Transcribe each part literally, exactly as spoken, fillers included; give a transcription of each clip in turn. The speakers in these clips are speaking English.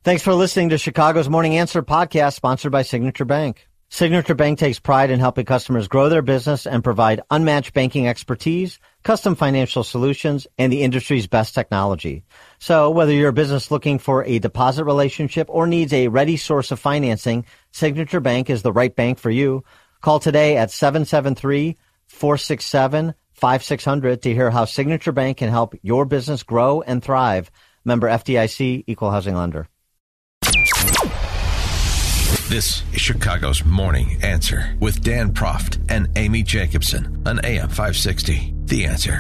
Thanks for listening to Chicago's Morning Answer podcast, sponsored by Signature Bank. Signature Bank takes pride in helping customers grow their business and provide unmatched banking expertise, custom financial solutions, and the industry's best technology. So whether you're a business looking for a deposit relationship or needs a ready source of financing, Signature Bank is the right bank for you. Call today at seven seven three, four six seven, five six zero zero to hear how Signature Bank can help your business grow and thrive. Member F D I C, Equal Housing Lender. This is Chicago's Morning Answer with Dan Proft and Amy Jacobson on A M five sixty. The Answer.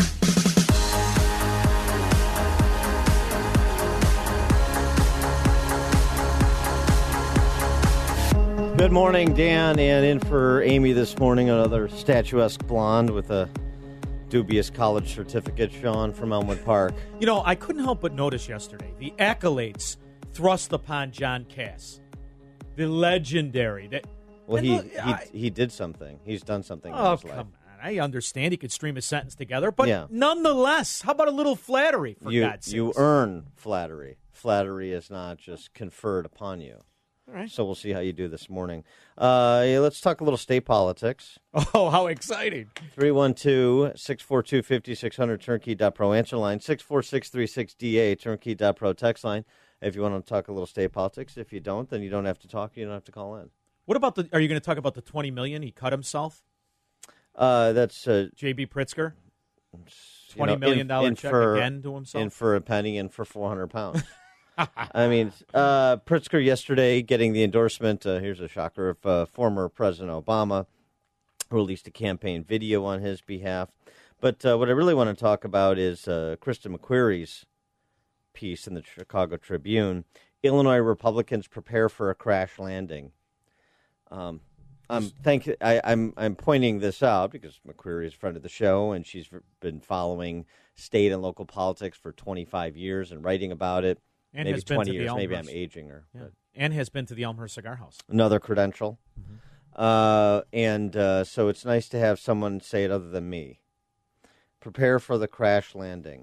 Good morning, Dan, and in for Amy this morning, another statuesque blonde with a dubious college certificate, Sean from Elmwood Park. You know, I couldn't help but notice yesterday the accolades thrust upon John Cass. The legendary. That, well, he, look, he I, he did something. He's done something. Oh, in his come life. on. I understand he could stream a sentence together, but yeah. nonetheless, how about a little flattery, for you, God's sake? You earn flattery. Flattery is not just conferred upon you. All right. So we'll see how you do this morning. Uh, yeah, let's talk a little state politics. Oh, how exciting. three one two, six four two, five six zero zero, turnkey dot pro answer line, six four six three six D A, turnkey dot pro text line. If you want to talk a little state politics. If you don't, then you don't have to talk. You don't have to call in. What about the, are you going to talk about the twenty million dollars he cut himself? Uh, that's uh, J B. Pritzker? twenty million dollars in, in check for, again to himself? In for a penny and for four hundred pounds. I mean, uh, Pritzker yesterday getting the endorsement, uh, here's a shocker, of uh, former President Obama, released a campaign video on his behalf. But uh, what I really want to talk about is uh, Krista McQuarrie's piece in the Chicago Tribune. Illinois Republicans prepare for a crash landing. Um, I'm thank I, I'm I'm pointing this out because McQuarrie is a friend of the show, and she's been following state and local politics for twenty-five years and writing about it. And maybe has been twenty to the years. Maybe Elmhurst. I'm aging her. Yeah. But. And has been to the Elmhurst Cigar House. Another credential. Mm-hmm. Uh, and uh, so it's nice to have someone say it other than me. Prepare for the crash landing.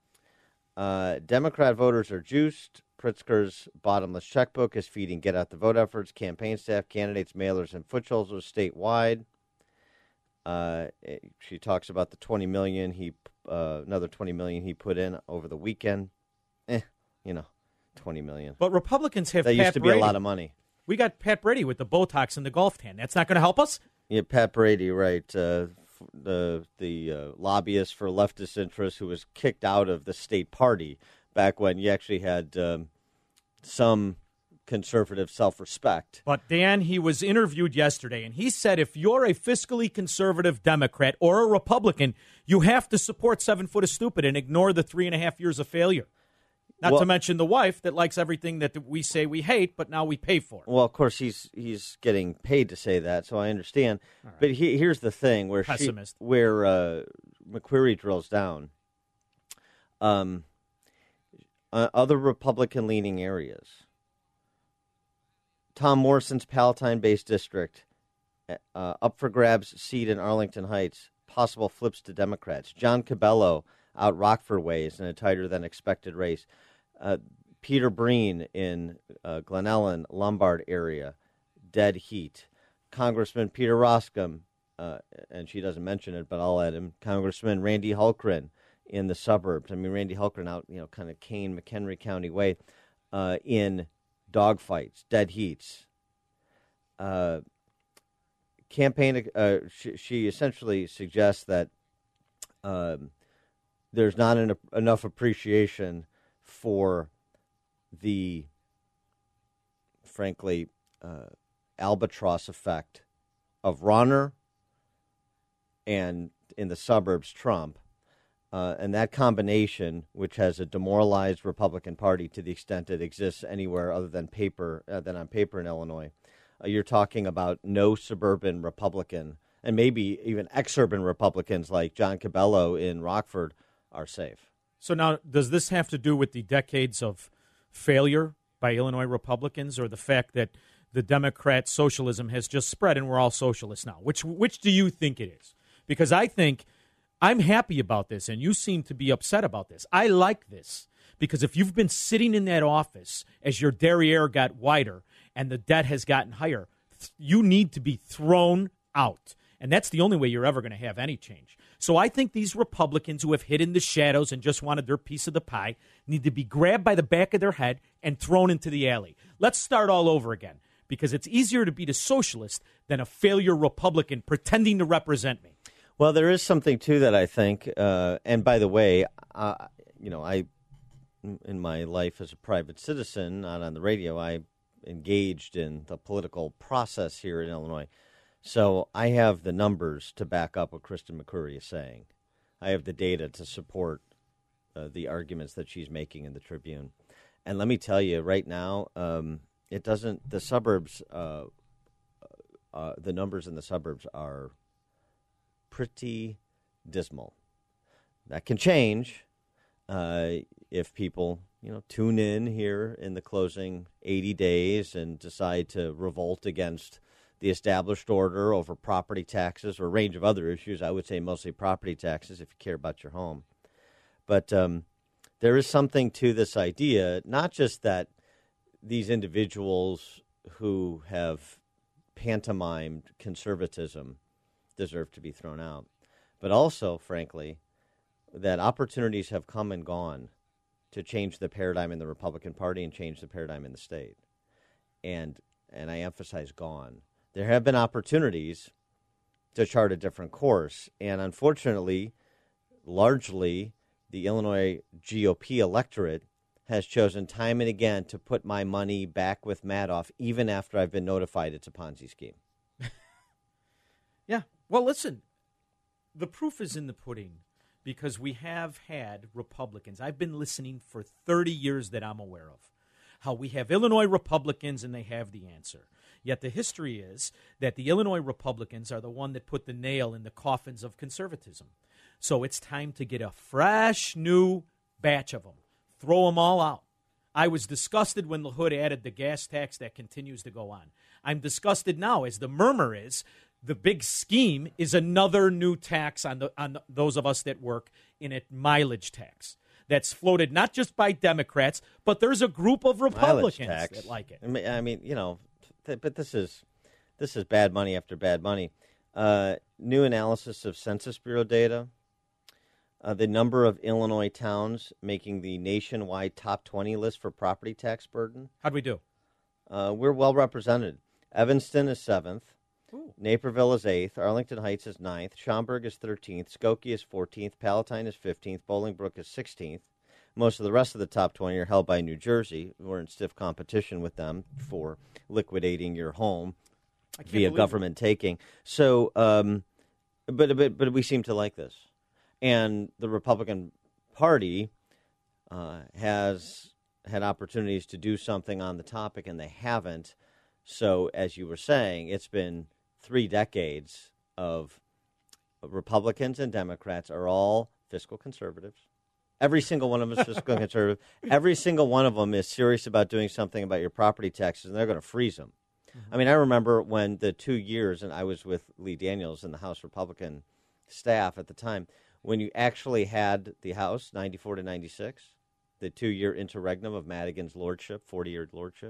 Uh, Democrat voters are juiced. Pritzker's bottomless checkbook is feeding get-out-the-vote efforts, campaign staff, candidates, mailers, and foot soldiers statewide. Uh, she talks about the twenty million dollars he, uh, another twenty million dollars he put in over the weekend. Eh, you know, twenty million dollars. But Republicans have That Pat used to Brady. be a lot of money. We got Pat Brady with the Botox and the golf tan. That's not going to help us? Yeah, Pat Brady, right. Uh, the the uh, lobbyist for leftist interests who was kicked out of the state party back when you actually had um, some conservative self-respect. But, Dan, he was interviewed yesterday, and he said if you're a fiscally conservative Democrat or a Republican, you have to support Seven Foot of Stupid and ignore the three and a half years of failure. Not well, to mention the wife that likes everything that we say we hate, but now we pay for it. Well, of course, he's he's getting paid to say that, so I understand. Right. But he, here's the thing where she, where uh, McQuarrie drills down. Um, uh, other Republican-leaning areas. Tom Morrison's Palatine-based district, uh, up for grabs seat in Arlington Heights, possible flips to Democrats. John Cabello out Rockford ways in a tighter-than-expected race. Uh, Peter Breen in uh, Glen Ellen, Lombard area, dead heat. Congressman Peter Roskam, uh, and she doesn't mention it, but I'll add him, Congressman Randy Hultgren in the suburbs. I mean, Randy Hultgren out, you know, kind of Kane, McHenry County way, uh, in dogfights, dead heats. Uh, campaign, uh, she, she essentially suggests that um, there's not an, enough appreciation for the, frankly, uh, albatross effect of Ronner and in the suburbs Trump. Uh, and that combination, which has a demoralized Republican Party to the extent it exists anywhere other than paper, uh, than on paper in Illinois, uh, you're talking about no suburban Republican, and maybe even ex-urban Republicans like John Cabello in Rockford are safe. So now, does this have to do with the decades of failure by Illinois Republicans, or the fact that the Democrat socialism has just spread and we're all socialists now? Which which do you think it is? Because I think I'm happy about this, and you seem to be upset about this. I like this Because if you've been sitting in that office as your derriere got wider and the debt has gotten higher, th- you need to be thrown out. And that's the only way you're ever going to have any change. So I think these Republicans who have hid in the shadows and just wanted their piece of the pie need to be grabbed by the back of their head and thrown into the alley. Let's start all over again, because it's easier to beat a socialist than a failure Republican pretending to represent me. Well, there is something to that, I think. Uh, and by the way, uh, you know, I, in my life as a private citizen, not on the radio, I engaged in the political process here in Illinois. So I have the numbers to back up what Kristen McCurry is saying. I have the data to support uh, the arguments that she's making in the Tribune. And let me tell you, right now, um, it doesn't. The suburbs, uh, uh, the numbers in the suburbs are pretty dismal. That can change uh, if people, you know, tune in here in the closing eighty days and decide to revolt against the established order over property taxes or a range of other issues. I would say mostly property taxes if you care about your home. But um, there is something to this idea, not just that these individuals who have pantomimed conservatism deserve to be thrown out, but also, frankly, that opportunities have come and gone to change the paradigm in the Republican Party and change the paradigm in the state. And and I emphasize gone. There have been opportunities to chart a different course, and unfortunately, largely, the Illinois G O P electorate has chosen time and again to put my money back with Madoff, even after I've been notified it's a Ponzi scheme. Yeah. Well, listen, the proof is in the pudding, because we have had Republicans. I've been listening for thirty years that I'm aware of, how we have Illinois Republicans and they have the answer. Yet the history is that the Illinois Republicans are the one that put the nail in the coffins of conservatism. So it's time to get a fresh new batch of them. Throw them all out. I was disgusted when LaHood added the gas tax that continues to go on. I'm disgusted now, as the murmur is, the big scheme is another new tax on the on the, those of us that work in a mileage tax that's floated not just by Democrats, but there's a group of Republicans that like it. I mean, I mean you know, th- but this is this is bad money after bad money. Uh, new analysis of Census Bureau data. Uh, the number of Illinois towns making the nationwide top twenty list for property tax burden. How'd we do? Uh, we're well represented. Evanston is seventh. Ooh. Naperville is eighth. Arlington Heights is ninth. Schaumburg is thirteenth. Skokie is fourteenth. Palatine is fifteenth. Bolingbrook is sixteenth. Most of the rest of the top twenty are held by New Jersey. We're in stiff competition with them for liquidating your home via government it. taking. So, um, but, but but we seem to like this. And the Republican Party uh, has had opportunities to do something on the topic, and they haven't. So, as you were saying, it's been three decades of Republicans and Democrats are all fiscal conservatives. Every single one of them is fiscal conservative. Every single one of them is serious about doing something about your property taxes, and they're going to freeze them. Mm-hmm. I mean, I remember when the two years, and I was with Lee Daniels in the House Republican staff at the time, when you actually had the House, ninety-four to ninety-six, the two-year interregnum of Madigan's lordship, forty-year lordship,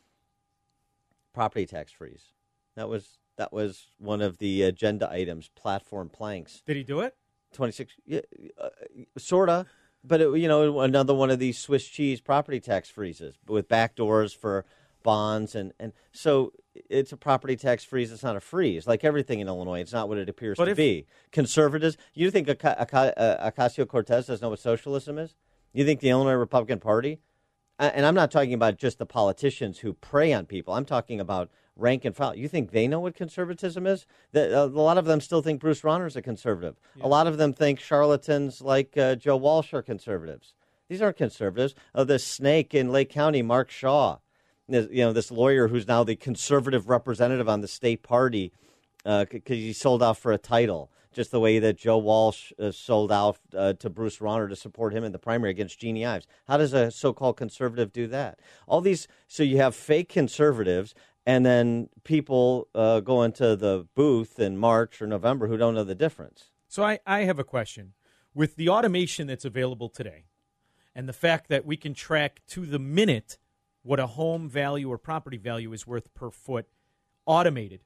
property tax freeze. That was that was one of the agenda items, platform planks. Did he do it? twenty-six, yeah, uh, sort of, but, it, you know, another one of these Swiss cheese property tax freezes with backdoors for bonds. And, and so it's a property tax freeze. It's not a freeze. Like everything in Illinois, it's not what it appears but to if, be. Conservatives, you think Ocasio-Cortez doesn't know what socialism is? You think the Illinois Republican Party, and I'm not talking about just the politicians who prey on people. I'm talking about rank and file. You think they know what conservatism is? The, uh, a lot of them still think Bruce Rauner is a conservative. Yeah. A lot of them think charlatans like uh, Joe Walsh are conservatives. These aren't conservatives. Oh, this snake in Lake County, Mark Shaw, you know, this lawyer who's now the conservative representative on the state party because uh, he sold out for a title, just the way that Joe Walsh uh, sold out uh, to Bruce Rauner to support him in the primary against Jeannie Ives. How does a so-called conservative do that? All these, so you have fake conservatives, and then people uh, go into the booth in March or November who don't know the difference. So I, I have a question. With the automation that's available today, And the fact that we can track to the minute what a home value or property value is worth per foot, automated.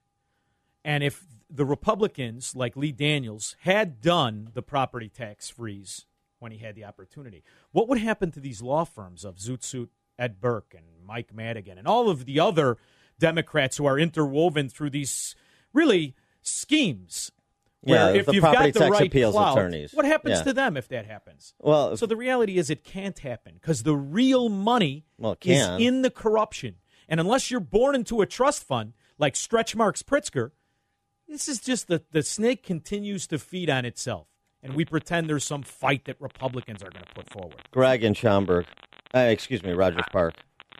And if the Republicans, like Lee Daniels, had done the property tax freeze when he had the opportunity, what would happen to these law firms of Zoot Suit, Ed Burke, and Mike Madigan, and all of the other Democrats who are interwoven through these really schemes? Yeah, Where if the you've property got the tax right appeals clout, attorneys. what happens Yeah. to them if that happens? Well, so the reality is it can't happen because the real money Well, it is can. in the corruption. And unless you're born into a trust fund like Stretch Marks Pritzker, this is just the, the snake continues to feed on itself. And we pretend there's some fight that Republicans are going to put forward. Greg in Schaumburg. Uh, excuse me, Rogers Park.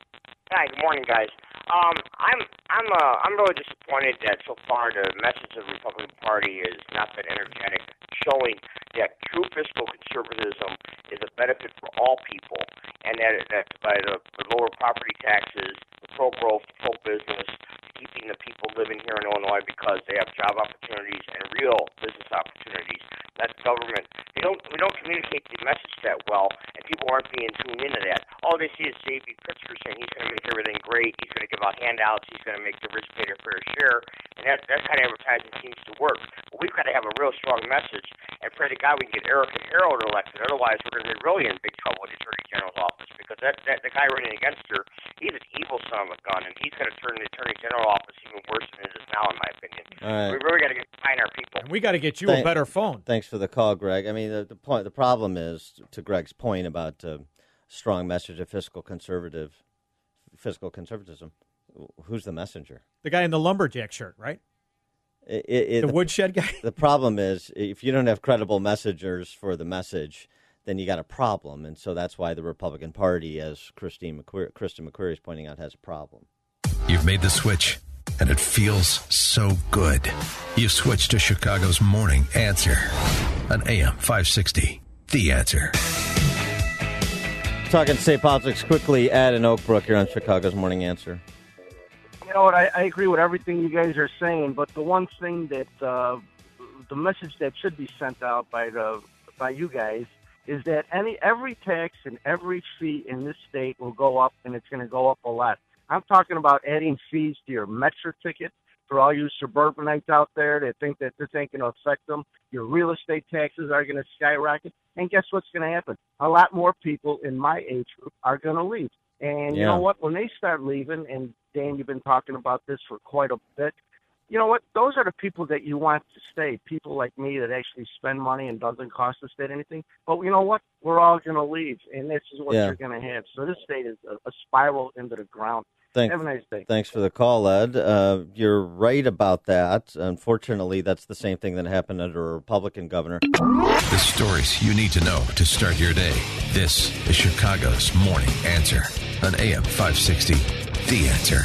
Hi, good morning, guys. Um, I'm I'm uh, I'm really disappointed that so far the message of the Republican Party has not been energetic, showing that true fiscal conservatism is a benefit for all people, and that that by the, the lower property taxes, the pro-growth, the pro-business, keeping the people living here in Illinois because they have job opportunities and real business opportunities. That government, they don't we don't communicate the message that well, and people aren't being tuned into that. All they see is J B Pritzker saying he's going to make everything great, he's going to give out handouts, he's going to make the rich pay their fair share, and that that kind of advertising seems to work. But we've got to have a real strong message, and pray to God we can get Erica Harold elected. Otherwise, we're going to be really in big trouble with the Attorney General's office, because that, that the guy running against her, he's an evil son of a gun, and he's going to turn the Attorney General office even worse than it is now, in my opinion. All right. We really got to get behind our people. And we got to get you Thank- a better phone. Thanks for the call, Greg. I mean, the, the point, the problem is, to Greg's point about uh, strong message of fiscal conservative, fiscal conservatism. Who's the messenger? The guy in the lumberjack shirt, right? It, it, The the, woodshed guy? the problem is, if you don't have credible messengers for the message, then you got a problem, and so that's why the Republican Party, as Christine McQuarrie, Kristen McQuarrie is pointing out, has a problem. You've made the switch, and it feels so good. You've switched to Chicago's Morning Answer on A M five sixty. The Answer. Talking state politics quickly, Ed in Oak Brook, you're on Chicago's Morning Answer. You know what? I, I agree with everything you guys are saying, but the one thing that uh, the message that should be sent out by the by you guys is that any every tax and every fee in this state will go up, and it's going to go up a lot. I'm talking about adding fees to your Metro ticket for all you suburbanites out there that think that this ain't going to affect them. Your real estate taxes are going to skyrocket, and guess what's going to happen? A lot more people in my age group are going to leave. And you Yeah. know what? When they start leaving, and Dan, you've been talking about this for quite a bit, you know what? Those are the people that you want to stay, people like me that actually spend money and doesn't cost the state anything. But you know what? We're all going to leave, and this is what Yeah. you're going to have. So this state is a, a spiral into the ground. Thank, Have a nice day. Thanks for the call, Ed. Uh, you're right about that. Unfortunately, that's the same thing that happened under a Republican governor. The stories you need to know to start your day. This is Chicago's Morning Answer on A M five sixty. The Answer.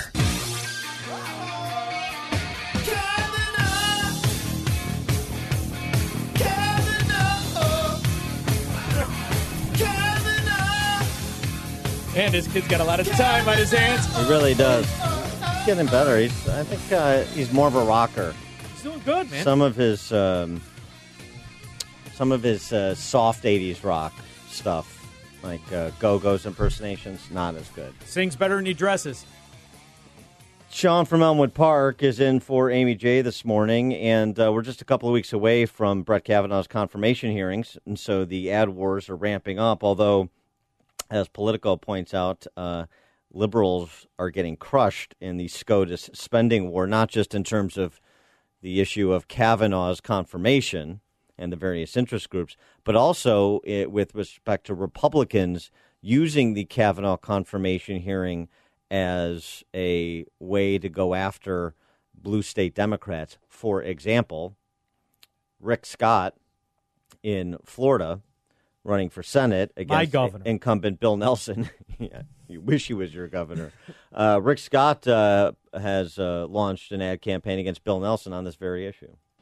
And his kid's got a lot of time on his hands. He really does. He's getting better. He's, I think uh, he's more of a rocker. He's doing good, man. Some of his, um, some of his uh, soft eighties rock stuff, like uh, Go-Go's impersonations, not as good. Sings better than he dresses. Sean from Elmwood Park is in for Amy J this morning, and uh, we're just a couple of weeks away from Brett Kavanaugh's confirmation hearings, and so the ad wars are ramping up, although, as Politico points out, uh, liberals are getting crushed in the SCOTUS spending war, not just in terms of the issue of Kavanaugh's confirmation and the various interest groups, but also it, with respect to Republicans using the Kavanaugh confirmation hearing as a way to go after blue state Democrats. For example, Rick Scott in Florida, running for Senate My against governor. incumbent Bill Nelson. Yeah, you wish he was your governor. Uh, Rick Scott uh, has uh, launched an ad campaign against Bill Nelson on this very issue.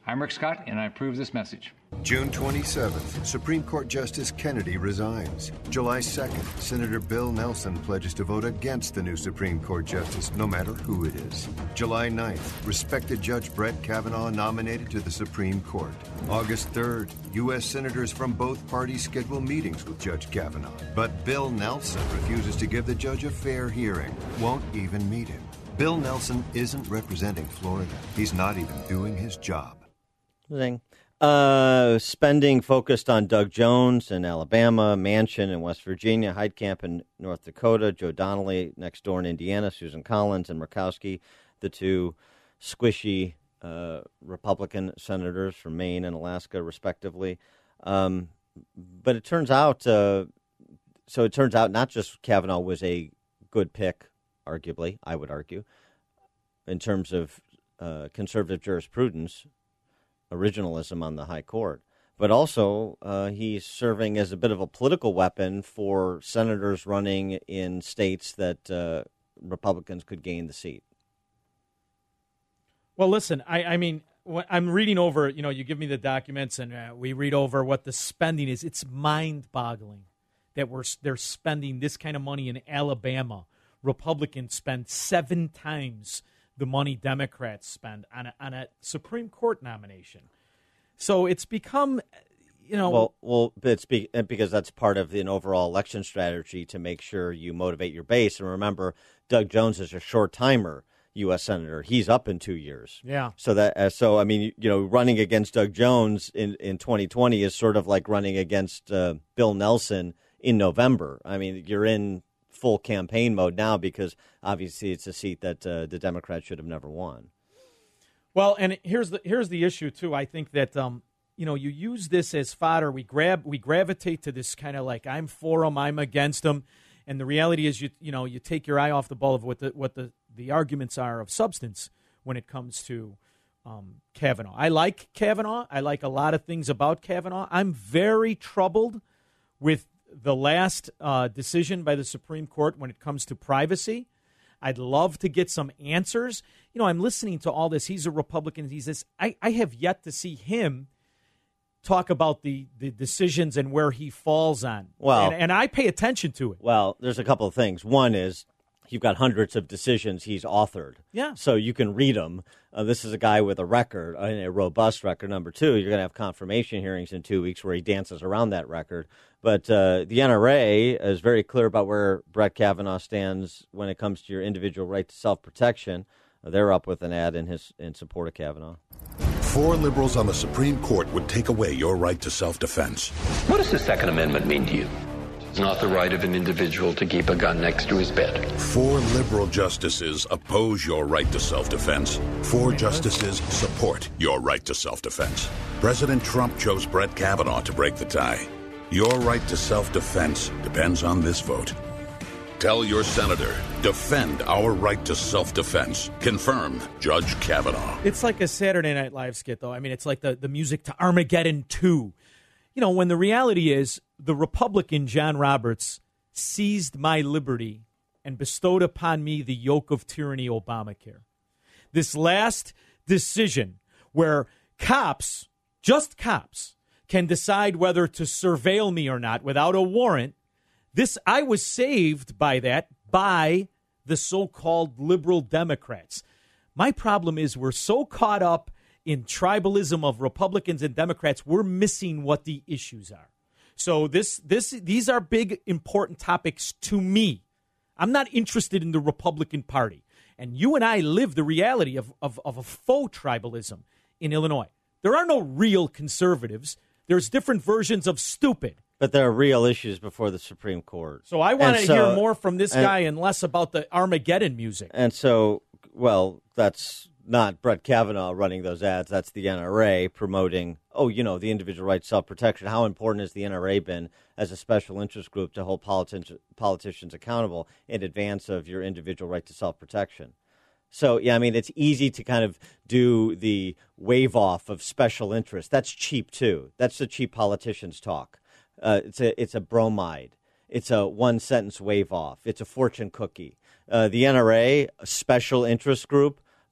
I'm Rick Scott, and I approve this message. June twenty-seventh, Supreme Court Justice Kennedy resigns. July second, Senator Bill Nelson pledges to vote against the new Supreme Court Justice, no matter who it is. July ninth, respected Judge Brett Kavanaugh nominated to the Supreme Court. August third, U S senators from both parties schedule meetings with Judge Kavanaugh. But Bill Nelson refuses to give the judge a fair hearing, won't even meet him. Bill Nelson isn't representing Florida. He's not even doing his job. Thing. Uh, spending focused on Doug Jones in Alabama, Manchin in West Virginia, Heitkamp in North Dakota, Joe Donnelly next door in Indiana, Susan Collins and Murkowski, the two squishy uh, Republican senators from Maine and Alaska, respectively. Um, but it turns out, uh, so it turns out not just Kavanaugh was a good pick, arguably, I would argue, in terms of uh, conservative jurisprudence, originalism on the high court, but also uh, he's serving as a bit of a political weapon for senators running in states that uh, Republicans could gain the seat. Well, listen, I, I mean, I'm reading over, you know, you give me the documents and uh, we read over what the spending is. It's mind-boggling that we're they're spending this kind of money in Alabama. Republicans spend seven times the money Democrats spend on a, on a Supreme Court nomination. So it's become, you know... Well, well it's be, because that's part of an overall election strategy to make sure you motivate your base. And remember, Doug Jones is a short-timer U S senator. He's up in two years. Yeah. So, that, uh, so I mean, you know, running against Doug Jones in, in twenty twenty is sort of like running against uh, Bill Nelson in November. I mean, you're in full campaign mode now because obviously it's a seat that uh, the Democrats should have never won. Well, and here's the here's the issue too. I think that um, you know, you use this as fodder. We grab we gravitate to this kind of like I'm for them, I'm against them, and the reality is you you know you take your eye off the ball of what the what the, the arguments are of substance when it comes to um, Kavanaugh. I like Kavanaugh. I like a lot of things about Kavanaugh. I'm very troubled with the last uh, decision by the Supreme Court when it comes to privacy. I'd love to get some answers. You know, I'm listening to all this. He's a Republican. He's this. I, I have yet to see him talk about the, the decisions and where he falls on. Well, and, and I pay attention to it. Well, there's a couple of things. One is you've got hundreds of decisions he's authored. Yeah. So you can read them. Uh, this is a guy with a record, a robust record. Number two, you're going to have confirmation hearings in two weeks where he dances around that record. But uh, the N R A is very clear about where Brett Kavanaugh stands when it comes to your individual right to self-protection. Uh, they're up with an ad in his in support of Kavanaugh. Four liberals on the Supreme Court would take away your right to self-defense. What does the Second Amendment mean to you? It's not the right of an individual to keep a gun next to his bed. Four liberal justices oppose your right to self-defense. Four justices support your right to self-defense. President Trump chose Brett Kavanaugh to break the tie. Your right to self-defense depends on this vote. Tell your senator, defend our right to self-defense. Confirm Judge Kavanaugh. It's like a Saturday Night Live skit, though. I mean, it's like the, the music to Armageddon two. You know, when the reality is the Republican John Roberts seized my liberty and bestowed upon me the yoke of tyranny, Obamacare. This last decision where cops, just cops, can decide whether to surveil me or not without a warrant. This I was saved by that by the so-called liberal Democrats. My problem is we're so caught up in tribalism of Republicans and Democrats, we're missing what the issues are. So this this these are big, important topics to me. I'm not interested in the Republican Party. And you and I live the reality of, of, of a faux tribalism in Illinois. There are no real conservatives. There's different versions of stupid. But there are real issues before the Supreme Court. So I want to so, hear more from this and, guy and less about the Armageddon music. And so, well, that's not Brett Kavanaugh running those ads. That's the N R A promoting, oh, you know, the individual right to self-protection. How important has the N R A been as a special interest group to hold politi- politicians accountable in advance of your individual right to self-protection? So, yeah, I mean, it's easy to kind of do the wave off of special interest. That's cheap, too. That's the cheap politicians talk. Uh, it's a it's a bromide. It's a one-sentence wave off. It's a fortune cookie. Uh, the N R A, a special interest group,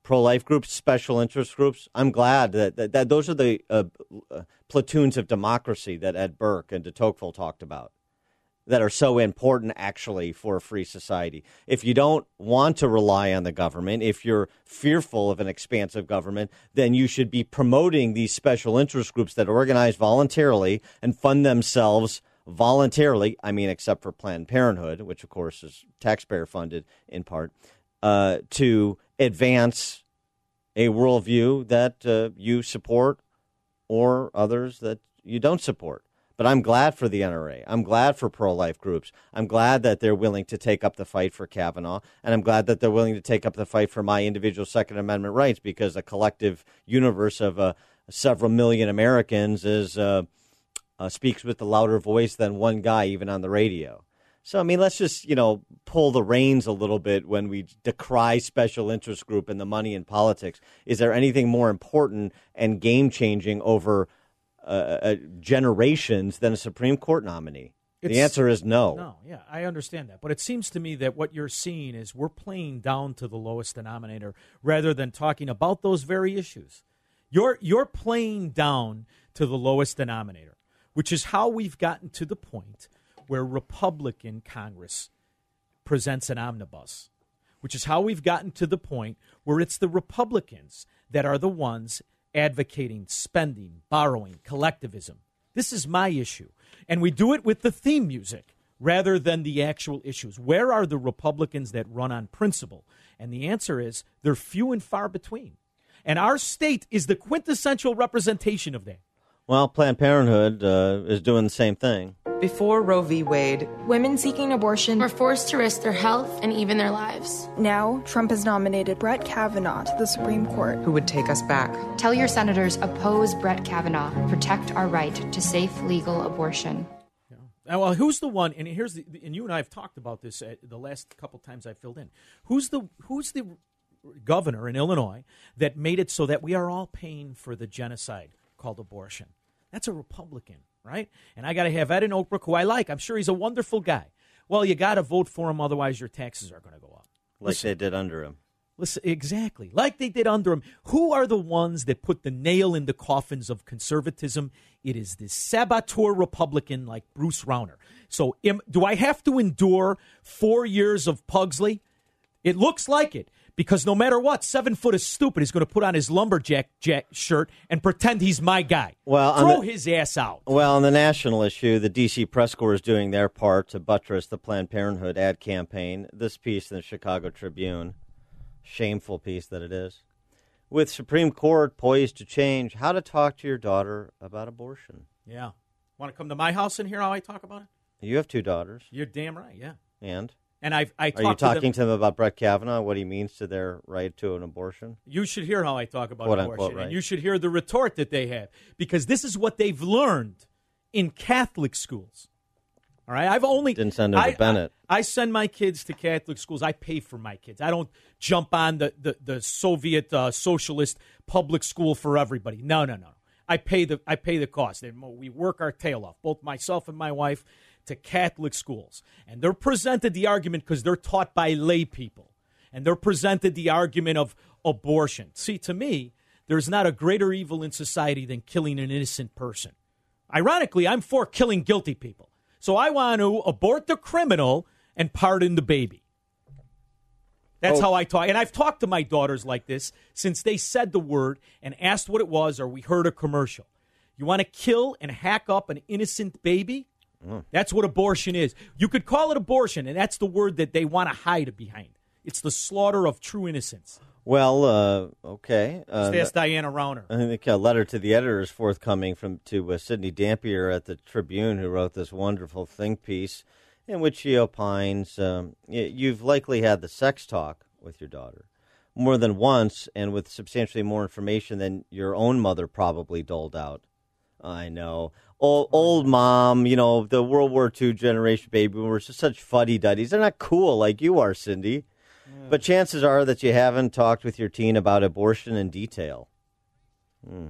pro-life groups, special interest groups. I'm glad that, that, that those are the uh, uh, platoons of democracy that Ed Burke and de Tocqueville talked about that are so important actually for a free society. If you don't want to rely on the government, if you're fearful of an expansive government, then you should be promoting these special interest groups that organize voluntarily and fund themselves voluntarily. I mean, except for Planned Parenthood, which, of course, is taxpayer funded in part, uh, to advance a worldview that uh, you support or others that you don't support. But I'm glad for the N R A. I'm glad for pro-life groups. I'm glad that they're willing to take up the fight for Kavanaugh, and I'm glad that they're willing to take up the fight for my individual Second Amendment rights, because a collective universe of uh, several million Americans is uh, uh, speaks with a louder voice than one guy, even on the radio. So, I mean, let's just, you know, pull the reins a little bit when we decry special interest group and the money in politics. Is there anything more important and game-changing over uh, uh, generations than a Supreme Court nominee? It's, the answer is no. No, yeah, I understand that. But it seems to me that what you're seeing is we're playing down to the lowest denominator rather than talking about those very issues. You're you're playing down to the lowest denominator, which is how we've gotten to the point where Republican Congress presents an omnibus, which is how we've gotten to the point where it's the Republicans that are the ones advocating spending, borrowing, collectivism. This is my issue. And we do it with the theme music rather than the actual issues. Where are the Republicans that run on principle? And the answer is they're few and far between. And our state is the quintessential representation of that. Well, Planned Parenthood uh, is doing the same thing. Before Roe v. Wade, women seeking abortion were forced to risk their health and even their lives. Now, Trump has nominated Brett Kavanaugh to the Supreme Court, who would take us back. Tell your senators oppose Brett Kavanaugh. Protect our right to safe, legal abortion. Yeah. Well, who's the one? And here's the. And you and I have talked about this uh, the last couple times I filled in. Who's the Who's the governor in Illinois that made it so that we are all paying for the genocide called abortion? That's a Republican, right? And I got to have Ed in Oak Brook, who I like. I'm sure he's a wonderful guy. Well, you got to vote for him, otherwise your taxes are going to go up. Like Listen, they did under him. Listen, exactly. Like they did under him. Who are the ones that put the nail in the coffins of conservatism? It is this saboteur Republican like Bruce Rauner. So am, do I have to endure four years of Pugsley? It looks like it. Because no matter what, seven foot is stupid. He's going to put on his lumberjack jack shirt and pretend he's my guy. Well, Throw the, his ass out. Well, on the national issue, the D C press corps is doing their part to buttress the Planned Parenthood ad campaign. This piece in the Chicago Tribune, shameful piece that it is, with Supreme Court poised to change how to talk to your daughter about abortion. Yeah. Want to come to my house and hear how I talk about it? You have two daughters. You're damn right, yeah. And? And I've, I Are you talking to them, to them about Brett Kavanaugh, what he means to their right to an abortion? You should hear how I talk about Quote, abortion. unquote, right? And you should hear the retort that they have. Because this is what they've learned in Catholic schools. All right? I've only... Didn't send them I, to Bennett. I, I send my kids to Catholic schools. I pay for my kids. I don't jump on the, the, the Soviet uh, socialist public school for everybody. No, no, no. I pay the I pay the cost. We work our tail off, both myself and my wife, to Catholic schools. And they're presented the argument because they're taught by lay people. And they're presented the argument of abortion. See, to me, there's not a greater evil in society than killing an innocent person. Ironically, I'm for killing guilty people. So I want to abort the criminal and pardon the baby. That's oh. how I talk. And I've talked to my daughters like this since they said the word and asked what it was or we heard a commercial. You want to kill and hack up an innocent baby? That's what abortion is. You could call it abortion, and that's the word that they want to hide behind. It's the slaughter of true innocence. Well, uh, okay. Uh, Just ask Diana Rauner. I think a letter to the editor is forthcoming from to uh, Sidney Dampier at the Tribune, who wrote this wonderful think piece in which she opines um, you've likely had the sex talk with your daughter more than once and with substantially more information than your own mother probably doled out. I know. Old, old mom, you know, the World War Two generation baby boomers are such fuddy-duddies. They're not cool like you are, Cindy. Yeah. But chances are that you haven't talked with your teen about abortion in detail. Hmm.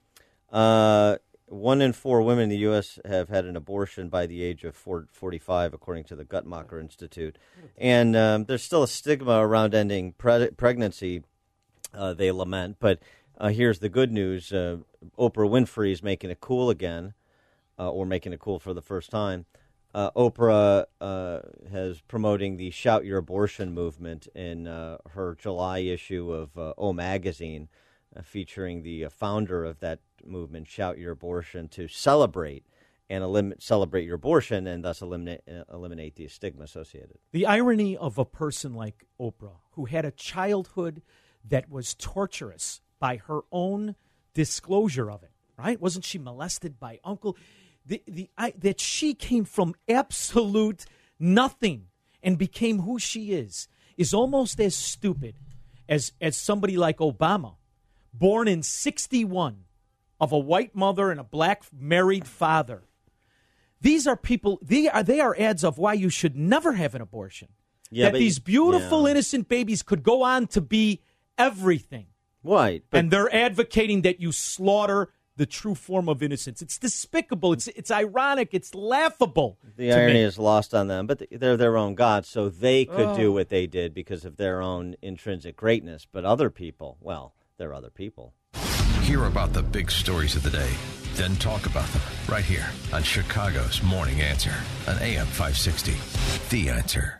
Uh, one in four women in the U S have had an abortion by the age of forty-five, according to the Guttmacher Institute. And um, there's still a stigma around ending pre- pregnancy uh, they lament. But uh, here's the good news. Uh, Oprah Winfrey is making it cool again, uh, or making it cool for the first time. Uh, Oprah uh, has promoting the Shout Your Abortion movement in uh, her July issue of uh, O Magazine, uh, featuring the uh, founder of that movement, Shout Your Abortion, to celebrate and elim- celebrate your abortion and thus eliminate uh, eliminate the stigma associated. The irony of a person like Oprah, who had a childhood that was torturous by her own disclosure of it, right? Wasn't she molested by uncle? The the I, that she came from absolute nothing and became who she is is almost as stupid as as somebody like Obama, born in sixty-one, of a white mother and a black married father. These are people. They are they are ads of why you should never have an abortion. Yeah, that but, these beautiful yeah. innocent babies could go on to be everything. Right, and they're advocating that you slaughter the true form of innocence. It's despicable. It's it's ironic. It's laughable. The irony me. is lost on them, but they're their own gods, so they could oh. do what they did because of their own intrinsic greatness. But other people, well, they're other people. Hear about the big stories of the day, then talk about them right here on Chicago's Morning Answer on A M five sixty. The Answer.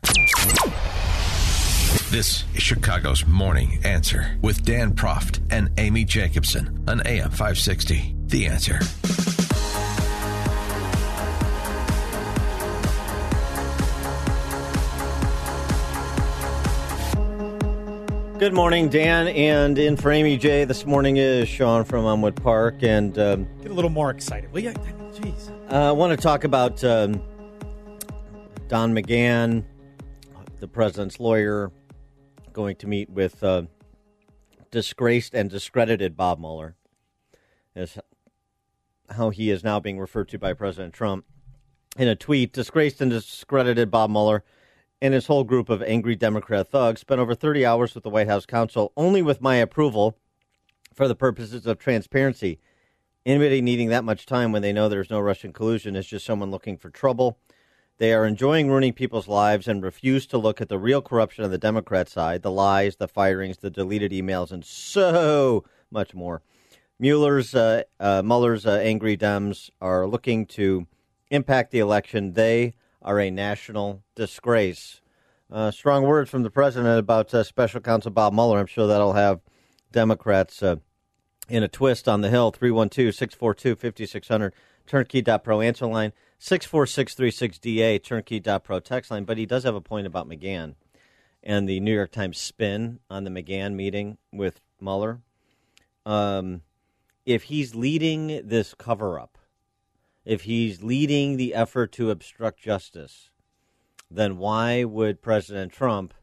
This is Chicago's Morning Answer with Dan Proft and Amy Jacobson on A M five sixty. The Answer. Good morning, Dan, and in for Amy J. This morning is Sean from Elmwood Park, and um, get a little more excited, will you? Jeez. Uh, I want to talk about um, Don McGahn, the president's lawyer, going to meet with uh, disgraced and discredited Bob Mueller, is how he is now being referred to by President Trump in a tweet. Disgraced and discredited Bob Mueller and his whole group of angry Democrat thugs spent over thirty hours with the White House counsel, only with my approval, for the purposes of transparency. Anybody needing that much time when they know there's no Russian collusion is just someone looking for trouble. They are enjoying ruining people's lives and refuse to look at the real corruption on the Democrat side, the lies, the firings, the deleted emails, and so much more. Mueller's, uh, uh, Mueller's uh, angry Dems are looking to impact the election. They are a national disgrace. Uh, strong words from the president about uh, Special Counsel Bob Mueller. I'm sure that'll have Democrats uh, in a twist on the Hill. three one two, six four two, five six zero zero, turnkey dot pro answer line, six four six three six D A, turnkey dot pro text line. But he does have a point about McGahn and the New York Times spin on the McGahn meeting with Mueller. Um, if he's leading this cover-up, if he's leading the effort to obstruct justice, then why would President Trump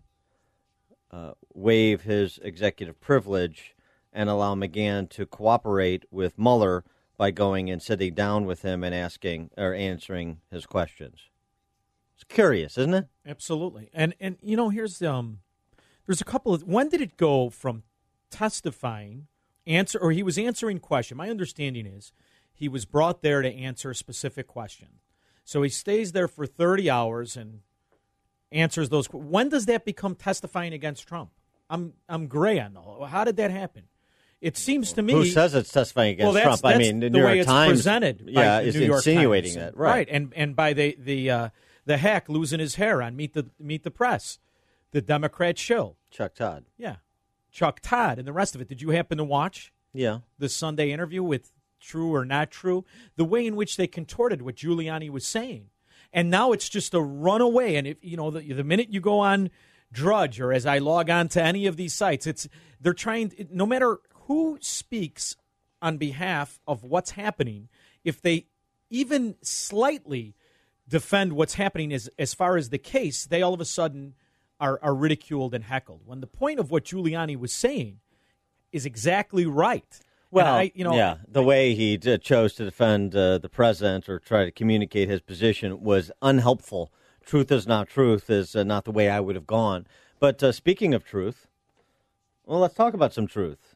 uh, waive his executive privilege and allow McGahn to cooperate with Mueller by going and sitting down with him and asking or answering his questions? It's curious, isn't it? Absolutely. And and you know, here's um, there's a couple of when did it go from testifying, answer, or he was answering question? My understanding is he was brought there to answer a specific question. So he stays there for thirty hours and answers those. When does that become testifying against Trump? I'm I'm gray on the. How did that happen? It seems to me. Who says it's testifying against well, that's, Trump? That's I mean, the New York way it's Times presented. Yeah, by is New York insinuating Times. that, right? Right, and and by the the uh, the hack losing his hair on Meet the Meet the Press, the Democrat show. Chuck Todd. Yeah, Chuck Todd and the rest of it. Did you happen to watch? Yeah, the Sunday interview with True or Not True? The way in which they contorted what Giuliani was saying, and now it's just a runaway. And if you know the, the minute you go on Drudge or as I log on to any of these sites, it's they're trying. No matter who speaks on behalf of what's happening, if they even slightly defend what's happening as, as far as the case, they all of a sudden are, are ridiculed and heckled. When the point of what Giuliani was saying is exactly right. Well, I, you know, yeah, the way he did, chose to defend uh, the president or try to communicate his position was unhelpful. Truth is not truth is uh, not the way I would have gone. But uh, speaking of truth, well, let's talk about some truth.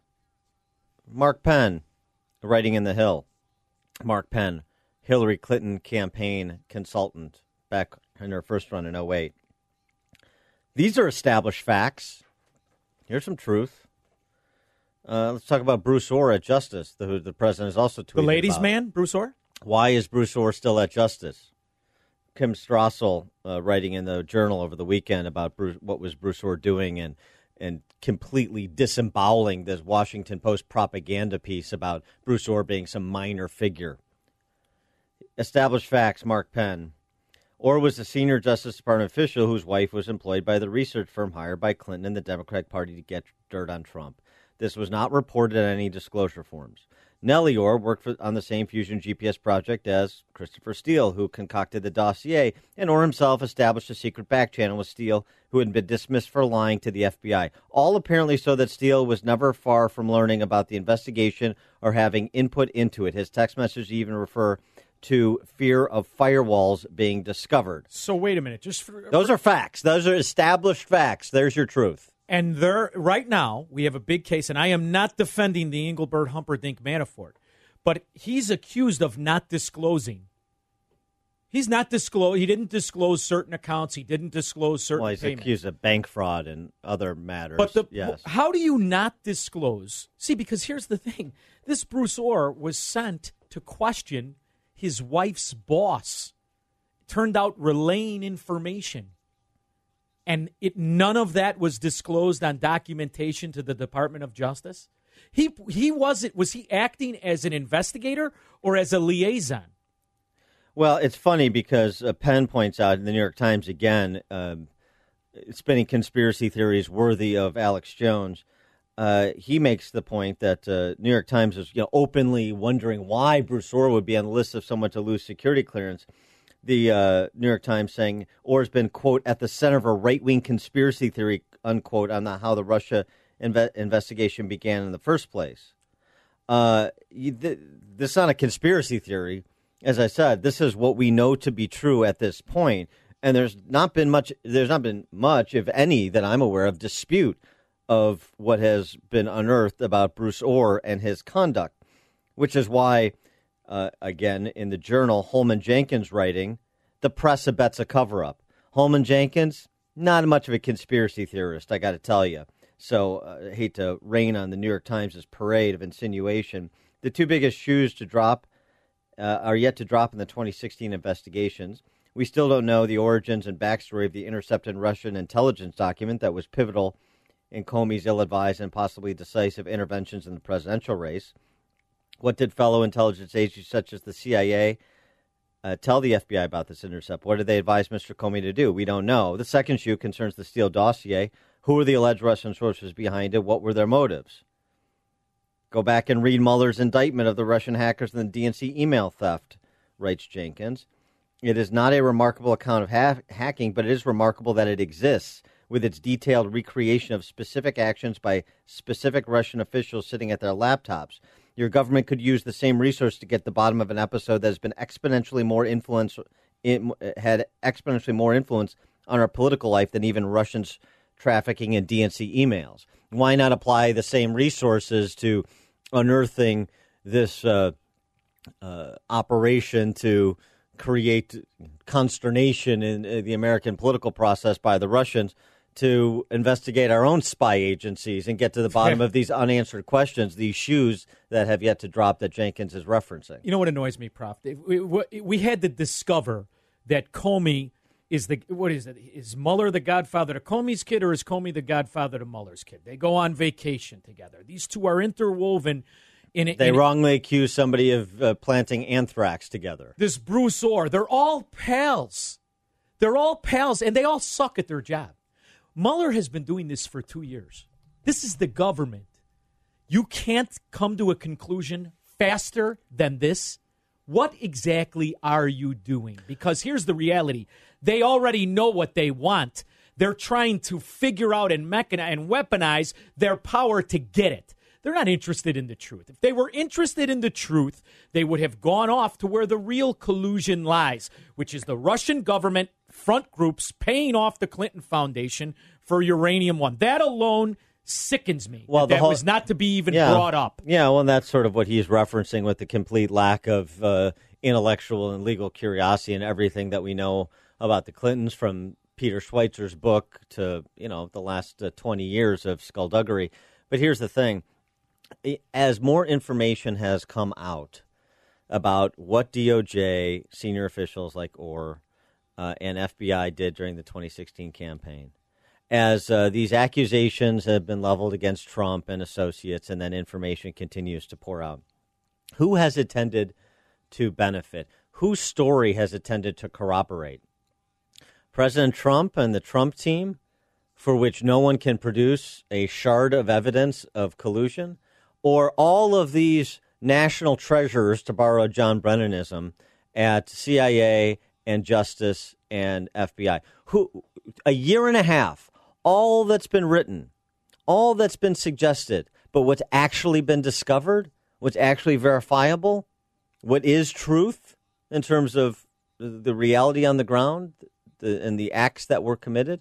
Mark Penn, writing in The Hill. Mark Penn, Hillary Clinton campaign consultant back in her first run in oh eight. These are established facts. Here's some truth. Uh, let's talk about Bruce Orr at Justice, the, who the president is also tweeting The ladies' about. man, Bruce Orr? Why is Bruce Orr still at Justice? Kim Strassel uh, writing in the Journal over the weekend about Bruce, what was Bruce Orr doing and and completely disemboweling this Washington Post propaganda piece about Bruce Orr being some minor figure. Established facts, Mark Penn. Orr was a senior Justice Department official whose wife was employed by the research firm hired by Clinton and the Democratic Party to get dirt on Trump. This was not reported in any disclosure forms. Nellie Orr worked for, on the same Fusion G P S project as Christopher Steele, who concocted the dossier, and Orr himself established a secret back channel with Steele, who had been dismissed for lying to the F B I. All apparently so that Steele was never far from learning about the investigation or having input into it. His text messages even refer to fear of firewalls being discovered. So wait a minute. Just for, Those are facts. Those are established facts. There's your truth. And there, right now, we have a big case, and I am not defending the Engelbert Humperdinck Manafort, but he's accused of not disclosing. He's not disclose. He didn't disclose certain accounts. He didn't disclose certain Well, he's payments. accused of bank fraud and other matters. But the, yes. how do you not disclose? See, because here's the thing. This Bruce Orr was sent to question his wife's boss. Turned out relaying information. And it none of that was disclosed on documentation to the Department of Justice. He he wasn't was he acting as an investigator or as a liaison? Well, it's funny because uh, Penn points out in the New York Times again, um, spinning conspiracy theories worthy of Alex Jones. Uh, he makes the point that uh, New York Times is you know openly wondering why Bruce Orr would be on the list of someone to lose security clearance. The uh, New York Times saying Orr's been, quote, at the center of a right-wing conspiracy theory, unquote, on the, how the Russia inve- investigation began in the first place. Uh, you, th- this is not a conspiracy theory. As I said, this is what we know to be true at this point. And there's not been much, there's not been much, if any, that I'm aware of, dispute of what has been unearthed about Bruce Orr and his conduct, which is why... Uh, again, in the Journal, Holman Jenkins writing, the press abets a cover-up. Holman Jenkins, not much of a conspiracy theorist, I got to tell you. So uh, I hate to rain on the New York Times' parade of insinuation. The two biggest shoes to drop uh, are yet to drop in the twenty sixteen investigations. We still don't know the origins and backstory of the intercepted Russian intelligence document that was pivotal in Comey's ill-advised and possibly decisive interventions in the presidential race. What did fellow intelligence agencies such as the C I A uh, tell the F B I about this intercept? What did they advise Mister Comey to do? We don't know. The second shoe concerns the Steele dossier. Who were the alleged Russian sources behind it? What were their motives? Go back and read Mueller's indictment of the Russian hackers and the D N C email theft, writes Jenkins. It is not a remarkable account of ha- hacking, but it is remarkable that it exists with its detailed recreation of specific actions by specific Russian officials sitting at their laptops. Your government could use the same resource to get the bottom of an episode that has been exponentially more influence, had exponentially more influence on our political life than even Russians trafficking in D N C emails. Why not apply the same resources to unearthing this uh, uh, operation to create consternation in uh, the American political process by the Russians, to investigate our own spy agencies and get to the bottom of these unanswered questions, these shoes that have yet to drop that Jenkins is referencing. You know what annoys me, Prof? We, we, we had to discover that Comey is the, what is it? Is Mueller the godfather to Comey's kid, or is Comey the godfather to Mueller's kid? They go on vacation together. These two are interwoven. In a, they in wrongly accuse somebody of uh, planting anthrax together. This Bruce Orr, they're all pals. They're all pals, and they all suck at their job. Mueller has been doing this for two years. This is the government. You can't come to a conclusion faster than this. What exactly are you doing? Because here's the reality. They already know what they want. They're trying to figure out and mechanize and weaponize their power to get it. They're not interested in the truth. If they were interested in the truth, they would have gone off to where the real collusion lies, which is the Russian government front groups paying off the Clinton Foundation for Uranium One. That alone sickens me. Well, that, the whole, that was not to be even yeah, brought up. Yeah, well, that's sort of what he's referencing with the complete lack of uh, intellectual and legal curiosity and everything that we know about the Clintons, from Peter Schweitzer's book to, you know, the last uh, twenty years of skullduggery. But here's the thing. as more information has come out about what D O J senior officials like Orr uh, and F B I did during the twenty sixteen campaign, as uh, these accusations have been leveled against Trump and associates, and then information continues to pour out, who has it tended to benefit? Whose story has it tended to corroborate? President Trump and the Trump team, for which no one can produce a shard of evidence of collusion, or all of these national treasures, to borrow John Brennanism, at C I A and Justice and F B I? Who, a year and a half, all that's been written, all that's been suggested, but what's actually been discovered, what's actually verifiable, what is truth in terms of the reality on the ground the, and the acts that were committed,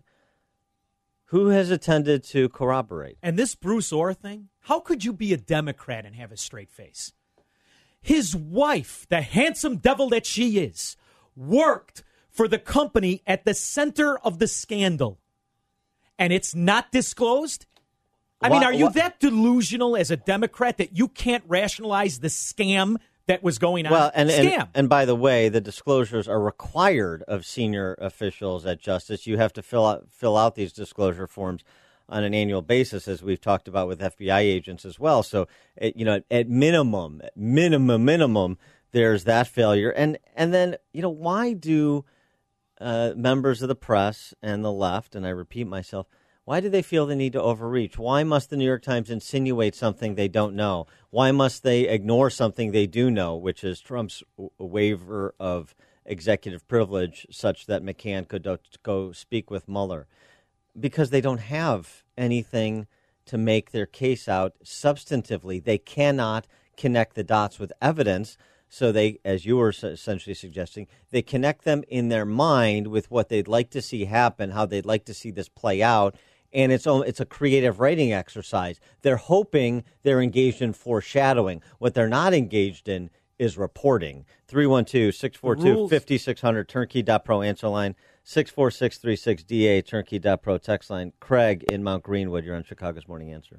who has attended to corroborate? And this Bruce Orr thing, how could you be a Democrat and have a straight face? His wife, the handsome devil that she is, worked for the company at the center of the scandal. And it's not disclosed? I Why, mean, are you why, that delusional as a Democrat that you can't rationalize the scam that was going on? Well, and, Scam. and, and by the way, the disclosures are required of senior officials at Justice. You have to fill out fill out these disclosure forms on an annual basis, as we've talked about with F B I agents as well. So, at, you know, at minimum, at minimum, minimum, there's that failure. And and then, you know, why do uh, members of the press and the left, and I repeat myself, why do they feel the need to overreach? Why must the New York Times insinuate something they don't know? Why must they ignore something they do know, which is Trump's waiver of executive privilege such that McCann could go speak with Mueller? Because they don't have anything to make their case out substantively. They cannot connect the dots with evidence. So they, as you were essentially suggesting, they connect them in their mind with what they'd like to see happen, how they'd like to see this play out. And it's it's a creative writing exercise. They're hoping they're engaged in foreshadowing. What they're not engaged in is reporting. three one two, six four two, five six zero zero, turnkey dot pro answer line, six four six three six D A, turnkey dot pro text line. Craig in Mount Greenwood, you're on Chicago's Morning Answer.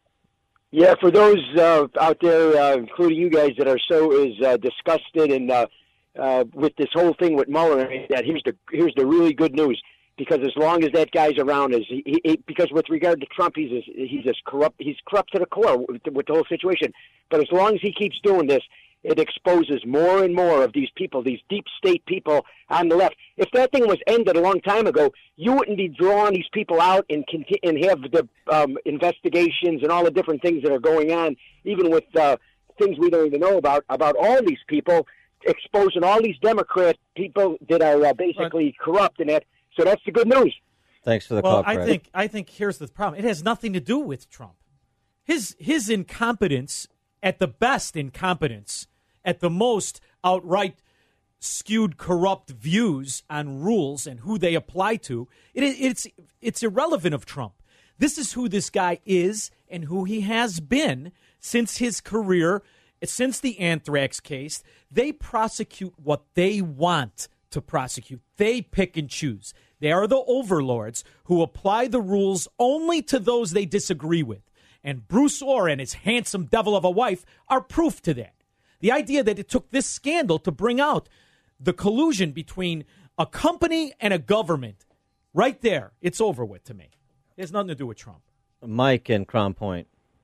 Yeah, for those uh, out there, uh, including you guys, that are so is uh, disgusted and uh, uh, with this whole thing with Mueller, that here's the here's the really good news. Because as long as that guy's around, is he, he, because with regard to Trump, he's as, he's as corrupt he's corrupt to the core with, with the whole situation. But as long as he keeps doing this, it exposes more and more of these people, these deep state people on the left. If that thing was ended a long time ago, you wouldn't be drawing these people out and conti- and have the um, investigations and all the different things that are going on, even with uh, things we don't even know about, about all these people, exposing all these Democrat people that are uh, basically corrupt and that. So that's the good news. Thanks for the well, call, Craig. I think I think here's the problem. It has nothing to do with Trump. His his incompetence, at the best incompetence, at the most outright skewed corrupt views on rules and who they apply to, it, it's it's irrelevant of Trump. This is who this guy is and who he has been since his career, since the anthrax case. They prosecute what they want to prosecute. They pick and choose. They are the overlords who apply the rules only to those they disagree with. And Bruce Orr and his handsome devil of a wife are proof to that. The idea that it took this scandal to bring out the collusion between a company and a government, right there, it's over with to me. It has nothing to do with Trump. Mike in Crown Point.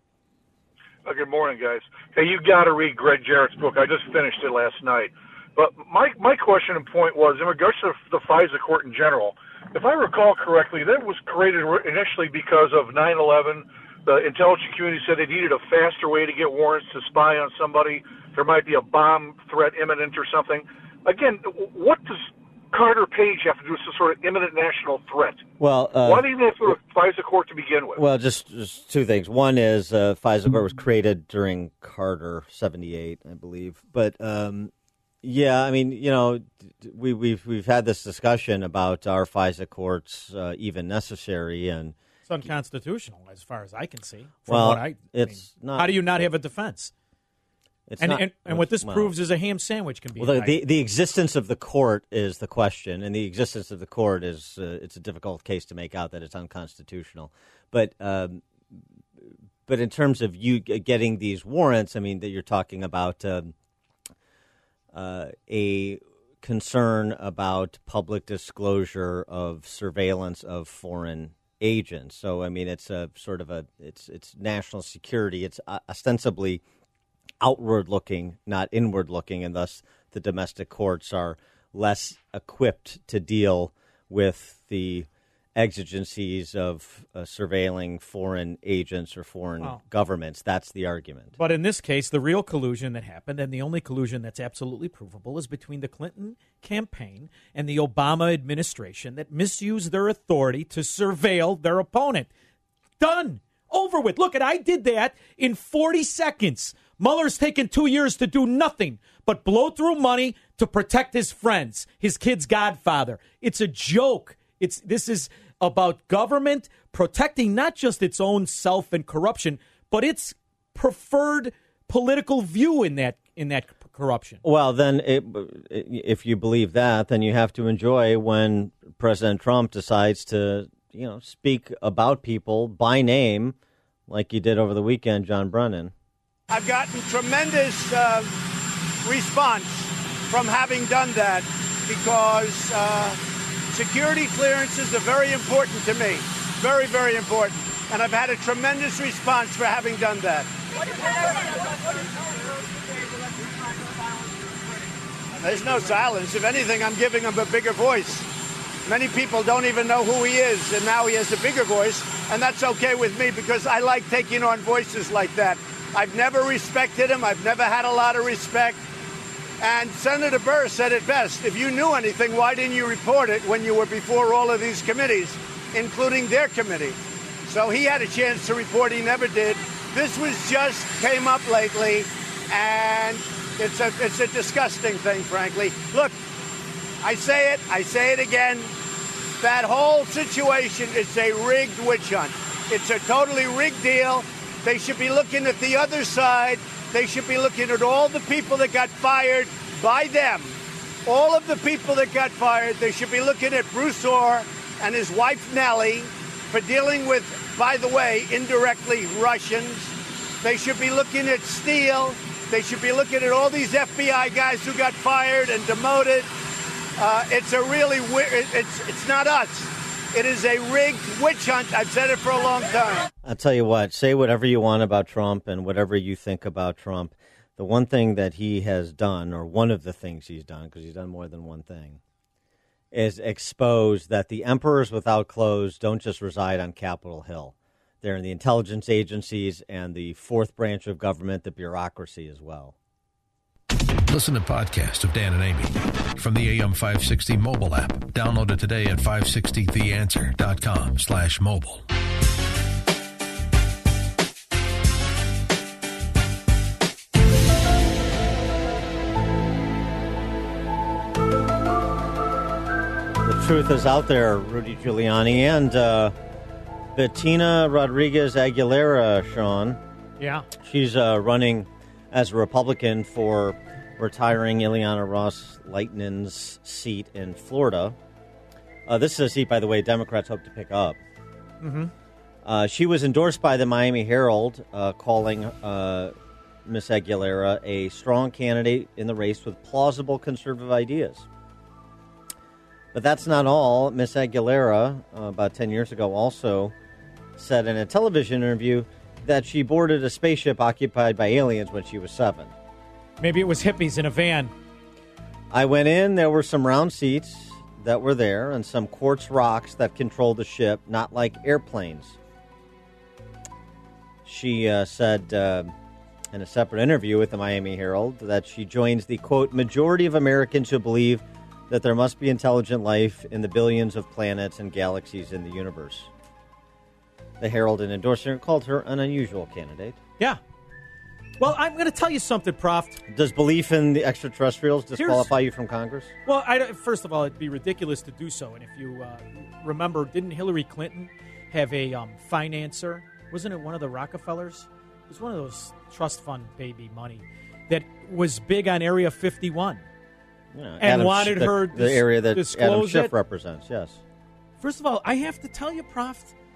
Uh, good morning, guys. Hey, you got to read Greg Jarrett's book. I just finished it last night. But my my question and point was, in regards to the FISA court in general, if I recall correctly, that was created initially because of nine eleven. The intelligence community said they needed a faster way to get warrants to spy on somebody. There might be a bomb threat imminent or something. Again, what does Carter Page have to do with some sort of imminent national threat? Well, uh, why do you have to FISA court to begin with? Well, just, just two things. One is uh, FISA court was created during Carter, seventy-eight, I believe. But um, yeah, I mean, you know, we, we've we've had this discussion about our FISA courts uh, even necessary, and it's unconstitutional as far as I can see. From well, what I, it's I mean, not. How do you not have a defense? It's and, not, and, and what this well, proves is a ham sandwich can be. Well, the, the the existence of the court is the question, and the existence of the court is uh, it's a difficult case to make out that it's unconstitutional. But um, but in terms of you getting these warrants, I mean, that you're talking about um, uh, a concern about public disclosure of surveillance of foreign agents. So, I mean, it's a sort of a it's it's national security. It's ostensibly outward looking, not inward looking, and thus the domestic courts are less equipped to deal with the exigencies of uh, surveilling foreign agents or foreign wow. governments. That's the argument. But in this case, the real collusion that happened, and the only collusion that's absolutely provable, is between the Clinton campaign and the Obama administration that misused their authority to surveil their opponent. Done. Over with. Look, and I did that in forty seconds. Mueller's taken two years to do nothing but blow through money to protect his friends, his kid's godfather. It's a joke. It's This is about government protecting not just its own self and corruption, but its preferred political view in that in that corruption. Well, then, it, if you believe that, then you have to enjoy when President Trump decides to, you know, speak about people by name, like you did over the weekend, John Brennan. I've gotten tremendous uh, response from having done that because uh, security clearances are very important to me. Very, very important. And I've had a tremendous response for having done that. There's no silence. If anything, I'm giving him a bigger voice. Many people don't even know who he is, and now he has a bigger voice, and that's okay with me because I like taking on voices like that. I've never respected him. I've never had a lot of respect. And Senator Burr said it best. If you knew anything, why didn't you report it when you were before all of these committees, including their committee? So he had a chance to report. He never did. This was just came up lately, and it's a it's a disgusting thing, frankly. Look, I say it. I say it again. That whole situation is a rigged witch hunt. It's a totally rigged deal. They should be looking at the other side. They should be looking at all the people that got fired by them. All of the people that got fired. They should be looking at Bruce Orr and his wife Nellie for dealing with, by the way, indirectly Russians. They should be looking at Steele. They should be looking at all these F B I guys who got fired and demoted. Uh, it's a really weird, it's, it's not us. It is a rigged witch hunt. I've said it for a long time. I'll tell you what, say whatever you want about Trump and whatever you think about Trump. The one thing that he has done, or one of the things he's done, because he's done more than one thing, is expose that the emperors without clothes don't just reside on Capitol Hill. They're in the intelligence agencies and the fourth branch of government, the bureaucracy as well. Listen to podcasts of Dan and Amy from the A M five sixty mobile app. Download it today at five sixty the answer dot com slash mobile. The truth is out there, Rudy Giuliani, and uh, Bettina Rodriguez Aguilera, Sean. Yeah. She's uh, running as a Republican for retiring Ileana Ros-Lehtinen seat in Florida. Uh, this is a seat, by the way, Democrats hope to pick up. Mm-hmm. Uh, she was endorsed by the Miami Herald, uh, calling uh, Miss Aguilera a strong candidate in the race with plausible conservative ideas. But that's not all. Miss Aguilera, uh, about ten years ago, also said in a television interview that she boarded a spaceship occupied by aliens when she was seven. Maybe it was hippies in a van. I went in, there were some round seats that were there and some quartz rocks that controlled the ship, not like airplanes. She uh, said uh, in a separate interview with the Miami Herald that she joins the, quote, majority of Americans who believe that there must be intelligent life in the billions of planets and galaxies in the universe. The Herald, in endorsing her, called her an unusual candidate. Yeah. Well, I'm going to tell you something, Prof. Does belief in the extraterrestrials disqualify Here's, you from Congress? Well, I, first of all, it'd be ridiculous to do so. And if you uh, remember, didn't Hillary Clinton have a um, financer? Wasn't it one of the Rockefellers? It was one of those trust fund baby money that was big on Area fifty-one yeah, and Adam, wanted the, her the area that Adam disclose Schiff it. represents. Yes. First of all, I have to tell you, Prof,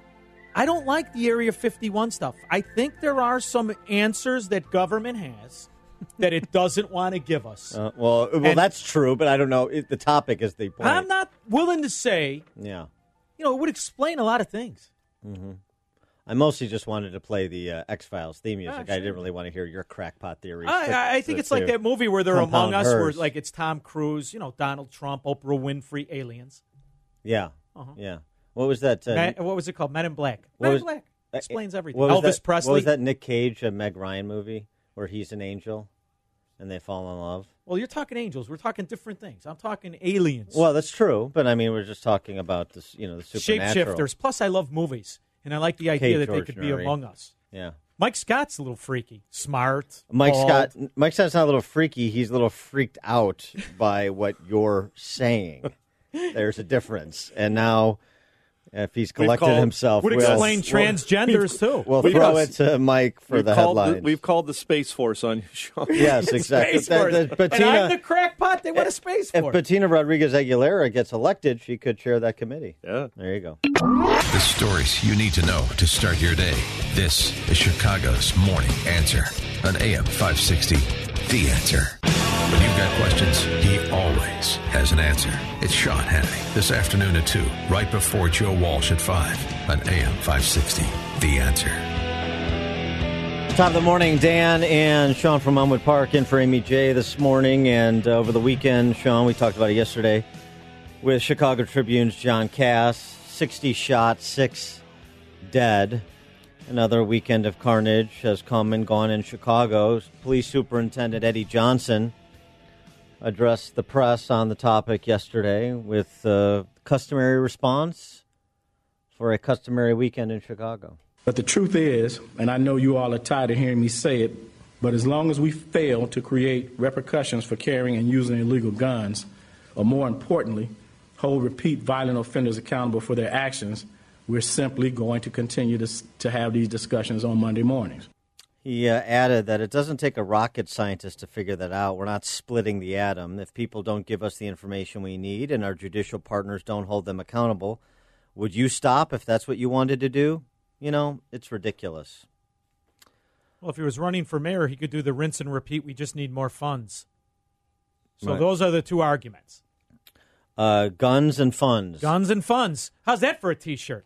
I don't like the Area fifty-one stuff. I think there are some answers that government has that it doesn't want to give us. Uh, well, well, And that's true, but I don't know. It, the topic is the point. I'm not willing to say, Yeah. you know, it would explain a lot of things. Mm-hmm. I mostly just wanted to play the uh, X-Files theme music. Ah, I sure. didn't really want to hear your crackpot theories. I, I, I think it's like that movie where they're Among Us, where like it's Tom Cruise, you know, Donald Trump, Oprah Winfrey, aliens. Yeah, Uh-huh. yeah. What was that? Uh, Men- what was it called? Men in Black. what Men was- in Black uh, explains everything. what was Elvis that- Presley. What was that Nick Cage, uh, Meg Ryan movie where he's an angel and they fall in love? Well, you're talking angels. We're talking different things. I'm talking aliens. Well, that's true, but I mean, we're just talking about this, you know, the supernatural. Shapeshifters. Plus, I love movies, and I like the idea Kate that George they could be Nori. among us. Yeah. Mike Scott's a little freaky, smart. Mike bald. Scott. Mike Scott's not a little freaky. He's a little freaked out by what you're saying. There's a difference, and now if he's collected called- himself, Would we'll, explain transgenders too. We'll We've throw got- it to Mike for we've the called headlines. we've called the Space Force on your show. Yes, exactly. Space Force. That- that and Bettina- I'm the crackpot. They want a space If force. Bettina Rodriguez Aguilera gets elected, she could chair that committee. Yeah. There you go. The stories you need to know to start your day. This is Chicago's Morning Answer on A M five sixty. The Answer. When you've got questions, he always has an answer. It's Sean Hannity this afternoon at two, right before Joe Walsh at five on A M five sixty. The Answer. Top of the morning, Dan and Sean from Elmwood Park in for Amy J this morning. And uh, over the weekend, Sean, we talked about it yesterday with Chicago Tribune's John Cass. sixty shot, six dead. Another weekend of carnage has come and gone in Chicago. Police Superintendent Eddie Johnson addressed the press on the topic yesterday with a customary response for a customary weekend in Chicago. But the truth is, and I know you all are tired of hearing me say it, but as long as we fail to create repercussions for carrying and using illegal guns, or more importantly, hold repeat violent offenders accountable for their actions, we're simply going to continue to, to have these discussions on Monday mornings. He uh, added that it doesn't take a rocket scientist to figure that out. We're not splitting the atom. If people don't give us the information we need and our judicial partners don't hold them accountable, would you stop if that's what you wanted to do? You know, it's ridiculous. Well, if he was running for mayor, he could do the rinse and repeat. We just need more funds. So Right. those are the two arguments. Uh, guns and funds. Guns and funds. How's that for a T-shirt?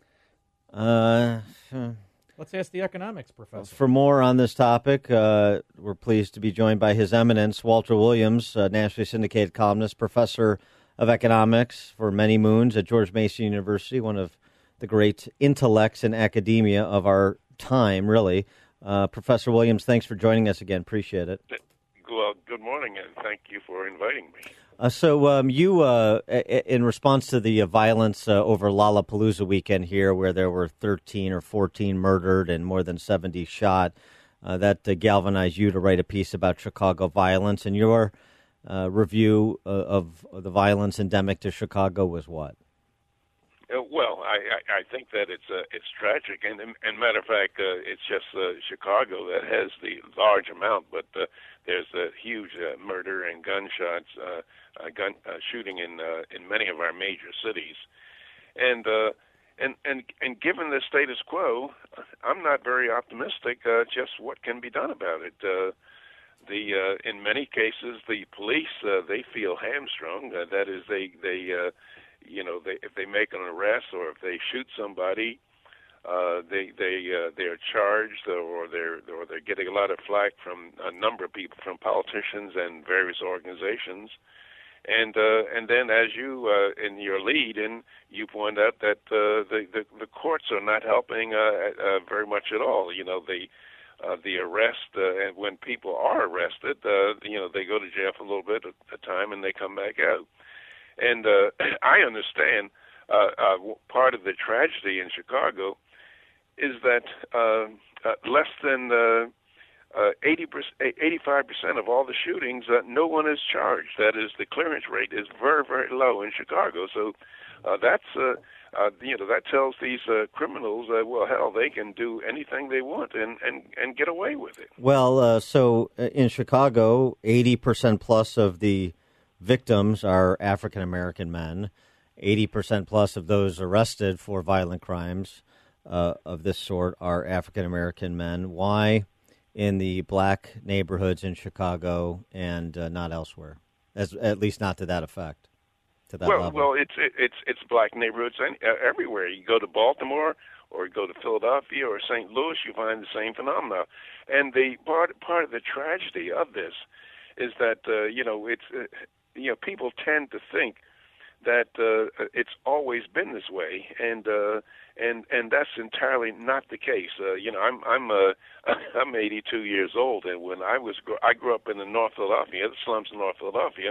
Uh, uh, Let's ask the economics professor. For more on this topic, uh, we're pleased to be joined by His Eminence, Walter Williams, a nationally syndicated columnist, professor of economics for many moons at George Mason University, one of the great intellects in academia of our time, really. Uh, Professor Williams, thanks for joining us again. Appreciate it. Well, good morning, and thank you for inviting me. Uh, so um, you, uh, in response to the uh, violence uh, over Lollapalooza weekend here, where there were thirteen or fourteen murdered and more than seventy shot, uh, that uh, galvanized you to write a piece about Chicago violence. And your uh, review uh, of the violence endemic to Chicago was what? Uh, well, I, I, I think that it's uh, it's tragic, and, and, and matter of fact, uh, it's just uh, Chicago that has the large amount, but uh, there's a huge uh, murder and gunshots, uh, uh, gun uh, shooting in uh, in many of our major cities, and uh, and and and given the status quo, I'm not very optimistic. Uh, just what can be done about it? Uh, the uh, in many cases, the police uh, they feel hamstrung. Uh, that is, they they uh, you know, they, if they make an arrest or if they shoot somebody, uh, they they uh, they're charged or they're or they're getting a lot of flack from a number of people, from politicians and various organizations, and uh, and then as you uh, in your lead, and you point out that uh, the, the the courts are not helping uh, uh, very much at all. You know, the uh, the arrest uh, and when people are arrested, uh, you know, they go to jail for a little bit at a time and they come back out. And uh, I understand uh, uh, part of the tragedy in Chicago is that uh, uh, less than uh, uh, eighty percent, eighty-five percent of all the shootings, uh, no one is charged. That is, the clearance rate is very, very low in Chicago. So uh, that's, uh, uh, you know, that tells these uh, criminals, uh, well, hell, they can do anything they want and, and, and get away with it. Well, uh, so in Chicago, eighty percent plus of the victims are African-American men, eighty percent plus of those arrested for violent crimes uh, of this sort are African American men. Why in the black neighborhoods in Chicago and uh, not elsewhere? As at least not to that effect. To that well, level. well, it's it's it's black neighborhoods any, uh, everywhere. You go to Baltimore or you go to Philadelphia or Saint Louis, you find the same phenomena. And the part part of the tragedy of this is that uh, you know it's uh, you know people tend to think that uh, it's always been this way, and uh, and and that's entirely not the case. Uh, you know, I'm I'm uh, I'm eighty-two years old, and when I was I grew up in the North Philadelphia, the slums of North Philadelphia,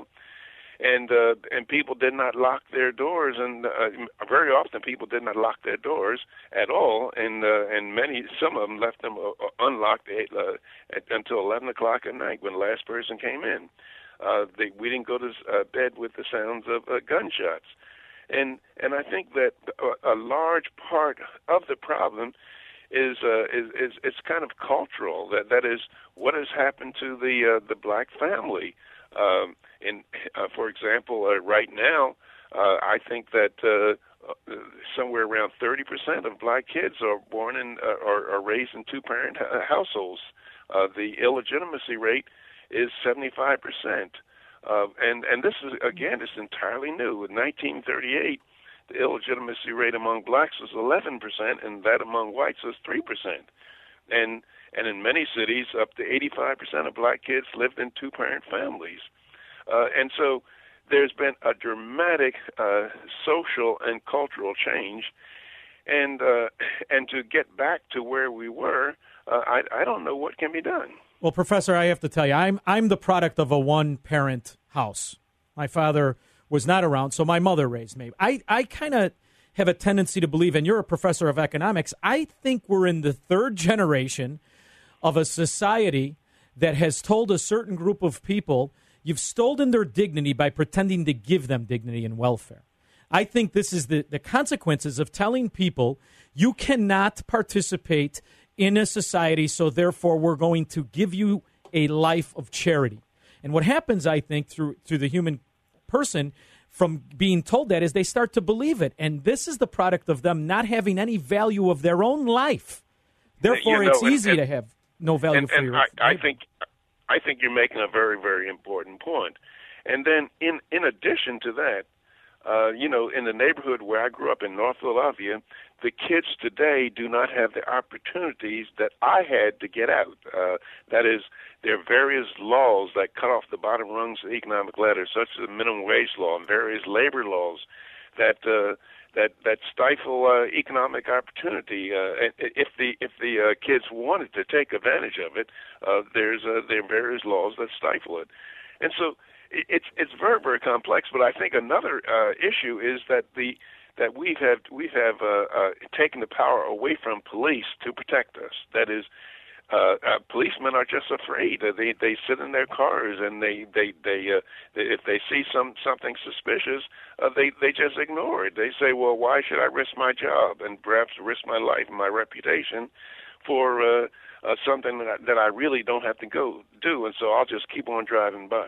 and uh, and people did not lock their doors, and uh, very often people did not lock their doors at all, and uh, and many some of them left them uh, unlocked uh, at, until eleven o'clock at night when the last person came in. Uh, they, we didn't go to uh, bed with the sounds of uh, gunshots, and and I think that a, a large part of the problem is uh, is, is it's kind of cultural. That that is what has happened to the uh, the black family. Um, in uh, for example, uh, right now, uh, I think that uh, somewhere around thirty percent of black kids are born in uh, are, are raised in two-parent uh, households. Uh, the illegitimacy rate is seventy-five percent. Uh, and, and this is, again, it's entirely new. In nineteen thirty-eight, the illegitimacy rate among blacks was eleven percent, and that among whites was three percent. And and in many cities, up to eighty-five percent of black kids lived in two-parent families. Uh, and so there's been a dramatic uh, social and cultural change. And, uh, and to get back to where we were, uh, I, I don't know what can be done. Well, Professor, I have to tell you, I'm I'm the product of a one-parent house. My father was not around, so my mother raised me. I, I kind of have a tendency to believe, and you're a professor of economics, I think we're in the third generation of a society that has told a certain group of people, you've stolen their dignity by pretending to give them dignity and welfare. I think this is the, the consequences of telling people you cannot participate in a society, so therefore we're going to give you a life of charity. And what happens, I think, through through the human person from being told that is they start to believe it. And this is the product of them not having any value of their own life. Therefore, you know, it's and, easy and, to have no value and, for and your I, I neighbor. think I think you're making a very, very important point. And then in, in addition to that, Uh, you know, in the neighborhood where I grew up in North Philadelphia, the kids today do not have the opportunities that I had to get out. Uh, that is, there are various laws that cut off the bottom rungs of the economic ladder, such as the minimum wage law and various labor laws that uh, that that stifle uh, economic opportunity. Uh, if the if the uh, kids wanted to take advantage of it, uh, there's uh, there are various laws that stifle it, and so. It's it's very, very complex, but I think another uh, issue is that the that we have we have uh, uh, taken the power away from police to protect us. That is, uh, uh, policemen are just afraid. Uh, they they sit in their cars and they they they, uh, they if they see some something suspicious, uh, they they just ignore it. They say, well, why should I risk my job and perhaps risk my life and my reputation for uh, uh, something that I, that I really don't have to go do? And so I'll just keep on driving by.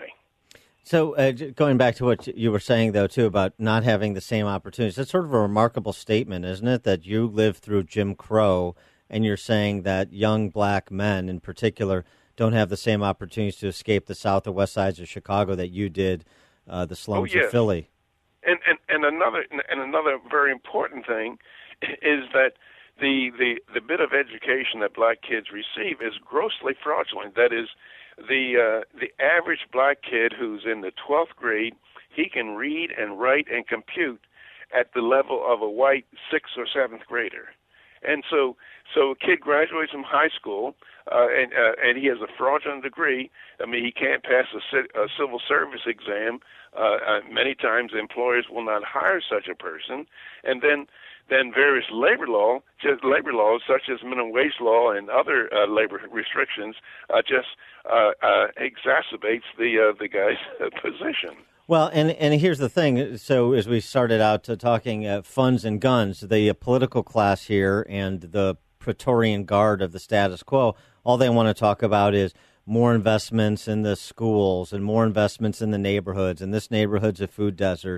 So uh, going back to what you were saying, though, too, about not having the same opportunities, that's sort of a remarkable statement, isn't it, that you lived through Jim Crow and you're saying that young black men in particular don't have the same opportunities to escape the south or west sides of Chicago that you did, uh, the slums oh, yes. of Philly. And, and, and, another, and another very important thing is that the, the, the bit of education that black kids receive is grossly fraudulent. That is, The uh, the average black kid who's in the twelfth grade, he can read and write and compute at the level of a white sixth or seventh grader. And so so a kid graduates from high school, uh, and uh, and he has a fraudulent degree. I mean, he can't pass a, a civil service exam. Uh, uh, many times employers will not hire such a person. And then then various labor law, just labor laws such as minimum wage law and other uh, labor restrictions, uh, just uh, uh, exacerbates the uh, the guy's position. Well, and and here's the thing. So as we started out uh, talking uh, funds and guns, the uh, political class here and the Praetorian Guard of the status quo, all they want to talk about is more investments in the schools and more investments in the neighborhoods, and this neighborhood's a food desert.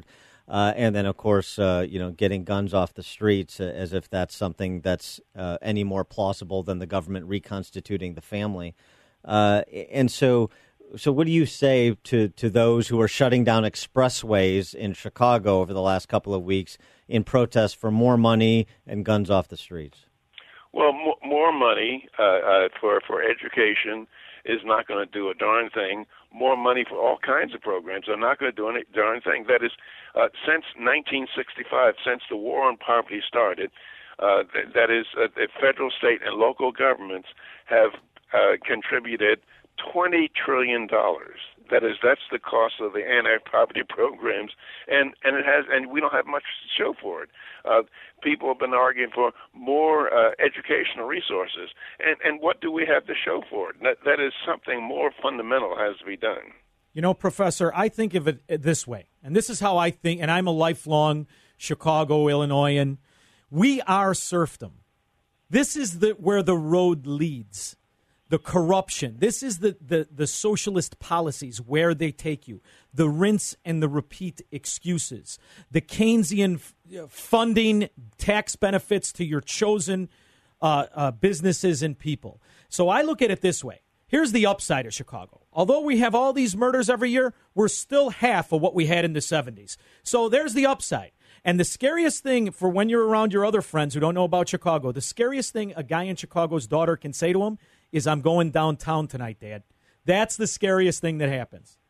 Uh, and then, of course, uh, you know, getting guns off the streets, uh, as if that's something that's uh, any more plausible than the government reconstituting the family. Uh, and so, so what do you say to, to those who are shutting down expressways in Chicago over the last couple of weeks in protest for more money and guns off the streets? Well, more, more money uh, uh, for for education is not going to do a darn thing. More money for all kinds of programs are not going to do any darn thing. That is, uh, since nineteen sixty-five, since the war on poverty started, uh, th- that is, uh, the federal, state, and local governments have uh, contributed twenty trillion dollars. That is, that's the cost of the anti-poverty programs, and, and it has, and we don't have much to show for it. Uh, people have been arguing for more uh, educational resources, and, and what do we have to show for it? That, that is something more fundamental has to be done. You know, Professor, I think of it this way, and this is how I think, and I'm a lifelong Chicago, Illinoisan. We are serfdom. This is the where the road leads. The corruption. This is the, the, the socialist policies, where they take you. The rinse and the repeat excuses. The Keynesian f- funding, tax benefits to your chosen uh, uh, businesses and people. So I look at it this way. Here's the upside of Chicago. Although we have all these murders every year, we're still half of what we had in the seventies. So there's the upside. And the scariest thing for when you're around your other friends who don't know about Chicago, the scariest thing a guy in Chicago's daughter can say to him is, I'm going downtown tonight, Dad. That's the scariest thing that happens.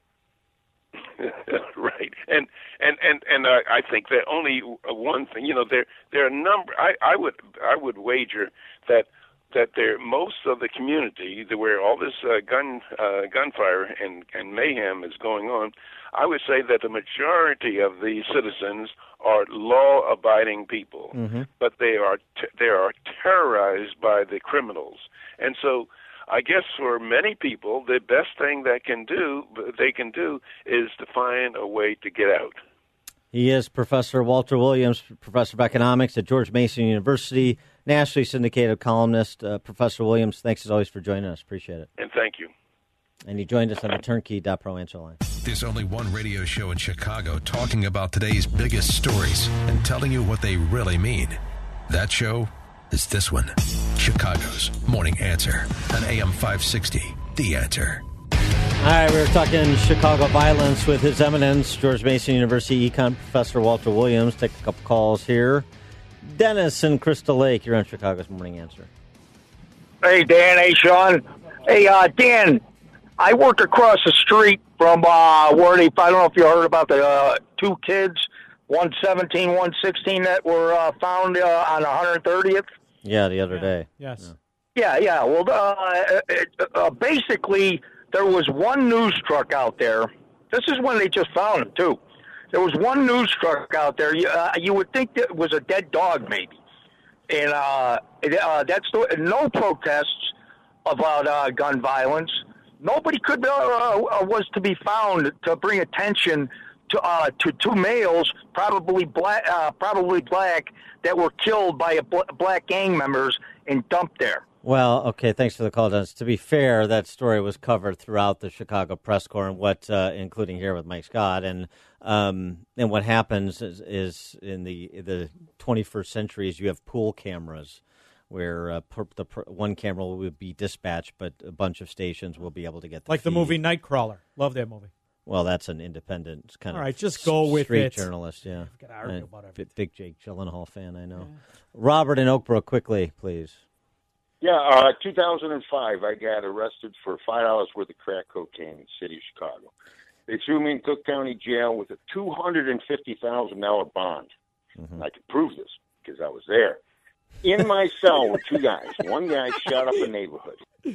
Right. And and and and uh, I think that only one thing, you know, there there are a number. I, I would I would wager that that there most of the community where all this uh, gun uh, gunfire and and mayhem is going on, I would say that the majority of the citizens are law-abiding people, mm-hmm. but they are t- they are terrorized by the criminals, and so I guess for many people, the best thing that can do they can do is to find a way to get out. He is Professor Walter Williams, Professor of Economics at George Mason University, nationally syndicated columnist. Uh, Professor Williams, thanks as always for joining us. Appreciate it. And thank you. And he joined us on the turnkey dot pro answer line. There's only one radio show in Chicago talking about today's biggest stories and telling you what they really mean. That show is this one, Chicago's Morning Answer on A M five sixty, The Answer. All right, we were talking Chicago violence with His Eminence, George Mason University econ professor Walter Williams. Take a couple calls here. Dennis in Crystal Lake, you're on Chicago's Morning Answer. Hey, Dan. Hey, Sean. Hey, uh, Dan, I work across the street from uh, where they, I don't know if you heard about the uh, two kids, one seventeen, one sixteen, that were uh, found uh, on one hundred thirtieth. Yeah, the other yeah. day. Yes. Yeah, yeah. Well, uh, it, uh, basically, there was one news truck out there. This is when they just found him, too. There was one news truck out there. You, uh, you would think that it was a dead dog, maybe. And uh, it, uh, that's the, no protests about uh, gun violence. Nobody could uh, uh, was to be found to bring attention to uh, to two males, probably black, uh, probably black, that were killed by a bl- black gang members and dumped there. Well, okay, thanks for the call, Dennis. To be fair, that story was covered throughout the Chicago press corps, and what, uh, including here with Mike Scott, and um, and what happens is, is in the the twenty-first century is you have pool cameras, where uh, per, the per, one camera will be dispatched, but a bunch of stations will be able to get the like feed. The movie Nightcrawler. Love that movie. Well, that's an independent kind All of right, just go with street it. journalist. Yeah, I've got to argue uh, about everything. Big Jake Gyllenhaal fan, I know. Yeah. Robert in Oak Brook, quickly, please. Yeah, uh, two thousand five, I got arrested for five dollars worth of crack cocaine in the city of Chicago. They threw me in Cook County Jail with a two hundred fifty thousand dollars bond. Mm-hmm. I could prove this because I was there. In my cell were two guys. One guy shot up a neighborhood.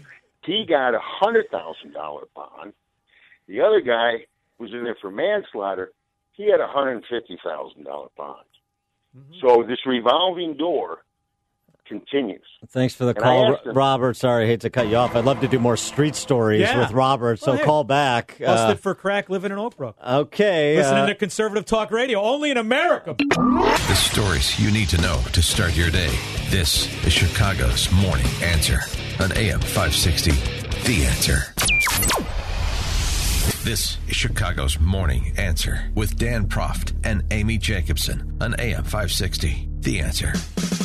He got a one hundred thousand dollars bond. The other guy was in there for manslaughter. He had a one hundred fifty thousand dollars bond. Mm-hmm. So this revolving door continues. Thanks for the and call, him, Robert. Sorry, I hate to cut you off. I'd love to do more street stories yeah. with Robert, so well, hey, call back. Busted uh, for crack living in Oak Brook. Okay. Listening uh, to conservative talk radio, only in America. The stories you need to know to start your day. This is Chicago's Morning Answer on A M five sixty, The Answer. This is Chicago's Morning Answer with Dan Proft and Amy Jacobson on A M five sixty. The Answer.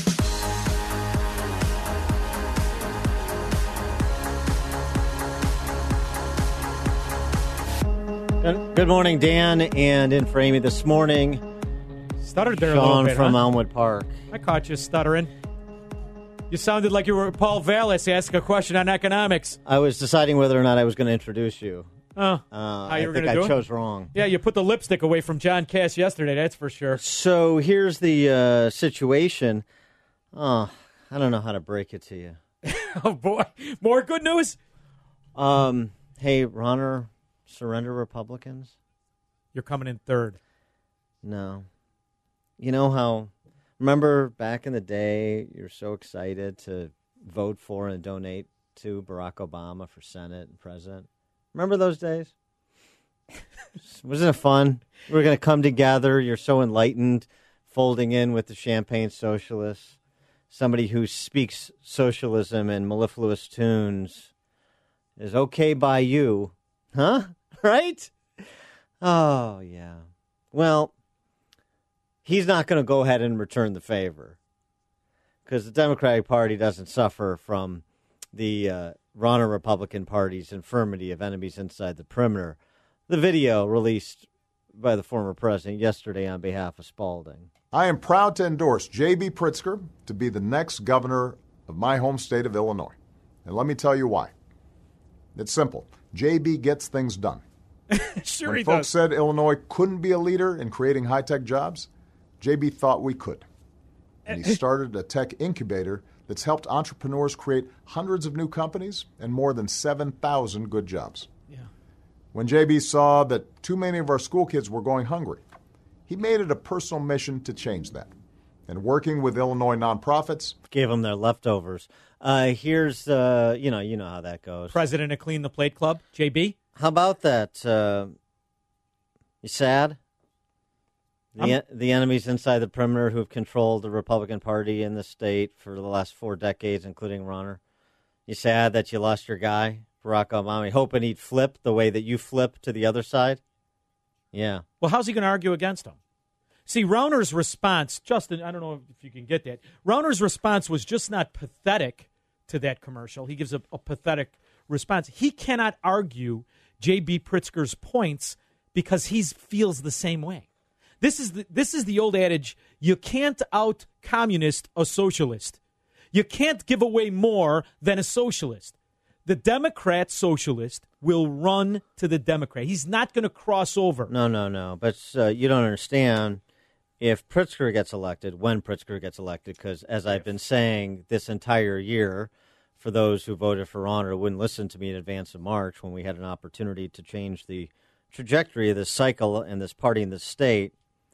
Good morning, Dan, and in for Amy this morning. Stuttered there Sean a little bit, from huh? Elmwood Park. I caught you stuttering. You sounded like you were Paul Vallis asking a question on economics. I was deciding whether or not I was going to introduce you. Oh, uh, how I you were think gonna do I it? chose wrong. Yeah, you put the lipstick away from John Cass yesterday, that's for sure. So here's the uh, situation. Oh, I don't know how to break it to you. Oh, boy. More good news? Um, hey, Ronner, surrender Republicans? You're coming in third. No. You know how, remember back in the day, you're so excited to vote for and donate to Barack Obama for Senate and President? Remember those days? Wasn't it fun? We were going to come together. You're so enlightened, folding in with the Champagne Socialists. Somebody who speaks socialism in mellifluous tunes is okay by you. Huh? Right? Oh, yeah. Well, he's not going to go ahead and return the favor because the Democratic Party doesn't suffer from the uh, Ronner Republican Party's infirmity of enemies inside the perimeter. The video released by the former president yesterday on behalf of Spalding. I am proud to endorse J B. Pritzker to be the next governor of my home state of Illinois. And let me tell you why. It's simple. J B gets things done. Sure when he folks does. said Illinois couldn't be a leader in creating high-tech jobs, J B thought we could. And he started a tech incubator that's helped entrepreneurs create hundreds of new companies and more than seven thousand good jobs. Yeah. When J B saw that too many of our school kids were going hungry, he made it a personal mission to change that. And working with Illinois nonprofits, Gave them their leftovers. Uh, here's, uh, you know, you know how that goes. President of Clean the Plate Club, J B. How about that? Uh, you sad? The, en- the enemies inside the perimeter who have controlled the Republican Party in the state for the last four decades, including Ronner. You sad that you lost your guy, Barack Obama, hoping he'd flip the way that you flip to the other side? Yeah. Well, how's he going to argue against him? See, Rauner's response, Justin, I don't know if you can get that. Rauner's response was just not pathetic to that commercial. He gives a, a pathetic response. He cannot argue J B. Pritzker's points because he feels the same way. This is the, this is the old adage, you can't out communist a socialist. You can't give away more than a socialist. The Democrat socialist will run to the Democrat. He's not going to cross over. No, no, no. But uh, you don't understand if Pritzker gets elected, when Pritzker gets elected, because as I've been saying this entire year, for those who voted for Ronner wouldn't listen to me in advance of March when we had an opportunity to change the trajectory of this cycle and this party in the state,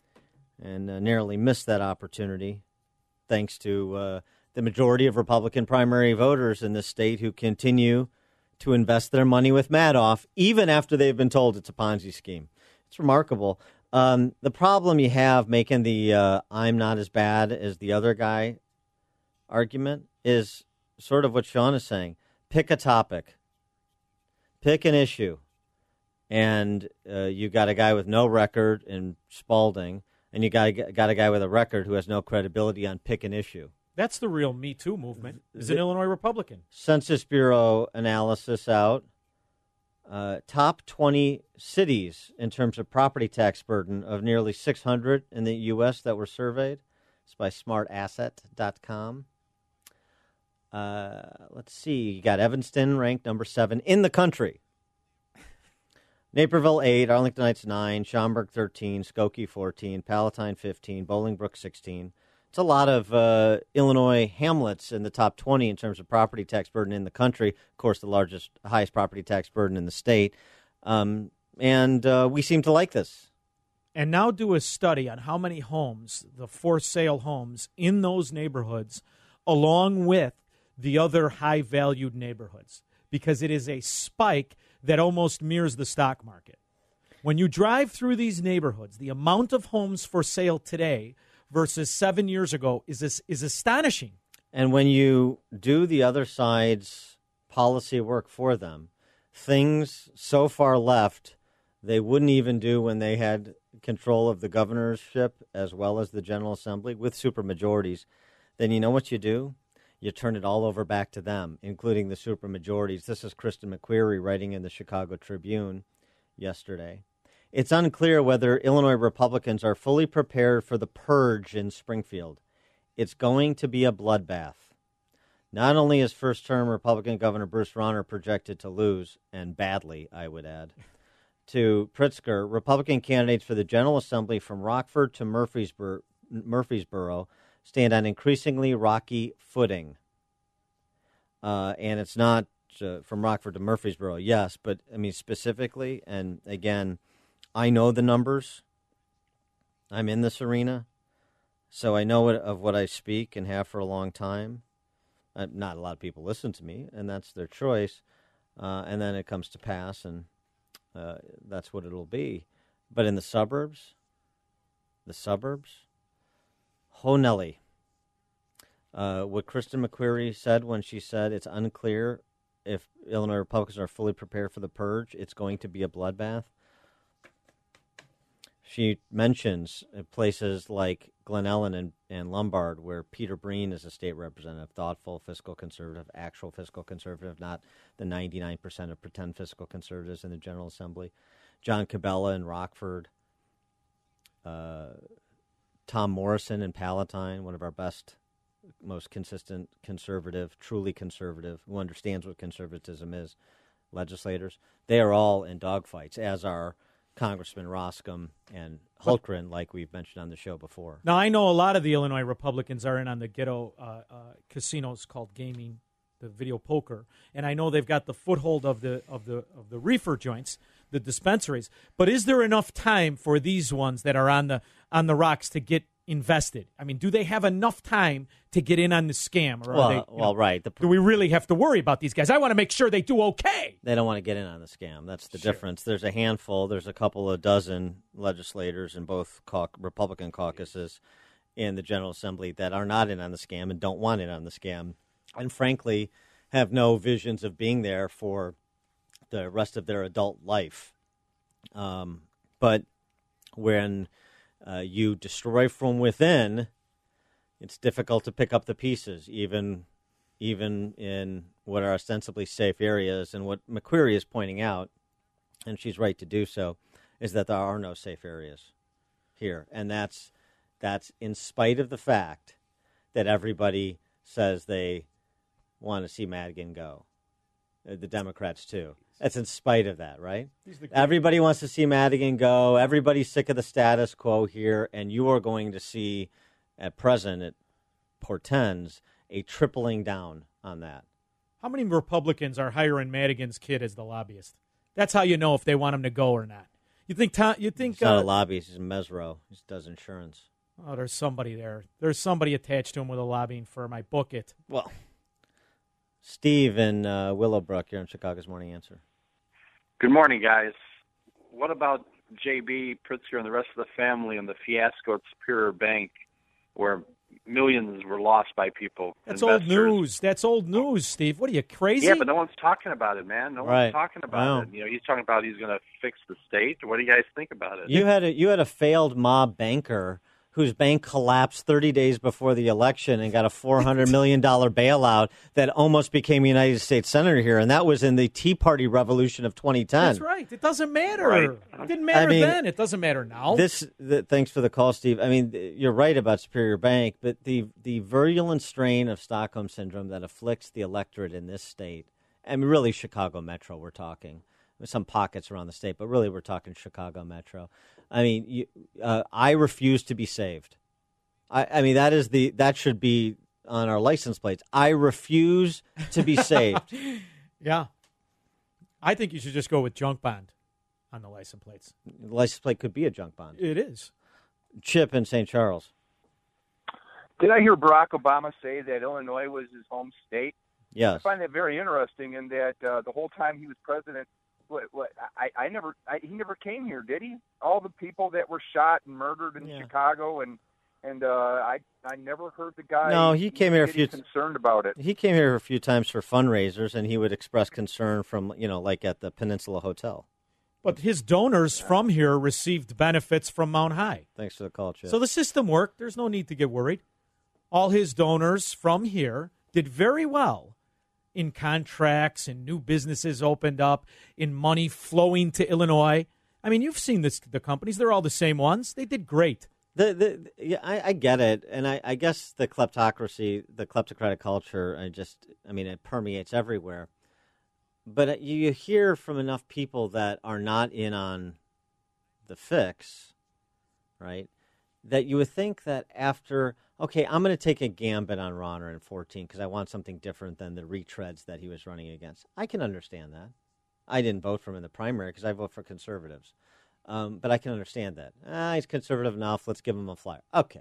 and uh, narrowly missed that opportunity thanks to uh, the majority of Republican primary voters in this state who continue to invest their money with Madoff, even after they've been told it's a Ponzi scheme. It's remarkable. Um, the problem you have making the uh, I'm not as bad as the other guy argument is sort of what Sean is saying. Pick a topic. Pick an issue. And uh, you got a guy with no record in Spalding, and you got a, got a guy with a record who has no credibility on pick an issue. That's the real Me Too movement, is an Illinois Republican. Census Bureau analysis out. Uh, top twenty cities in terms of property tax burden of nearly six hundred in the U S that were surveyed. It's by smart asset dot com. Uh, let's see. You got Evanston ranked number seven in the country. Naperville eight, Arlington Heights nine, Schaumburg thirteen, Skokie fourteen, Palatine fifteen, Bolingbrook sixteen. It's a lot of uh, Illinois hamlets in the top twenty in terms of property tax burden in the country. Of course, the largest, highest property tax burden in the state. Um, and uh, we seem to like this. And now do a study on how many homes, the for sale homes in those neighborhoods, along with the other high-valued neighborhoods, because it is a spike that almost mirrors the stock market. When you drive through these neighborhoods, the amount of homes for sale today versus seven years ago is is, is astonishing. And when you do the other side's policy work for them, things so far left they wouldn't even do when they had control of the governorship as well as the General Assembly with supermajorities, then you know what you do? You turn it all over back to them, including the supermajorities. This is Kristen McQuarrie writing in the Chicago Tribune yesterday. It's unclear whether Illinois Republicans are fully prepared for the purge in Springfield. It's going to be a bloodbath. Not only is first-term Republican Governor Bruce Rauner projected to lose, and badly, I would add, to Pritzker, Republican candidates for the General Assembly from Rockford to Murfreesboro, Murfreesboro stand on increasingly rocky footing. Uh, and it's not uh, from Rockford to Murfreesboro, yes, but, I mean, specifically, and again, I know the numbers. I'm in this arena, so I know what, of what I speak and have for a long time. Uh, not a lot of people listen to me, and that's their choice. Uh, and then it comes to pass, and uh, that's what it'll be. But in the suburbs, the suburbs, ho Nelly. Uh, what Kristen McQuarrie said when she said it's unclear if Illinois Republicans are fully prepared for the purge, it's going to be a bloodbath. She mentions places like Glen Ellen and, and Lombard, where Peter Breen is a state representative, thoughtful, fiscal conservative, actual fiscal conservative, not the ninety-nine percent of pretend fiscal conservatives in the General Assembly. John Cabela in Rockford. Uh, Tom Morrison in Palatine, one of our best, most consistent conservative, truly conservative, who understands what conservatism is, legislators. They are all in dogfights, as are Congressman Roscom and Hultgren, like we've mentioned on the show before. Now, I know a lot of the Illinois Republicans are in on the ghetto uh, uh, casinos called gaming, the video poker, and I know they've got the foothold of the of the of the reefer joints, the dispensaries. But is there enough time for these ones that are on the on the rocks to get invested? I mean, do they have enough time to get in on the scam? Or well, are they, well, know, right. The, do we really have to worry about these guys? I want to make sure they do okay. They don't want to get in on the scam. That's the Sure. difference. There's a handful. There's a couple of dozen legislators in both cau- Republican caucuses in the General Assembly that are not in on the scam and don't want in on the scam, and frankly have no visions of being there for the rest of their adult life. Um, but when Uh, you destroy from within, it's difficult to pick up the pieces, even even in what are ostensibly safe areas. And what McQuarrie is pointing out, and she's right to do so, is that there are no safe areas here. And that's that's in spite of the fact that everybody says they want to see Madigan go. Uh, the Democrats, too. That's in spite of that, right? Everybody wants to see Madigan go. Everybody's sick of the status quo here, and you are going to see, at present, it portends a tripling down on that. How many Republicans are hiring Madigan's kid as the lobbyist? That's how you know if they want him to go or not. You think? Tom, you think? He's not uh, a lobbyist. He's a Mesro. He just does insurance. Oh, there's somebody there. There's somebody attached to him with a lobbying firm. I book it. Well, Steve in uh, Willowbrook, you're on Chicago's Morning Answer. Good morning, guys. What about J B. Pritzker and the rest of the family and the fiasco at Superior Bank where millions were lost by people? That's investors? old news. That's old news, Steve. What are you, crazy? Yeah, but no one's talking about it, man. No Right. one's talking I about know. it. You know, he's talking about he's going to fix the state. What do you guys think about it? You had a you had a failed mob banker whose bank collapsed thirty days before the election and got a four hundred million dollars bailout that almost became a United States Senator here, and that was in the Tea Party revolution of twenty ten. That's right. It doesn't matter. Right. It didn't matter I mean, then. It doesn't matter now. This, the, thanks for the call, Steve. I mean, th- you're right about Superior Bank, but the the virulent strain of Stockholm Syndrome that afflicts the electorate in this state, I mean, really Chicago Metro we're talking, some pockets around the state, but really we're talking Chicago Metro. I mean, you, uh, I refuse to be saved. I, I mean, that is the that should be on our license plates. I refuse to be saved. Yeah. I think you should just go with junk bond on the license plates. The license plate could be a junk bond. It is. Chip in Saint Charles. Did I hear Barack Obama say that Illinois was his home state? Yes. I find that very interesting in that uh, the whole time he was president, what, what, I, I never, I, he never came here, did he? All the people that were shot and murdered in Yeah. Chicago, and and uh, I, I never heard the guy. No, he came here a getting few- concerned about it. He came here a few times for fundraisers, and he would express concern from, you know, like at the Peninsula Hotel. But his donors from here received benefits from Mount High. Thanks for the call, Chip. So the system worked. There's no need to get worried. All his donors from here did very well in contracts and new businesses opened up, in money flowing to Illinois. I mean, you've seen this, the companies. They're all the same ones. They did great. The, the, yeah, I, I get it. And I, I guess the kleptocracy, the kleptocratic culture, I just, I mean, it permeates everywhere. But you hear from enough people that are not in on the fix, right, that you would think that after, okay, I'm going to take a gambit on Rauner in fourteen because I want something different than the retreads that he was running against. I can understand that. I didn't vote for him in the primary because I vote for conservatives. Um, but I can understand that. Ah, he's conservative enough. Let's give him a flyer. Okay.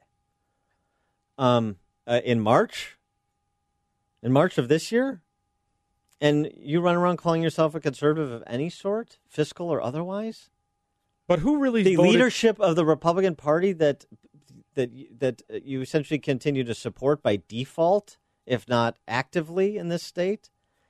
Um, uh, in March, in March of this year, and you run around calling yourself a conservative of any sort, fiscal or otherwise? But who really the voted? Leadership of the Republican Party that that that you essentially continue to support by default, if not actively, in this state?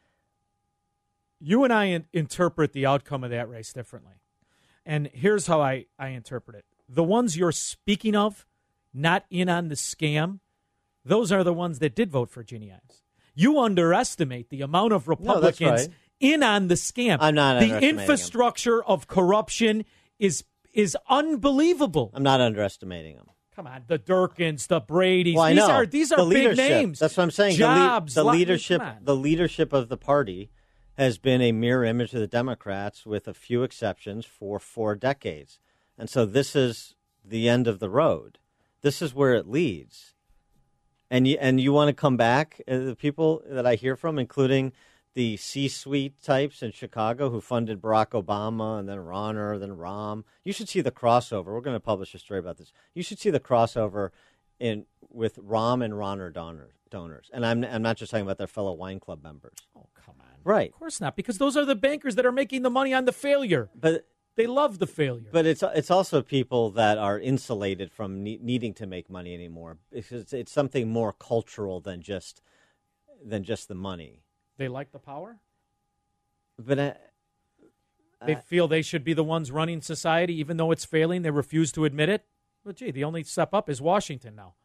You and I in- interpret the outcome of that race differently. And here's how I, I interpret it. The ones you're speaking of, not in on the scam, those are the ones that did vote for Ginny Ives. You underestimate the amount of Republicans no, that's right. in on the scam. I'm not The infrastructure them. of corruption is is unbelievable. I'm not underestimating them. Come on, the Durkins, the Bradys. Well, I these know. are these are the big leadership. names. That's what I'm saying. Jobs, the, le- the li- leadership, come on. the leadership of the party has been a mirror image of the Democrats, with a few exceptions, for four decades. And so this is the end of the road. This is where it leads. And you and you want to come back? Uh, the people that I hear from, including the C-suite types in Chicago who funded Barack Obama and then Rauner, then Rahm. You should see the crossover. We're going to publish a story about this. You should see the crossover in with Rahm and Rauner donors. donors. And I'm I'm not just talking about their fellow wine club members. Oh, come on. Right. Of course not, because those are the bankers that are making the money on the failure. But they love the failure. But it's it's also people that are insulated from ne- needing to make money anymore. It's, it's something more cultural than just than just the money. They like the power? But I, they feel they should be the ones running society, even though it's failing. They refuse to admit it. Well, gee, the only step up is Washington now.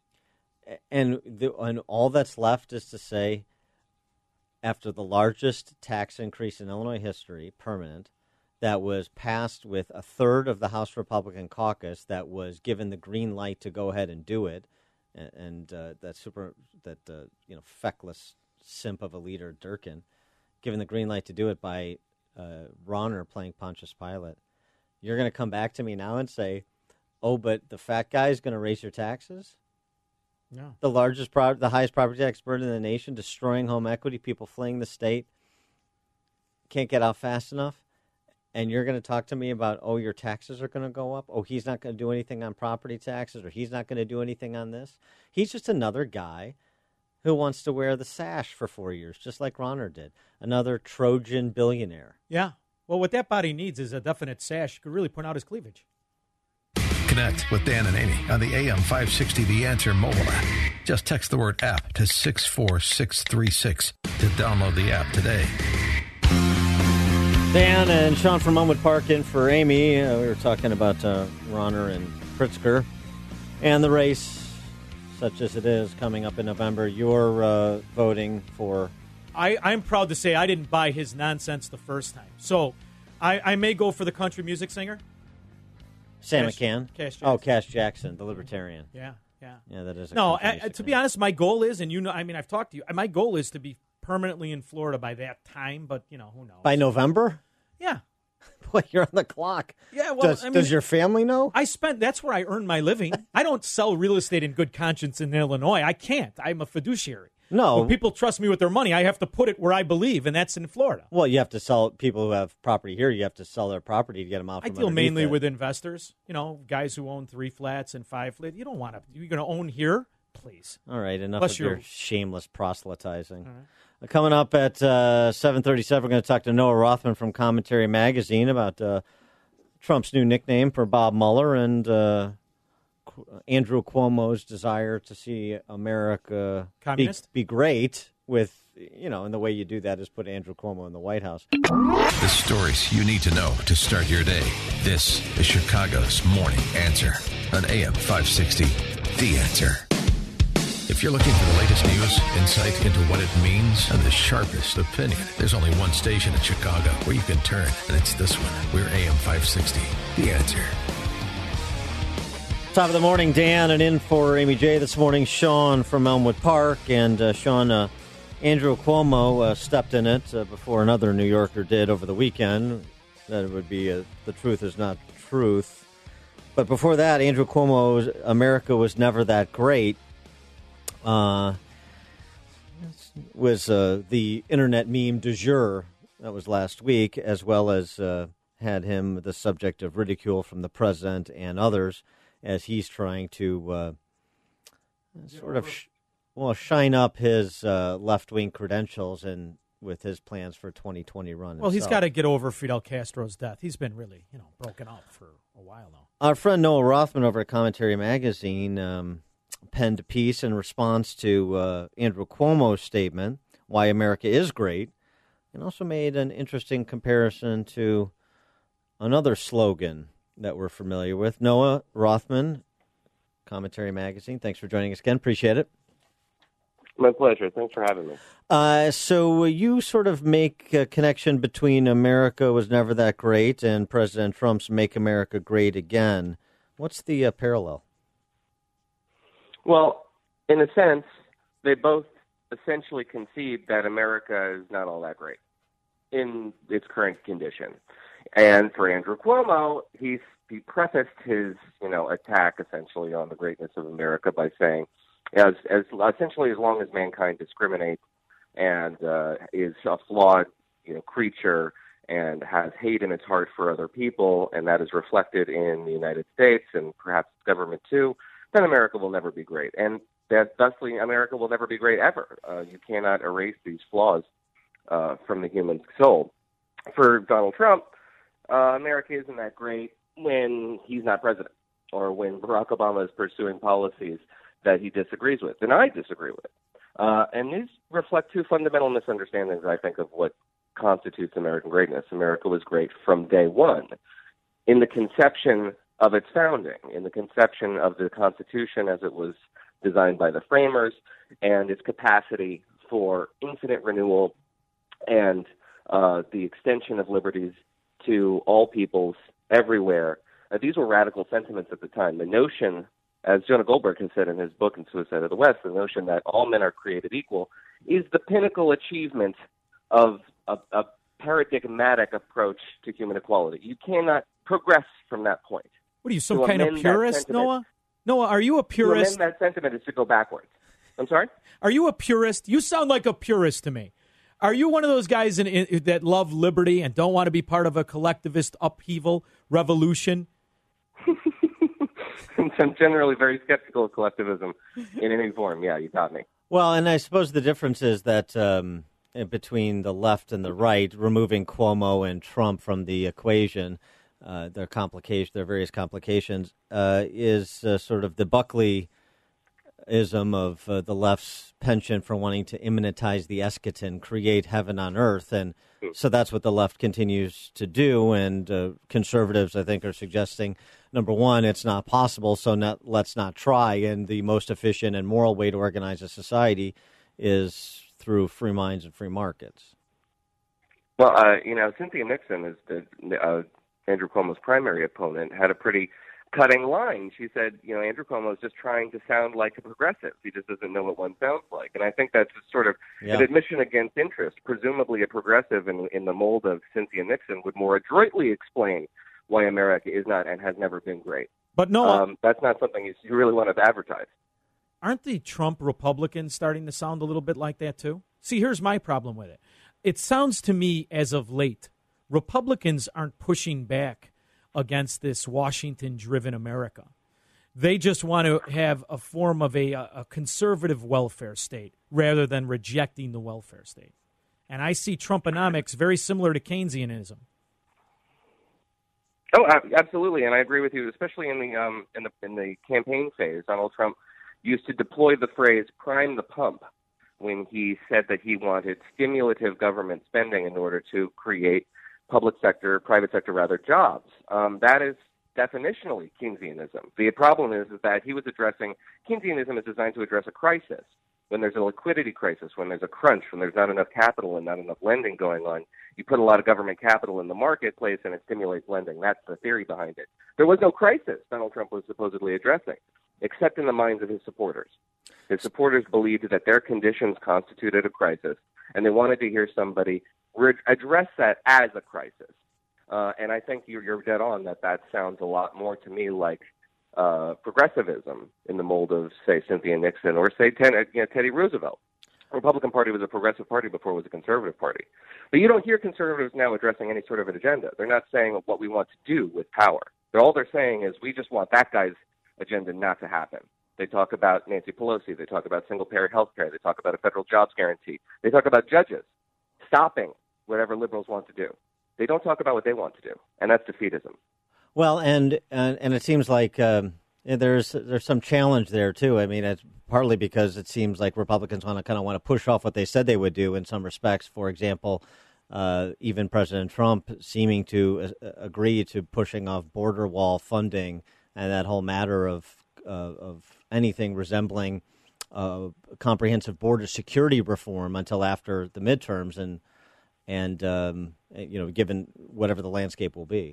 And the, and all that's left is to say, after the largest tax increase in Illinois history, permanent, that was passed with a third of the House Republican caucus, that was given the green light to go ahead and do it, and, and uh, that super that uh, you know feckless simp of a leader, Durkin, given the green light to do it by uh, Rauner playing Pontius Pilate. You're going to come back to me now and say, oh, but the fat guy is going to raise your taxes? No. The largest, pro- the highest property tax burden in the nation, destroying home equity, people fleeing the state, can't get out fast enough. And you're going to talk to me about, oh, your taxes are going to go up? Oh, he's not going to do anything on property taxes, or he's not going to do anything on this? He's just another guy who wants to wear the sash for four years, just like Rauner did. Another Trojan billionaire. Yeah. Well, what that body needs is a definite sash. He could really point out his cleavage. Connect with Dan and Amy on the A M five sixty The Answer mobile app. Just text the word app to six four six three six to download the app today. Dan and Sean from Elmwood Park in for Amy. Uh, we were talking about uh, Rauner and Pritzker and the race, such as it is, coming up in November. You're uh, voting for... I, I'm proud to say I didn't buy his nonsense the first time. So I, I may go for the country music singer. Sam Cash, McCann? Cash Jackson. Oh, Cash Jackson, the Libertarian. Yeah, yeah. Yeah, that is a No, country I, music to name. be honest, my goal is, and you know, I mean, I've talked to you, my goal is to be permanently in Florida by that time, but, you know, who knows? By November? Yeah. Boy, you're on the clock. Yeah, well, does, I mean, does your family know? I spent, that's where I earn my living. I don't sell real estate in good conscience in Illinois. I can't. I'm a fiduciary. No. When people trust me with their money, I have to put it where I believe, and that's in Florida. Well, you have to sell, people who have property here, you have to sell their property to get them out I from deal underneath mainly it. with investors, you know, guys who own three flats and five flats. You don't want to, you're going to own here? Please. All right, enough Unless of your you're- shameless proselytizing. All right. Uh, Coming up at uh, seven thirty-seven, we're going to talk to Noah Rothman from Commentary Magazine about uh, Trump's new nickname for Bob Mueller and uh, Qu- Andrew Cuomo's desire to see America be, Communist? be great with you know, and the way you do that is put Andrew Cuomo in the White House. The stories you need to know to start your day. This is Chicago's Morning Answer on A M five sixty, The Answer. If you're looking for the latest news, insight into what it means, and the sharpest opinion, there's only one station in Chicago where you can turn, and it's this one. We're A M five sixty, The Answer. Top of the morning, Dan, and in for Amy J. this morning, Sean from Elmwood Park. And uh, Sean, uh, Andrew Cuomo uh, stepped in it uh, before another New Yorker did over the weekend. That it would be uh, the truth is not truth. But before that, Andrew Cuomo's America was never that great. Uh, was uh, the internet meme du jour. That was last week, as well as uh, had him the subject of ridicule from the president and others, as he's trying to uh, sort of, sh- well, shine up his uh, left-wing credentials and with his plans for twenty twenty run. Well, himself. He's got to get over Fidel Castro's death. He's been really, you know, broken up for a while now. Our friend Noah Rothman over at Commentary Magazine um, penned a piece in response to uh, Andrew Cuomo's statement, Why America is Great, and also made an interesting comparison to another slogan that we're familiar with. Noah Rothman, Commentary Magazine, thanks for joining us again. Appreciate it. My pleasure. Thanks for having me. Uh, so you sort of make a connection between America was never that great and President Trump's Make America Great Again. What's the uh, parallel? Well, in a sense, they both essentially concede that America is not all that great in its current condition. And for Andrew Cuomo, he's, he prefaced his, you know, attack essentially on the greatness of America by saying, as, as essentially as long as mankind discriminates and uh, is a flawed, you know, creature and has hate in its heart for other people, and that is reflected in the United States and perhaps government too, then America will never be great. And that thusly, America will never be great ever. Uh, you cannot erase these flaws uh, from the human soul. For Donald Trump, Uh, America isn't that great when he's not president or when Barack Obama is pursuing policies that he disagrees with, and I disagree with. Uh, and these reflect two fundamental misunderstandings, I think, of what constitutes American greatness. America was great from day one. In the conception of its founding, in the conception of the Constitution as it was designed by the framers, and its capacity for infinite renewal and uh, the extension of liberties to all peoples everywhere. Uh, these were radical sentiments at the time. The notion, as Jonah Goldberg has said in his book, In Suicide of the West, the notion that all men are created equal is the pinnacle achievement of a, a paradigmatic approach to human equality. You cannot progress from that point. What are you, some to kind of purist, Noah? Noah, are you a purist? To amend that sentiment is to go backwards. I'm sorry? Are you a purist? You sound like a purist to me. Are you one of those guys in, in, that love liberty and don't want to be part of a collectivist upheaval revolution? I'm generally very skeptical of collectivism in any form. Yeah, you got me. Well, and I suppose the difference is that um, between the left and the right, removing Cuomo and Trump from the equation, uh, their complication, their various complications, uh, is uh, sort of the Buckley ism of uh, the left's penchant for wanting to immanentize the eschaton, create heaven on earth. And so that's what the left continues to do. And uh, conservatives, I think, are suggesting, number one, it's not possible, so not, let's not try. And the most efficient and moral way to organize a society is through free minds and free markets. Well, uh, you know, Cynthia Nixon, is the, uh, Andrew Cuomo's primary opponent, had a pretty cutting line. She said, you know, Andrew Cuomo is just trying to sound like a progressive. He just doesn't know what one sounds like. And I think that's sort of yeah. an admission against interest. Presumably a progressive in, in the mold of Cynthia Nixon would more adroitly explain why America is not and has never been great. But no, um, that's not something you, you really want to advertise. Aren't the Trump Republicans starting to sound a little bit like that too? See, here's my problem with it. It sounds to me as of late, Republicans aren't pushing back against this Washington-driven America. They just want to have a form of a, a conservative welfare state rather than rejecting the welfare state. And I see Trumponomics very similar to Keynesianism. Oh, absolutely, and I agree with you, especially in the um, in the in the campaign phase. Donald Trump used to deploy the phrase "prime the pump," when he said that he wanted stimulative government spending in order to create public sector, private sector rather, jobs. Um, that is definitionally Keynesianism. The problem is, is that he was addressing, Keynesianism is designed to address a crisis. When there's a liquidity crisis, when there's a crunch, when there's not enough capital and not enough lending going on, you put a lot of government capital in the marketplace and it stimulates lending. That's the theory behind it. There was no crisis Donald Trump was supposedly addressing, except in the minds of his supporters. His supporters believed that their conditions constituted a crisis, and they wanted to hear somebody re- address that as a crisis. Uh, and I think you're, you're dead on that that sounds a lot more to me like uh, progressivism in the mold of, say, Cynthia Nixon or, say, ten, you know, Teddy Roosevelt. The Republican Party was a progressive party before it was a conservative party. But you don't hear conservatives now addressing any sort of an agenda. They're not saying what we want to do with power. They're, all they're saying is we just want that guy's agenda not to happen. They talk about Nancy Pelosi. They talk about single-payer health care. They talk about a federal jobs guarantee. They talk about judges stopping whatever liberals want to do. They don't talk about what they want to do, and that's defeatism. Well, and and, and it seems like um, there's there's some challenge there too. I mean, it's partly because it seems like Republicans want to kind of want to push off what they said they would do in some respects. For example, uh, even President Trump seeming to uh, agree to pushing off border wall funding and that whole matter of uh, of anything resembling uh, comprehensive border security reform until after the midterms, and and um, you know, given whatever the landscape will be.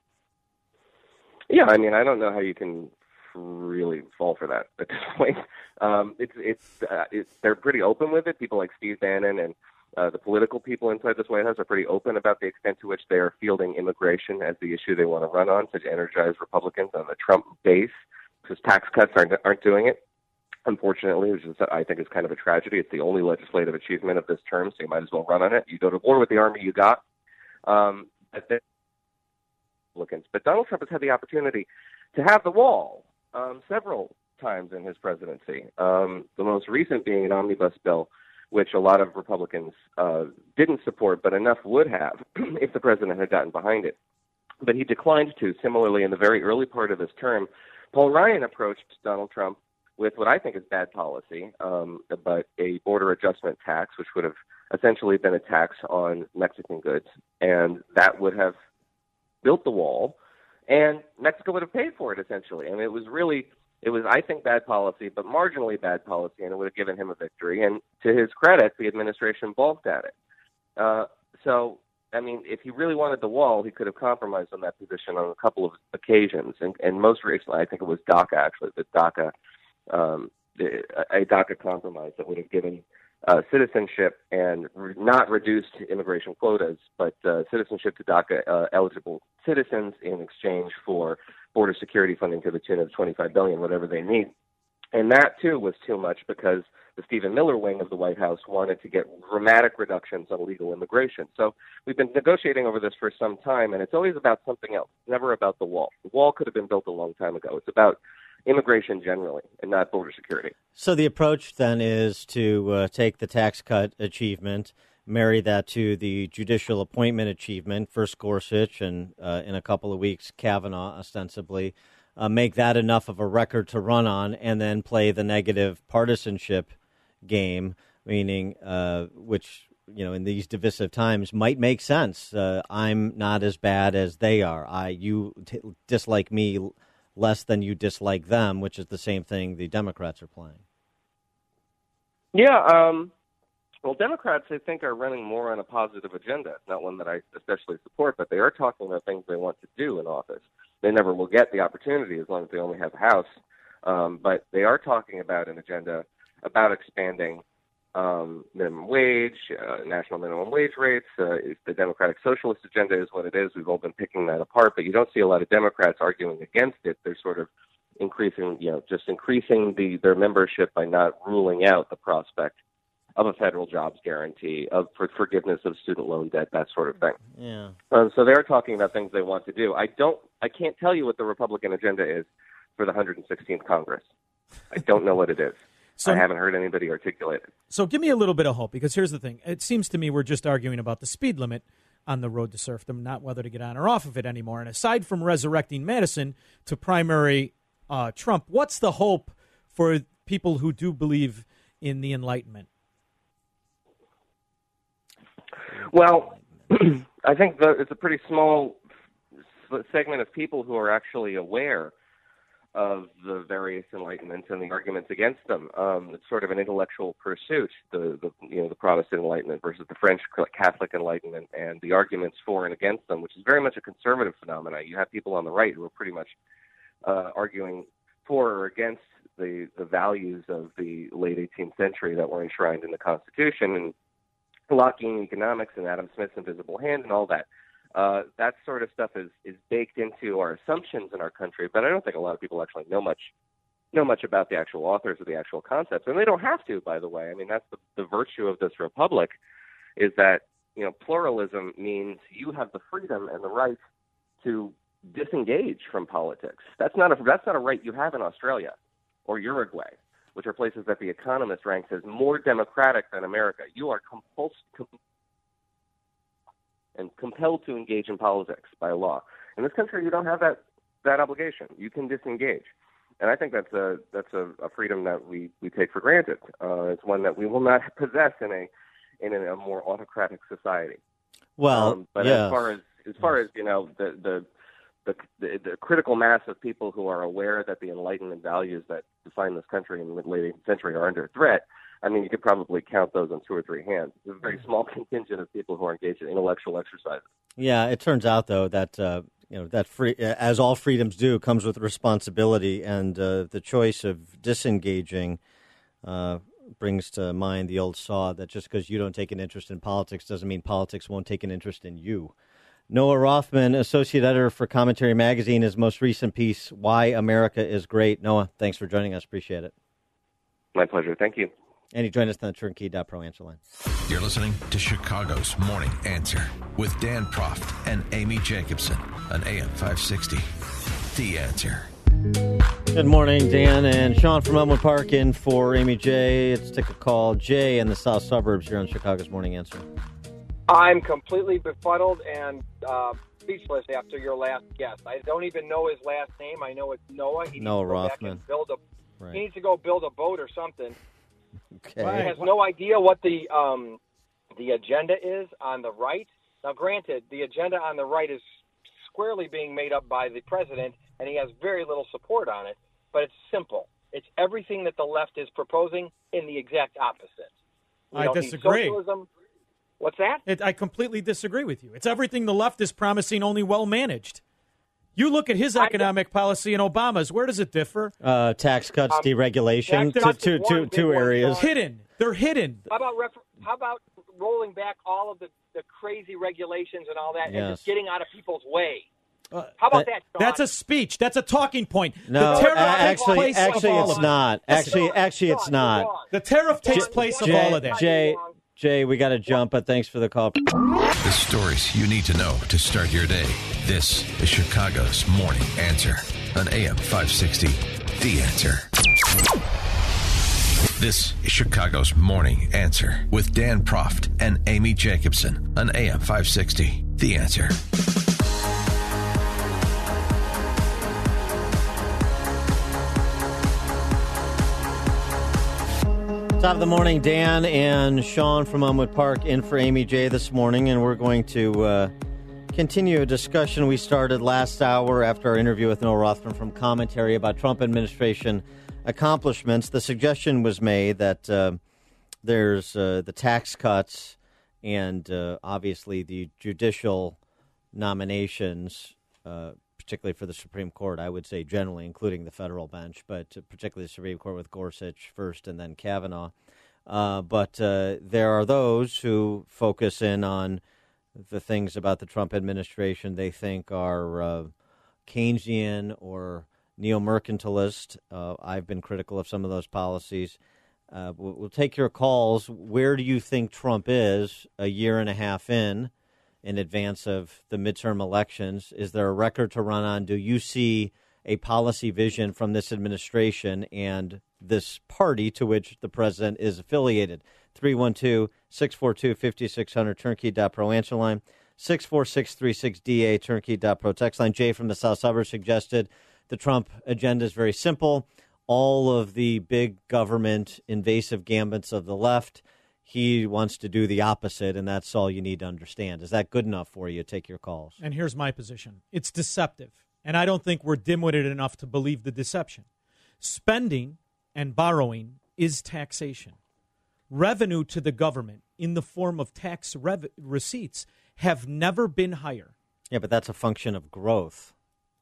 Yeah, I mean, I don't know how you can really fall for that at this point. Um, it's it's, uh, it's they're pretty open with it. People like Steve Bannon and uh, the political people inside this White House are pretty open about the extent to which they are fielding immigration as the issue they want to run on to energize Republicans on the Trump base, because tax cuts aren't aren't doing it. Unfortunately, which is, I think is kind of a tragedy. It's the only legislative achievement of this term, so you might as well run on it. You go to war with the army you got. Um, but, then, but Donald Trump has had the opportunity to have the wall um, several times in his presidency. Um, the most recent being an omnibus bill, which a lot of Republicans uh, didn't support, but enough would have if the president had gotten behind it. But he declined to. Similarly, in the very early part of his term, Paul Ryan approached Donald Trump with what I think is bad policy, um, but a border adjustment tax, which would have essentially been a tax on Mexican goods, and that would have built the wall, and Mexico would have paid for it, essentially. I mean, it was really, it was, I think, bad policy, but marginally bad policy, and it would have given him a victory. And to his credit, the administration balked at it. Uh, so, I mean, if he really wanted the wall, he could have compromised on that position on a couple of occasions, and, and most recently, I think it was DACA, actually, the DACA Um, a DACA compromise that would have given uh, citizenship and re- not reduced immigration quotas, but uh, citizenship to DACA uh, eligible citizens in exchange for border security funding to the tune of twenty-five billion dollars, whatever they need. And that, too, was too much because the Stephen Miller wing of the White House wanted to get dramatic reductions on illegal immigration. So we've been negotiating over this for some time, and it's always about something else, never about the wall. The wall could have been built a long time ago. It's about immigration generally and not border security. So the approach then is to uh, take the tax cut achievement, marry that to the judicial appointment achievement, first Gorsuch and uh, in a couple of weeks Kavanaugh ostensibly, uh, make that enough of a record to run on, and then play the negative partisanship game, meaning uh, which, you know, in these divisive times might make sense. Uh, I'm not as bad as they are. I you t- dislike me less than you dislike them, which is the same thing the Democrats are playing. Yeah, um, well, Democrats, I think, are running more on a positive agenda. It's not one that I especially support, but they are talking about things they want to do in office. They never will get the opportunity as long as they only have a House, um, but they are talking about an agenda about expanding um, minimum wage, uh, national minimum wage rates. Uh, the Democratic Socialist agenda is what it is. We've all been picking that apart, but you don't see a lot of Democrats arguing against it. They're sort of increasing, you know, just increasing the their membership by not ruling out the prospect of a federal jobs guarantee, of for forgiveness of student loan debt, that sort of thing. Yeah. Um, so they're talking about things they want to do. I don't, I can't tell you what the Republican agenda is for the one hundred sixteenth Congress. I don't know what it is. So, I haven't heard anybody articulate it. So give me a little bit of hope, because here's the thing. It seems to me we're just arguing about the speed limit on the road to serfdom, not whether to get on or off of it anymore. And aside from resurrecting Madison to primary uh, Trump, what's the hope for people who do believe in the Enlightenment? Well, I think that it's a pretty small segment of people who are actually aware of the various enlightenments and the arguments against them. Um, it's sort of an intellectual pursuit, the, the you know the Protestant Enlightenment versus the French Catholic Enlightenment, and the arguments for and against them, which is very much a conservative phenomenon. You have people on the right who are pretty much uh, arguing for or against the the values of the late eighteenth century that were enshrined in the Constitution, and Lockean economics and Adam Smith's Invisible Hand and all that. Uh, that sort of stuff is, is baked into our assumptions in our country, but I don't think a lot of people actually know much know much about the actual authors of the actual concepts, and they don't have to, by the way. I mean, that's the, the virtue of this republic, is that, you know, pluralism means you have the freedom and the right to disengage from politics. That's not a that's not a right you have in Australia or Uruguay, which are places that The Economist ranks as more democratic than America. You are compulsed com- and compelled to engage in politics by law. In this country, you don't have that, that obligation. You can disengage. And I think that's a that's a, a freedom that we, we take for granted. Uh, it's one that we will not possess in a in a, a more autocratic society. Well, um, but yeah. as far as as far as you know, the the The, the, the critical mass of people who are aware that the Enlightenment values that define this country in the late eighteenth century are under threat, I mean, you could probably count those on two or three hands. It's a very small contingent of people who are engaged in intellectual exercises. Yeah, it turns out, though, that, uh, you know, that free, as all freedoms do, comes with responsibility, and uh, the choice of disengaging uh, brings to mind the old saw that just because you don't take an interest in politics doesn't mean politics won't take an interest in you. Noah Rothman, associate editor for Commentary Magazine, his most recent piece, Why America is Great. Noah, thanks for joining us. Appreciate it. My pleasure. Thank you. And he joined us on the turnkey dot pro answer line. You're listening to Chicago's Morning Answer with Dan Proft and Amy Jacobson on A M five sixty. The Answer. Good morning, Dan and Sean from Elmwood Park in for Amy J. Let's take a call. Jay in the south suburbs here on Chicago's Morning Answer. I'm completely befuddled and uh, speechless after your last guest. I don't even know his last name. I know it's Noah. He Noah needs to go back Rothman. and build a, Right. He needs to go build a boat or something. Okay. He has no idea what the um, the agenda is on the right. Now, granted, the agenda on the right is squarely being made up by the president, and he has very little support on it. But it's simple. It's everything that the left is proposing in the exact opposite. We I don't need disagree. socialism. What's that? It, I completely disagree with you. It's everything the left is promising, only well-managed. You look at his economic policy and Obama's. Where does it differ? Uh, tax cuts, Um, deregulation, tax cuts two, is two, one two, big two one, areas. Sean. Hidden. They're hidden. How about ref- how about rolling back all of the, the crazy regulations and all that, and Yes. just getting out of people's way? Uh, How about that- that, Sean? That's a speech. That's a talking point. No, the tariff a- takes actually, place of actually, all it's of not. it. Actually, actually, it's not. The tariff takes place of Jay, all of that. Jay, Jay, we got to jump, but thanks for the call. The stories you need to know to start your day. This is Chicago's Morning Answer on A M five sixty. The Answer. This is Chicago's Morning Answer with Dan Proft and Amy Jacobson on A M five sixty. The Answer. Top of the morning, Dan and Sean from Elmwood Park in for Amy J this morning, and we're going to uh, continue a discussion we started last hour after our interview with Noah Rothman from Commentary about Trump administration accomplishments. The suggestion was made that uh, there's uh, the tax cuts and uh, obviously the judicial nominations, uh, particularly for the Supreme Court, I would say generally, including the federal bench, but particularly the Supreme Court with Gorsuch first and then Kavanaugh. Uh, but uh, there are those who focus in on the things about the Trump administration they think are uh, Keynesian or neo-mercantilist. Uh, I've been critical of some of those policies. Uh, we'll, we'll take your calls. Where do you think Trump is a year and a half in? in advance of the midterm elections? Is there a record to run on? Do you see a policy vision from this administration and this party to which the president is affiliated? three one two, six four two, five six zero zero, turnkey dot pro answer line, six four six three six D A, turnkey dot pro text line. Jay from the South Suburbs suggested the Trump agenda is very simple. All of the big government invasive gambits of the left, he wants to do the opposite, and that's all you need to understand. Is that good enough for you? Take your calls. And here's my position. It's deceptive, and I don't think we're dim-witted enough to believe the deception. Spending and borrowing is taxation. Revenue to the government in the form of tax rev- receipts have never been higher. Yeah, but that's a function of growth.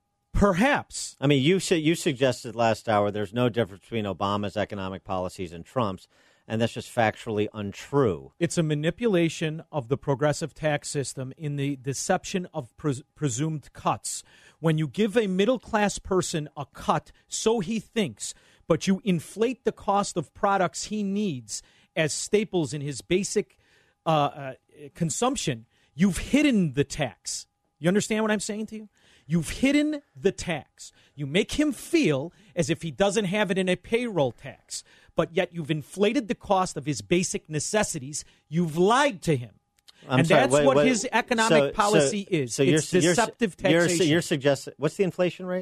Perhaps. I mean, you su- you suggested last hour there's no difference between Obama's economic policies and Trump's, and that's just factually untrue. It's a manipulation of the progressive tax system in the deception of pres- presumed cuts. When you give a middle-class person a cut, so he thinks, but you inflate the cost of products he needs as staples in his basic uh, uh, consumption, you've hidden the tax. You understand what I'm saying to you? You've hidden the tax. You make him feel as if he doesn't have it in a payroll tax, but yet you've inflated the cost of his basic necessities. You've lied to him. I'm and sorry, that's wait, what wait, his economic so, policy so, is. So it's you're, deceptive you're, taxation. You're, you're suggesting, what's the inflation rate?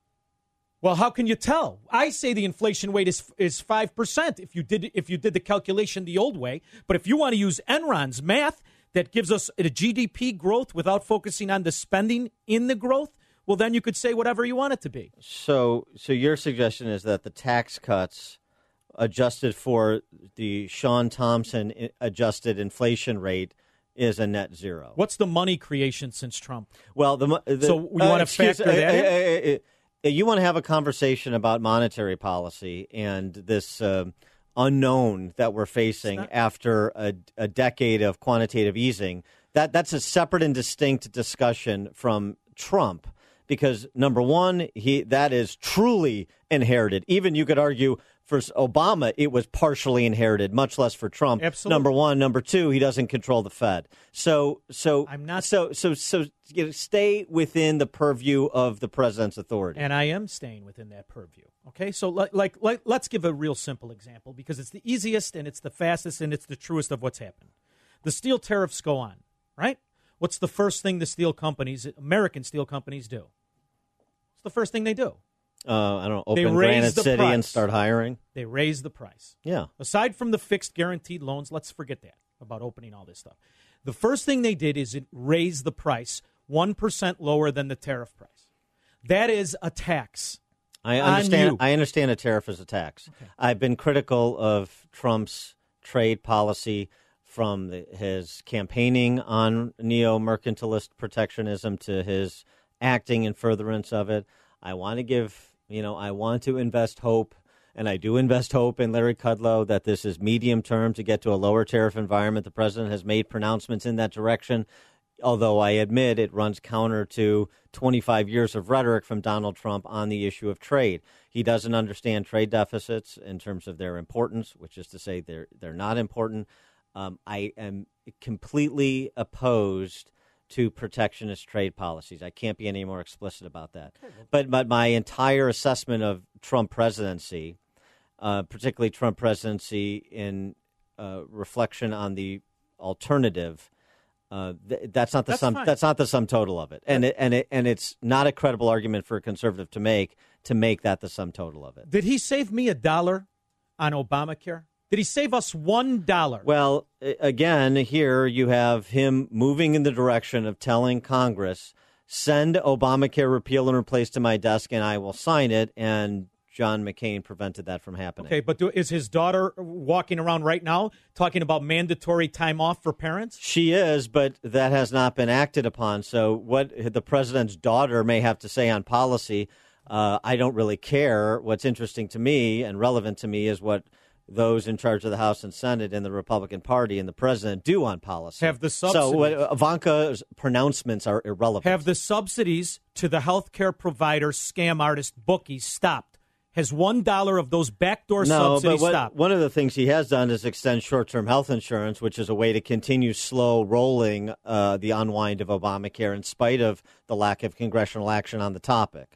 Well, how can you tell? I say the inflation rate is is five percent if you did if you did the calculation the old way. But if you want to use Enron's math that gives us a G D P growth without focusing on the spending in the growth, well, then you could say whatever you want it to be. So, so your suggestion is that the tax cuts adjusted for the Sean Thompson adjusted inflation rate is a net zero. What's the money creation since Trump? Well, the, the so you uh, want to factor uh, that in? Uh, uh, uh, You want to have a conversation about monetary policy and this uh, unknown that we're facing not- after a, a decade of quantitative easing. That that's a separate and distinct discussion from Trump, because number one, he that is truly inherited. Even you could argue for Obama, it was partially inherited, much less for Trump. Absolutely. Number one, number two, he doesn't control the Fed. So, so I'm not. So, so, so, you know, stay within the purview of the president's authority. And I am staying within that purview. Okay, so like, like, like, let's give a real simple example because it's the easiest and it's the fastest and it's the truest of what's happened. The steel tariffs go on, right? What's the first thing the steel companies, American steel companies, do? What's the first thing they do? Uh, I don't know, open Granite City price. and start hiring? They raise the price. Yeah. Aside from the fixed guaranteed loans, let's forget that, about opening all this stuff. The first thing they did is it raised the price one percent lower than the tariff price. That is a tax. I understand. On you. I understand a tariff is a tax. Okay. I've been critical of Trump's trade policy from the, his campaigning on neo-mercantilist protectionism to his acting in furtherance of it. I want to give, you know, I want to invest hope, and I do invest hope in Larry Kudlow that this is medium term to get to a lower tariff environment. The president has made pronouncements in that direction, although I admit it runs counter to twenty-five years of rhetoric from Donald Trump on the issue of trade. He doesn't understand trade deficits in terms of their importance, which is to say they're they're not important. Um, I am completely opposed to protectionist trade policies. I can't be any more explicit about that. But but my entire assessment of Trump presidency, uh, particularly Trump presidency in uh, reflection on the alternative, uh, th- that's not the that's sum. Fine. That's not the sum total of it, and it, and it, and it's not a credible argument for a conservative to make to make that the sum total of it. Did he save me a dollar on Obamacare? Did he save us one dollar? Well, again, here you have him moving in the direction of telling Congress, send Obamacare repeal and replace to my desk and I will sign it. And John McCain prevented that from happening. Okay, but do, is his daughter walking around right now talking about mandatory time off for parents? She is, but that has not been acted upon. So what the president's daughter may have to say on policy, uh, I don't really care. What's interesting to me and relevant to me is what those in charge of the House and Senate and the Republican Party and the president do on policy. Have the subsidies. So what, Ivanka's pronouncements are irrelevant. Have the subsidies to the healthcare provider scam artist bookies stopped? Has one dollar of those backdoor no, subsidies but what, stopped? One of the things he has done is extend short-term health insurance, which is a way to continue slow rolling uh, the unwind of Obamacare in spite of the lack of congressional action on the topic.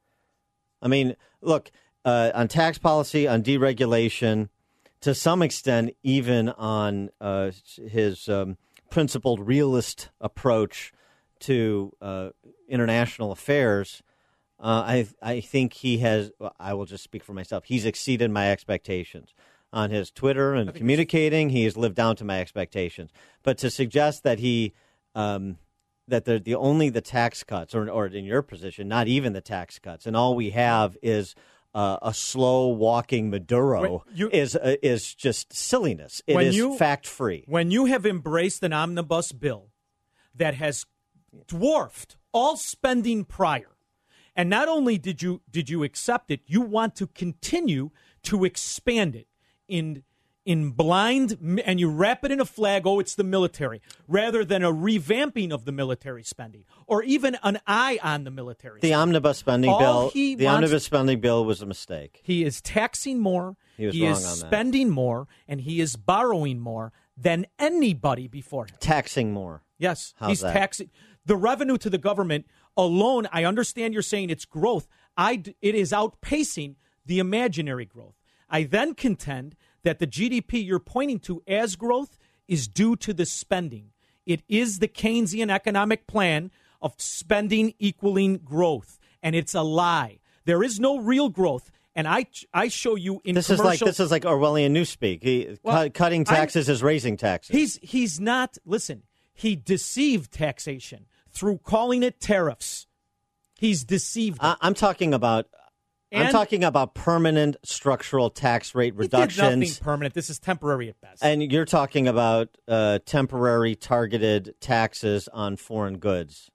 I mean, look, uh, on tax policy, on deregulation, to some extent, even on uh, his um, principled realist approach to uh, international affairs, uh, I I think he has, I will just speak for myself, he's exceeded my expectations. on his Twitter and communicating. He has lived down to my expectations. But to suggest that he um, that the the only the tax cuts, or or in your position, not even the tax cuts, and all we have is uh, a slow walking Maduro you, is uh, is just silliness. It is you, fact free. When you have embraced an omnibus bill that has dwarfed all spending prior, and not only did you did you accept it, you want to continue to expand it in in blind, and you wrap it in a flag, oh, it's the military, rather than a revamping of the military spending, or even an eye on the military The spending. omnibus spending All bill he the wants- omnibus spending bill was a mistake. He is taxing more, He was he wrong is on that. spending more, and he is borrowing more than anybody before him. Taxing more. Yes, How's he's that? taxing. The revenue to the government alone, I understand you're saying it's growth. I, d- it is outpacing the imaginary growth. I then contend that the G D P you're pointing to as growth is due to the spending. It is the Keynesian economic plan of spending equaling growth, and it's a lie. There is no real growth, and I I show you in This is commercial. like this is like Orwellian newspeak. He, Well, cut, cutting taxes is raising taxes. He's he's not. Listen, he deceived taxation through calling it tariffs. He's deceived. I, I'm talking about. I'm And- talking about permanent structural tax rate He did nothing reductions. permanent. This is temporary at best. And you're talking about uh, temporary targeted taxes on foreign goods.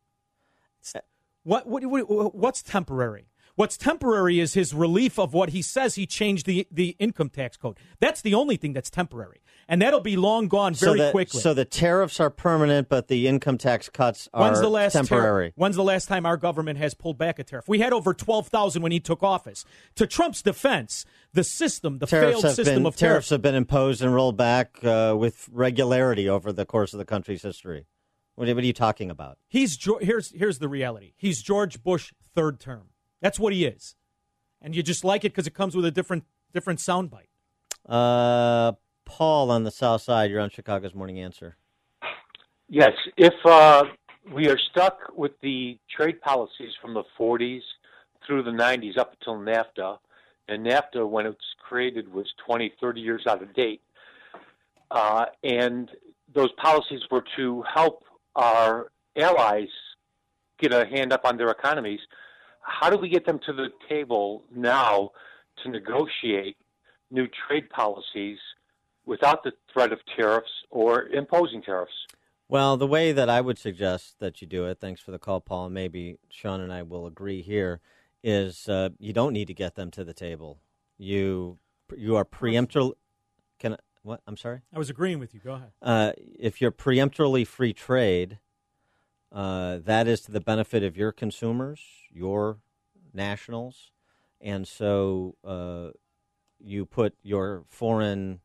What, what, what what's temporary? What's temporary is his relief of what he says he changed the the income tax code. That's the only thing that's temporary, and that'll be long gone very so the, quickly. So the tariffs are permanent, but the income tax cuts are When's the last temporary. Tar- when's the last time our government has pulled back a tariff? We had over twelve thousand when he took office. To Trump's defense, the system, the Tariffs failed have system been, of tariffs tariffs. have been imposed and rolled back uh, with regularity over the course of the country's history. What are, what are you talking about? He's Geo- here's here's the reality. He's George Bush third term. That's what he is, and you just like it because it comes with a different different soundbite. Uh, Paul on the South Side, you're on Chicago's Morning Answer. Yes, if uh, we are stuck with the trade policies from the forties through the nineties up until NAFTA, and NAFTA, when it was created, was twenty, thirty years out of date, uh, and those policies were to help our allies get a hand up on their economies, how do we get them to the table now to negotiate new trade policies without the threat of tariffs or imposing tariffs? Well, the way that I would suggest that you do it, thanks for the call, Paul, and maybe Sean and I will agree here, is uh, you don't need to get them to the table. You you are preemptor. Can I, what? I'm sorry? I was agreeing with you. Go ahead. Uh, if you're preemptorily free trade, uh, that is to the benefit of your consumers, your nationals, and so uh, you put your foreign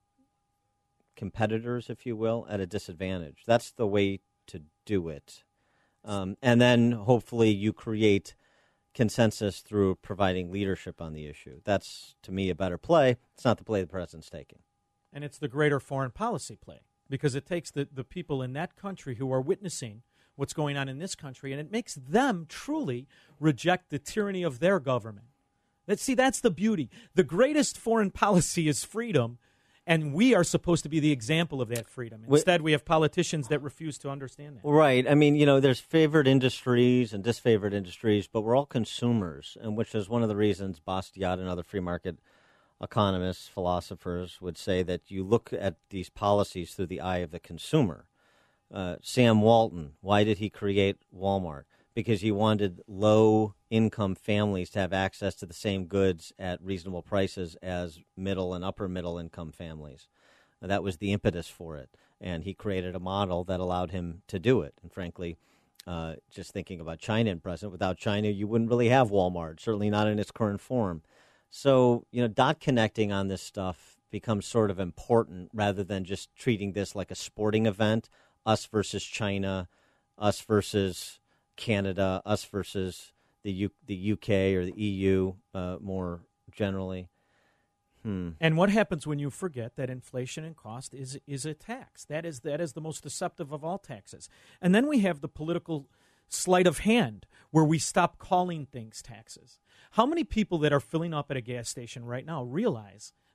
competitors, if you will, at a disadvantage. That's the way to do it. Um, and then hopefully you create consensus through providing leadership on the issue. That's, to me, a better play. It's not the play the president's taking. And it's the greater foreign policy play, because it takes the, the people in that country who are witnessing what's going on in this country, and it makes them truly reject the tyranny of their government. That, see, that's the beauty. The greatest foreign policy is freedom, and we are supposed to be the example of that freedom. Instead, we have politicians that refuse to understand that. Right. I mean, you know, there's favored industries and disfavored industries, but we're all consumers, and which is one of the reasons Bastiat and other free market economists, philosophers would say that you look at these policies through the eye of the consumer. Uh, Sam Walton, why did he create Walmart? Because he wanted low-income families to have access to the same goods at reasonable prices as middle and upper-middle-income families. And that was the impetus for it. And he created a model that allowed him to do it. And frankly, uh, just thinking about China in present, without China, you wouldn't really have Walmart, certainly not in its current form. So, you know, dot connecting on this stuff becomes sort of important rather than just treating this like a sporting event, us versus China, us versus Canada, us versus the U- the U K or the E U uh, more generally. Hmm. And what happens when you forget that inflation and cost is is a tax? That is that is the most deceptive of all taxes. And then we have the political sleight of hand where we stop calling things taxes. How many people that are filling up at a gas station right now realize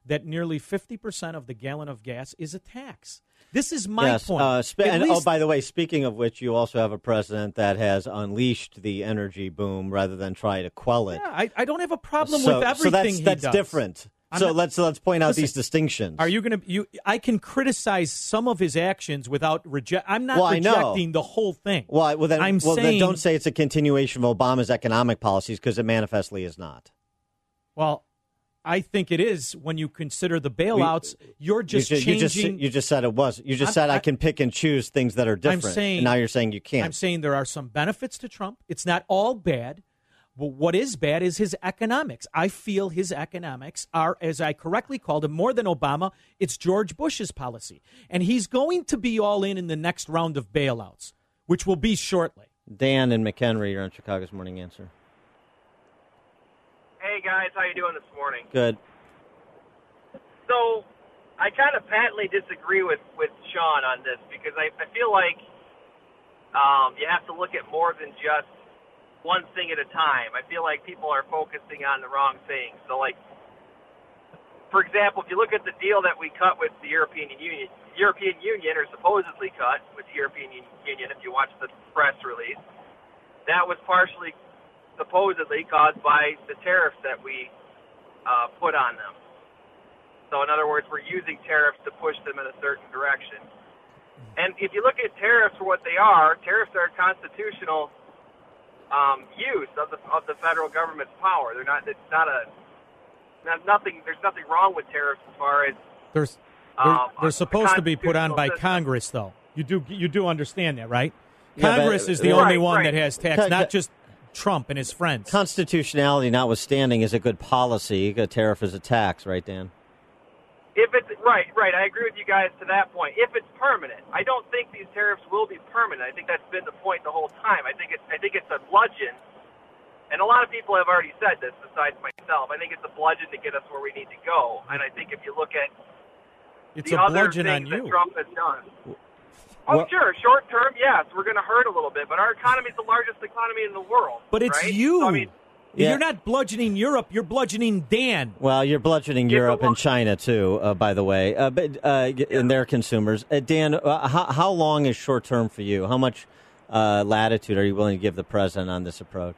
that nearly fifty percent of the gallon of gas is a tax. This is my yes, point. Uh, spe- At and, least- oh, by the way, speaking of which, you also have a president that has unleashed the energy boom rather than try to quell it. Yeah, I, I don't have a problem so, with everything so that's, he that's does. different. I'm so not- let's let's point out Listen, these distinctions. Are you going to? You, I can criticize some of his actions without reject. I'm not Well, I know. rejecting the whole thing. Well, well then, I'm well, then saying, don't say it's a continuation of Obama's economic policies because it manifestly is not. Well, I think it is when you consider the bailouts. You're just you, ju- you just changing. you just said it was. You just I'm- said I, I- can pick and choose things that are different. I'm saying, and now you're saying you can't. I'm saying there are some benefits to Trump. It's not all bad. But what is bad is his economics. I feel his economics are, as I correctly called him, more than Obama. It's George Bush's policy. And he's going to be all in in the next round of bailouts, which will be shortly. Dan and McHenry, you're on Chicago's Morning Answer. Hey, guys. How you doing this morning? Good. So I kind of patently disagree with, with Sean on this because I, I feel like um, you have to look at more than just one thing at a time. I feel like people are focusing on the wrong thing. So, like, for example, if you look at the deal that we cut with the European Union, European Union, or supposedly cut with the European Union, if you watch the press release, that was partially supposedly caused by the tariffs that we uh, put on them. So, in other words, we're using tariffs to push them in a certain direction. And if you look at tariffs for what they are, tariffs are constitutional um, use of the of the federal government's power. They're not. It's not a. Not, nothing. There's nothing wrong with tariffs as far as There's, they're, um, they're supposed to be put on by system. Congress, though. You do you do understand that, right? Yeah, but- Congress is the Right, only one right. that has tax, Ca- not ca- just Trump and his friends. Constitutionality notwithstanding is a good policy. A tariff is a tax, right, Dan? If it's right, right, I agree with you guys to that point. If it's permanent, I don't think these tariffs will be permanent. I think that's been the point the whole time. I think it's I think it's a bludgeon, and a lot of people have already said this besides myself. I think it's a bludgeon to get us where we need to go. And I think if you look at It's the a other bludgeon on things that you. Trump has done. Oh, What- sure, short term, yes, we're going to hurt a little bit, but our economy is the largest economy in the world. But it's right? you. So, I mean, Yeah. You're not bludgeoning Europe. You're bludgeoning Dan. Well, you're bludgeoning Yeah, Europe but and what- China too, uh, by the way, uh, but uh, and their consumers. Uh, Dan, uh, how, how long is short term for you? How much uh, latitude are you willing to give the president on this approach?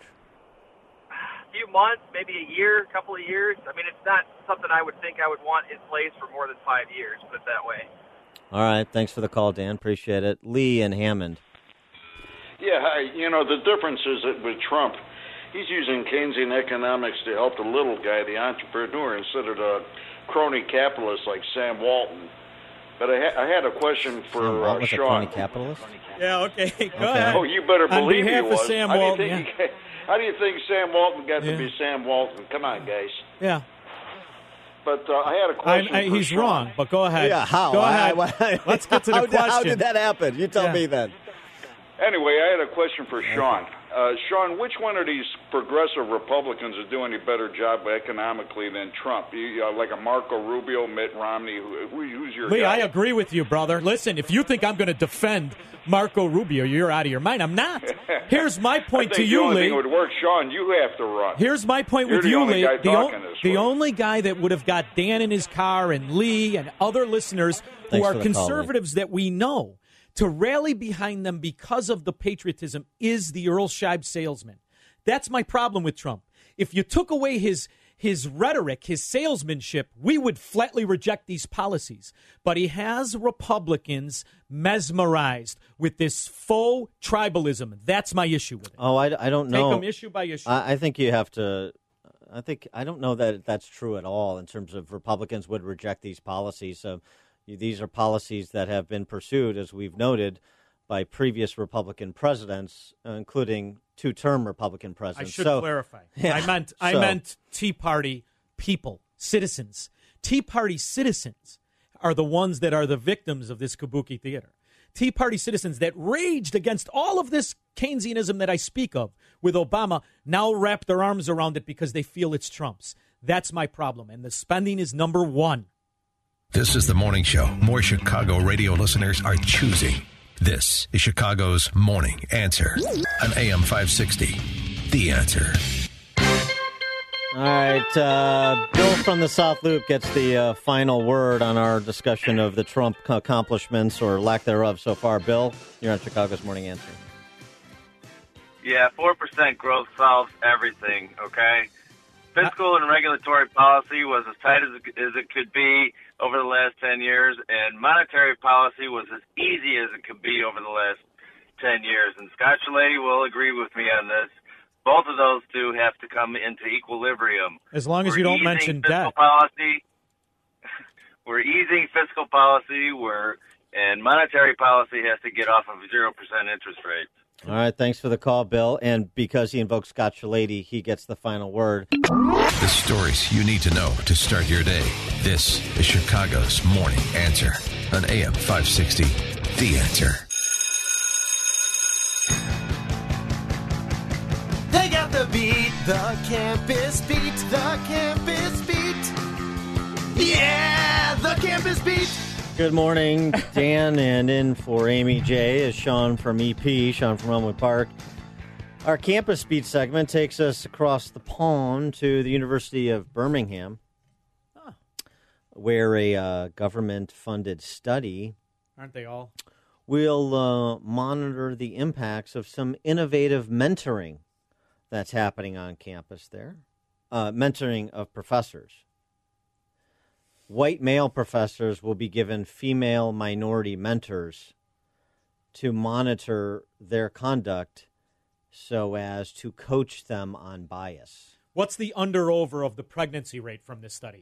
a few months, maybe a year, a couple of years. I mean, it's not something I would think I would want in place for more than five years, put it that way. All right, thanks for the call, Dan. Appreciate it. Lee and Hammond. Yeah, hi. You know, the difference is that with Trump, he's using Keynesian economics to help the little guy, the entrepreneur, instead of the crony capitalist like Sam Walton. But I, ha- I had a question for Sam uh, Walton was a Sean. crony capitalist? Yeah, okay. Go Okay. ahead. Oh, you better On believe behalf he of was. Sam how, do you Walton, think he, how do you think Sam Walton got Yeah. to be Sam Walton? Come on, guys. Yeah. But uh, I had a I, question I, for he's Sean. wrong, but go ahead. Yeah, how? Go I- ahead. I- Let's get to the how did- question. How did that happen? You tell Yeah. me then. Anyway, I had a question for Sean. Uh, Sean, which one of these progressive Republicans is doing a better job economically than Trump? You, uh, like a Marco Rubio, Mitt Romney? Who, who, who's your Lee, guy? I agree with you, brother. Listen, if you think I'm going to defend Marco Rubio, you're out of your mind. I'm not. Here's my point I think to the you, only Lee. thing would work, Sean. You have to run. Here's my point You're with the you, only Lee. guy The, o- talking this the way. only guy that would have got Dan in his car and Lee and other listeners who Thanks are for the call, Lee. conservatives that we know to rally behind them because of the patriotism is the Earl Scheib salesman. That's my problem with Trump. If you took away his his rhetoric, his salesmanship, we would flatly reject these policies. But he has Republicans mesmerized with this faux tribalism. That's my issue with it. Oh, I, I don't know. Take them issue by issue. I, I think you have to. I think I don't know that that's true at all in terms of Republicans would reject these policies. So these are policies that have been pursued, as we've noted, by previous Republican presidents, uh, including two-term Republican I presidents. should so, clarify. Yeah, I meant I so- meant Tea Party people, citizens. Tea Party citizens are the ones that are the victims of this kabuki theater. Tea Party citizens that raged against all of this Keynesianism that I speak of with Obama now wrap their arms around it because they feel it's Trump's. That's my problem, and the spending is number one. This is the morning show more Chicago radio listeners are choosing. This is Chicago's Morning Answer on A M five sixty. The Answer. All right, uh, Bill from the South Loop gets the uh, final word on our discussion of the Trump accomplishments or lack thereof so far. Bill, you're on Chicago's Morning Answer. Yeah, four percent growth solves everything, okay? Fiscal and regulatory policy was as tight as it, as it could be over the last ten years, and monetary policy was as easy as it could be over the last ten years. And Scott Shelley will agree with me on this. Both of those two have to come into equilibrium. As long as We're you don't easing mention fiscal debt. Policy, we're easing fiscal policy, we're, and monetary policy has to get off of zero percent interest rates. All right, thanks for the call, Bill. And because he invoked Scott Shelley, he gets the final word. The stories you need to know to start your day. This is Chicago's Morning Answer on A M five sixty, The Answer. They got the beat, the campus beat, the campus beat. Yeah, the campus beat. Good morning, Dan, and in for Amy J. is Sean from E P, Sean from Elmwood Park. Our Campus Beat segment takes us across the pond to the University of Birmingham, Huh. where a uh, government-funded study Aren't they all? will uh, monitor the impacts of some innovative mentoring that's happening on campus there, uh, mentoring of professors. White male professors will be given female minority mentors to monitor their conduct so as to coach them on bias. What's the under-over of the pregnancy rate from this study?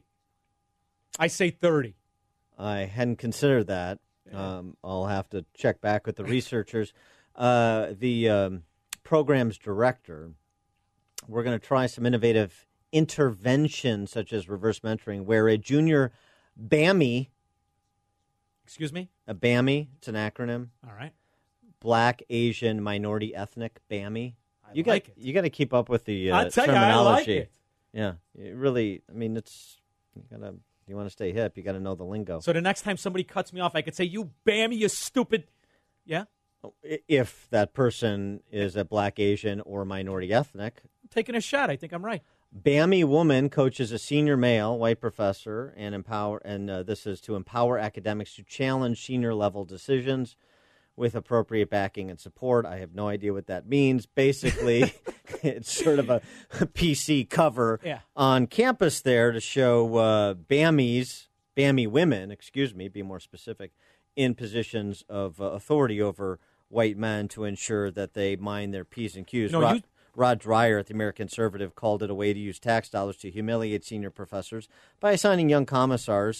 I say thirty. I hadn't considered that. Um, I'll have to check back with the researchers. Uh, the um, program's director, we're going to try some innovative interventions such as reverse mentoring, where a junior B A M I, Excuse me? a B A M I, it's an acronym, All right. Black, Asian, Minority, Ethnic, B A M I. I You like got it. you got to keep up with the uh, I'll tell you, I terminology. like it. Yeah, it really. I mean, it's you gotta. You want to stay hip, you got to know the lingo. So the next time somebody cuts me off, I could say, you B A M I, you stupid. Yeah? If that person is a Black, Asian, or minority ethnic. I'm taking a shot. I think I'm right. B A M I woman coaches a senior male white professor and empower, and uh, this is to empower academics to challenge senior level decisions with appropriate backing and support. I have no idea what that means. Basically, it's sort of a P C cover Yeah. on campus there to show uh, B A M Is, B A M I women, excuse me, be more specific, in positions of uh, authority over white men to ensure that they mind their P's and Q's. No, Rod, you- Rod Dreyer at the American Conservative called it a way to use tax dollars to humiliate senior professors by assigning young commissars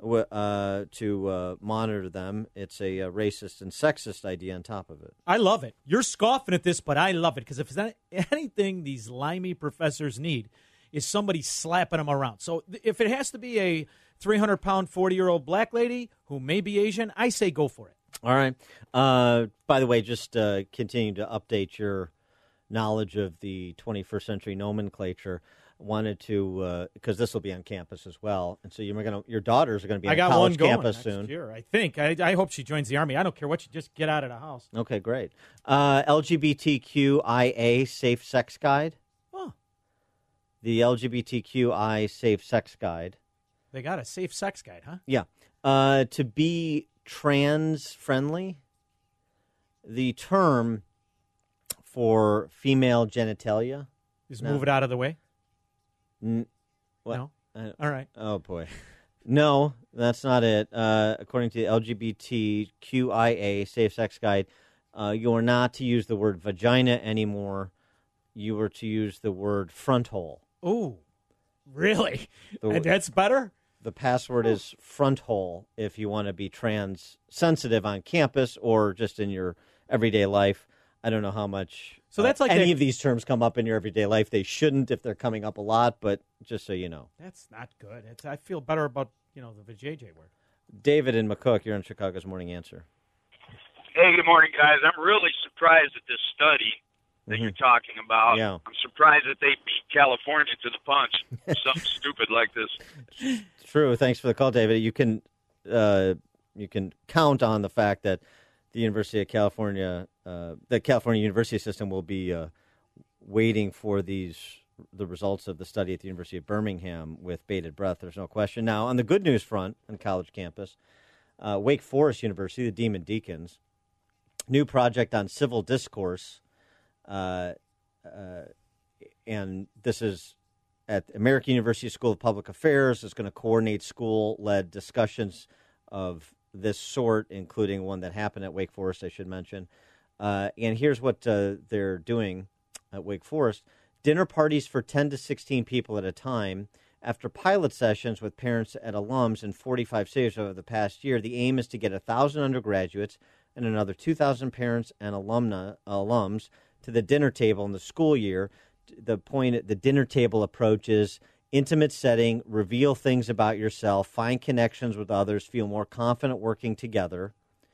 uh, to uh, monitor them. It's a, uh racist and sexist idea on top of it. I love it. You're scoffing at this, but I love it because if there's anything these limey professors need is somebody slapping them around. So th- if it has to be a three hundred pound, forty-year-old black lady who may be Asian, I say go for it. All right. Uh, by the way, just uh, continue to update your knowledge of the twenty-first century nomenclature. Wanted to, because uh, this will be on campus as well. And so you're gonna, your daughters are going to be on I got college one going campus next soon. year, I think. I, I hope she joins the Army. I don't care what, you just get out of the house. Okay, great. Uh, L G B T Q I A Safe Sex Guide. Oh. The L G B T Q I Safe Sex Guide. They got a safe sex guide, huh? Yeah. Uh, to be trans-friendly, the term for female genitalia. Just No. move it out of the way? N- what? No? Uh, All right. Oh, boy. No, that's not it. Uh, according to the L G B T Q I A Safe Sex Guide, uh, you are not to use the word vagina anymore. You are to use the word front hole. Ooh, really? The- and that's better? The password is front hole if you want to be trans sensitive on campus or just in your everyday life. I don't know how much So that's uh, like any they- of these terms come up in your everyday life. They shouldn't if they're coming up a lot, but just so you know. That's not good. It's, I feel better about, you know, the vajayjay word. David in McCook, you're on Chicago's Morning Answer. Hey, good morning, guys. I'm really surprised at this study that you're talking about. Yeah. I'm surprised that they beat California to the punch. Something stupid like this. True. Thanks for the call, David. You can uh, you can count on the fact that the University of California, uh, the California university system will be uh, waiting for these the results of the study at the University of Birmingham with bated breath. There's no question. Now, on the good news front on college campus, uh, Wake Forest University, the Demon Deacons, new project on civil discourse, uh, uh, and this is at American University School of Public Affairs. It's going to coordinate school-led discussions of this sort, including one that happened at Wake Forest, I should mention. Uh, and here's what uh, they're doing at Wake Forest. Dinner parties for ten to sixteen people at a time. After pilot sessions with parents and alums in forty-five cities over the past year, the aim is to get one thousand undergraduates and another two thousand parents and alumna, alums to the dinner table in the school year. The point, the dinner table approach is intimate setting, reveal things about yourself, find connections with others, feel more confident working together.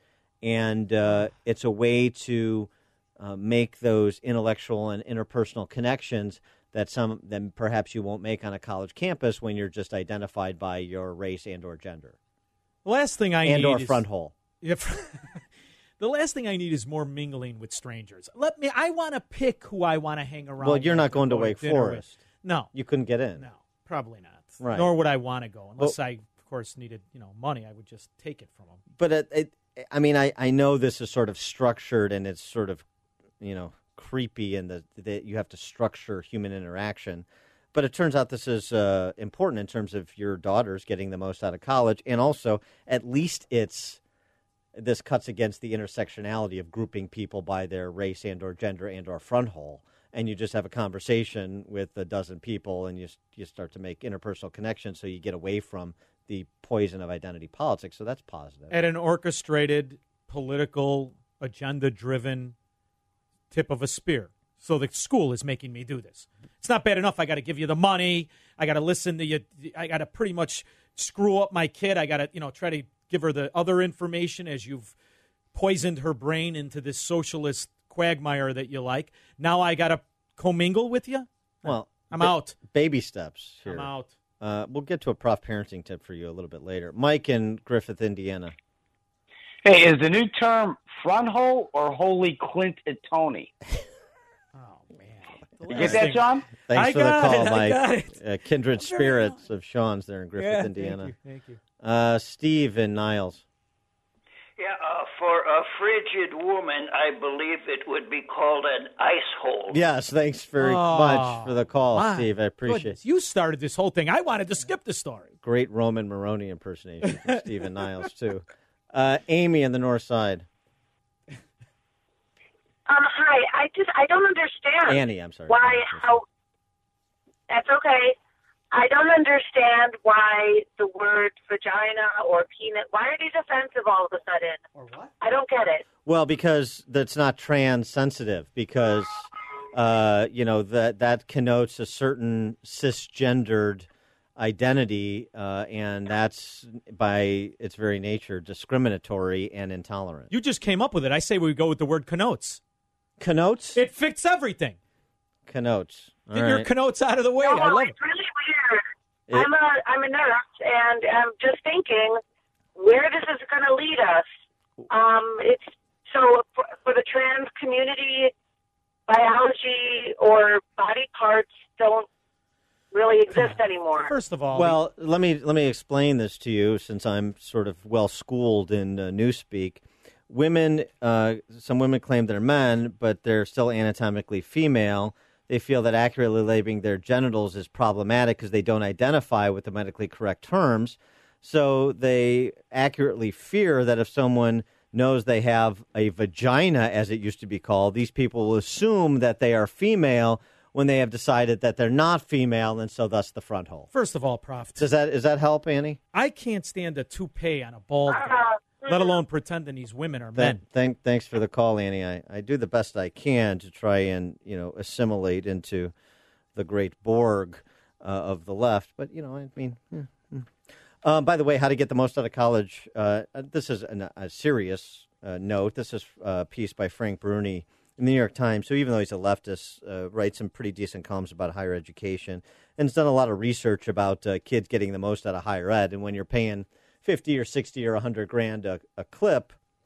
And uh, it's a way to uh, make those intellectual and interpersonal connections that some that perhaps you won't make on a college campus when you're just identified by your race and or gender. The last thing I and need or is, front hole. If the last thing I need is more mingling with strangers. Let me. I want to pick who I want to hang around. Well, you're with not going to or Wake dinner Forest. with. No, you couldn't get in. No, probably not. Right. Nor would I want to go unless Well- I, of course, needed you know money. I would just take it from them. But it, it, I mean, I, I know this is sort of structured and it's sort of, you know, creepy in the that you have to structure human interaction. But it turns out this is uh, important in terms of your daughters getting the most out of college, and also at least it's this cuts against the intersectionality of grouping people by their race and or gender and or front hole. And you just have a conversation with a dozen people, and you you start to make interpersonal connections, so you get away from the poison of identity politics. So that's positive. At an orchestrated, political, agenda-driven tip of a spear. So the school is making me do this. It's not bad enough. I got to give you the money. I got to listen to you. I got to pretty much screw up my kid. I got to, you know, try to give her the other information as you've poisoned her brain into this socialist quagmire that you like. Now I got to commingle with you? Well, I'm ba- out. Baby steps here. I'm out. Uh, we'll get to a prof parenting tip for you a little bit later. Mike in Griffith, Indiana. Hey, is the new term front hole or holy Clint and Tony? You get that, John? Thanks I for the got call, it, I Mike. got it. Uh, kindred spirits of Sean's there in Griffith, Yeah, Indiana. thank you, thank you. Uh, Steve in Niles. Yeah, uh, for a frigid woman, I believe it would be called an ice hole. Yes, thanks very Oh, much for the call, my Steve. I appreciate goodness. it. You started this whole thing. I wanted to skip the story. Great Roman Maroney impersonation from Steve in Niles, too. Uh, Amy in the North Side. Um, hi. I just I don't understand. Annie, I'm sorry. Why? How? That's okay. I don't understand why the word vagina or penis. Why are these offensive all of a sudden? Or what? I don't get it. Well, because that's not trans sensitive, because uh, you know that that connotes a certain cisgendered identity, uh, and that's by its very nature discriminatory and intolerant. You just came up with it. I say we go with the word connotes. Connotes? It fits everything. Connotes. All Get your right. connotes out of the way. No, I love it's it. really weird. It- I'm a I'm a nurse, and I'm just thinking where this is going to lead us. Um, it's so for, for the trans community, biology or body parts don't really exist anymore. First of all, Well, let me let me explain this to you, since I'm sort of well schooled in uh, newspeak. Women, uh, some women claim they're men, but they're still anatomically female. They feel that accurately labeling their genitals is problematic because they don't identify with the medically correct terms. So they accurately fear that if someone knows they have a vagina, as it used to be called, these people will assume that they are female when they have decided that they're not female, and so thus the front hole. First of all, Prof, Does that does that help, Annie? I can't stand a toupee on a bald guy, let alone pretending these women are men. Thank, thank, thanks for the call, Annie. I, I do the best I can to try and, you know, assimilate into the great Borg uh, of the left. But, you know, I mean, hmm, hmm. Um, by the way, how to get the most out of college. Uh, this is an, a serious uh, note. This is a piece by Frank Bruni in the New York Times, who, even though he's a leftist, uh, writes some pretty decent columns about higher education and has done a lot of research about uh, kids getting the most out of higher ed. And when you're paying fifty or sixty or a hundred grand a, a clip,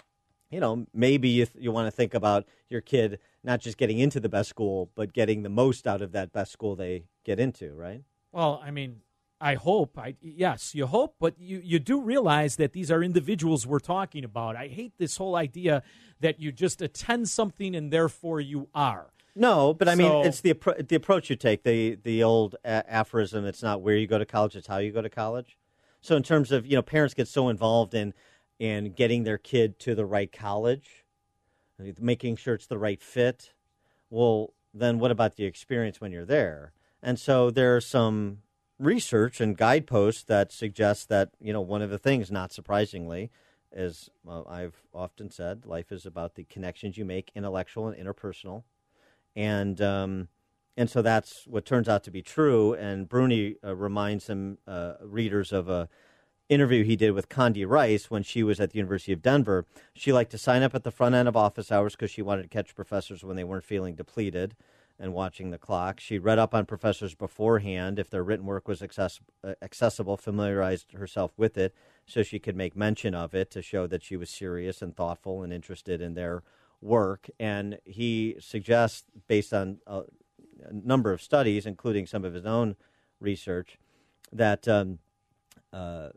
you know, maybe you, th- you want to think about your kid not just getting into the best school, but getting the most out of that best school they get into, right? Well, I mean, I hope. I yes, you hope, but you, you do realize that these are individuals we're talking about. I hate this whole idea that you just attend something and therefore you are. No, but I mean, So- it's the appro- the approach you take, the the old a- aphorism, it's not where you go to college, it's how you go to college. So in terms of, you know, parents get so involved in, in getting their kid to the right college, making sure it's the right fit. Well, then what about the experience when you're there? And so there's some research and guideposts that suggest that, you know, one of the things, not surprisingly, is, well, I've often said, life is about the connections you make, intellectual and interpersonal. And um, and so that's what turns out to be true. And Bruni uh, reminds some uh, readers of a interview he did with Condi Rice when she was at the University of Denver. She liked to sign up at the front end of office hours because she wanted to catch professors when they weren't feeling depleted and watching the clock. She read up on professors beforehand if their written work was access- uh, accessible, familiarized herself with it so she could make mention of it to show that she was serious and thoughtful and interested in their work. And he suggests, based on a, a number of studies, including some of his own research, that um, uh,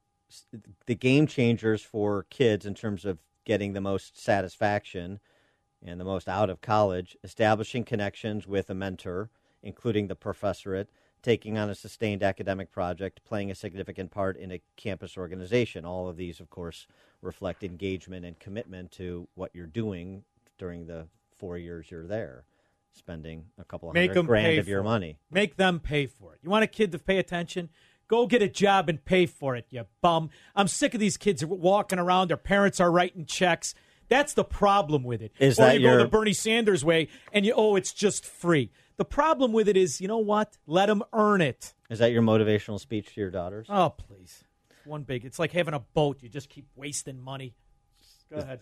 the game changers for kids in terms of getting the most satisfaction and the most out of college, establishing connections with a mentor, including the professorate, taking on a sustained academic project, playing a significant part in a campus organization. All of these, of course, reflect engagement and commitment to what you're doing during the four years you're there, spending a couple of Make hundred them grand pay of your for it. money. Make them pay for it. You want a kid to pay attention? Go get a job and pay for it, you bum. I'm sick of these kids walking around. Their parents are writing checks. That's the problem with it. Is or that you go your- the Bernie Sanders way and you, oh, it's just free. The problem with it is, you know what? Let them earn it. Is that your motivational speech to your daughters? Oh, please. It's one big. It's like having a boat. You just keep wasting money. Go ahead.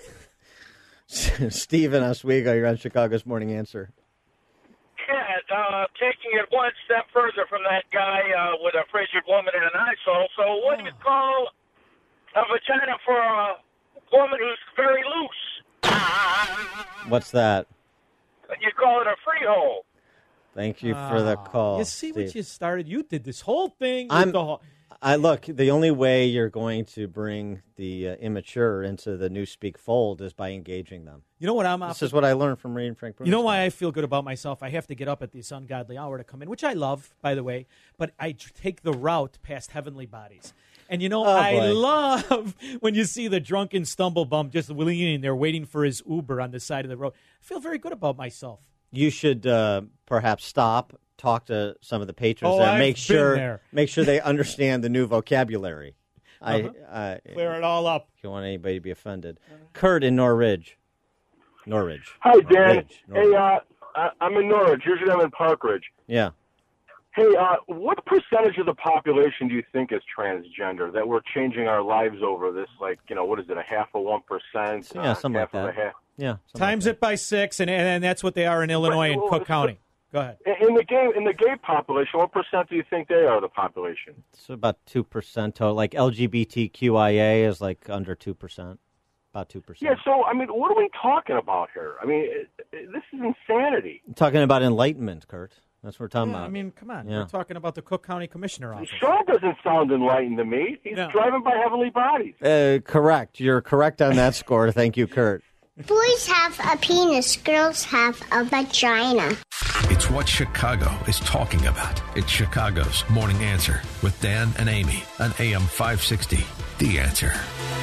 Steve in Oswego, you're on Chicago's Morning Answer. Yeah, uh, taking it one step further from that guy uh, with a frigid woman and an eyesore. So, what do you call a vagina for a woman who's very loose? What's that? You call it a freehold. Thank you for the call. You see what Steve. you started? You did this whole thing. With I'm- the whole, I look, the only way you're going to bring the uh, immature into the Newspeak fold is by engaging them. you know what I'm This is what I learned from reading Frank Bruno. You know why I feel good about myself? I have to get up at this ungodly hour to come in, which I love, by the way, but I tr- take the route past Heavenly Bodies. And you know, Oh, I boy. love when you see the drunken stumble bum just leaning there waiting for his Uber on the side of the road. I feel very good about myself. You should uh, perhaps stop, talk to some of the patrons Oh, there, I've make been sure there. make sure they understand the new vocabulary. I, Uh-huh. I Clear it all up. You don't want anybody to be offended. Kurt in Norridge. Norridge. Hi, Dan. Norridge. Hey, uh, I- I'm in Norwich. Usually I'm in Park Ridge. Yeah. Hey, uh, what percentage of the population do you think is transgender that we're changing our lives over this, like, you know, what is it, a half of one percent? Yeah, something half like of that. a half? Yeah. Times it by six, and, and that's what they are in Illinois and well, Cook it's- County. Go ahead. In in the gay in the gay population, what percent do you think they are of the population? It's about two percent total. Like L G B T Q I A is like under two percent. About two percent. Yeah, so, I mean, what are we talking about here? I mean, it, it, this is insanity. Talking about enlightenment, Kurt. That's what we're talking Yeah, about. I mean, come on. Yeah. We're talking about the Cook County Commissioner office. Sean doesn't sound enlightened to me. He's No. driving by heavenly bodies. Uh, correct. You're correct on that score. Thank you, Kurt. Boys have a penis, girls have a vagina. It's what Chicago is talking about. It's Chicago's Morning Answer with Dan and Amy on A M five sixty. The Answer.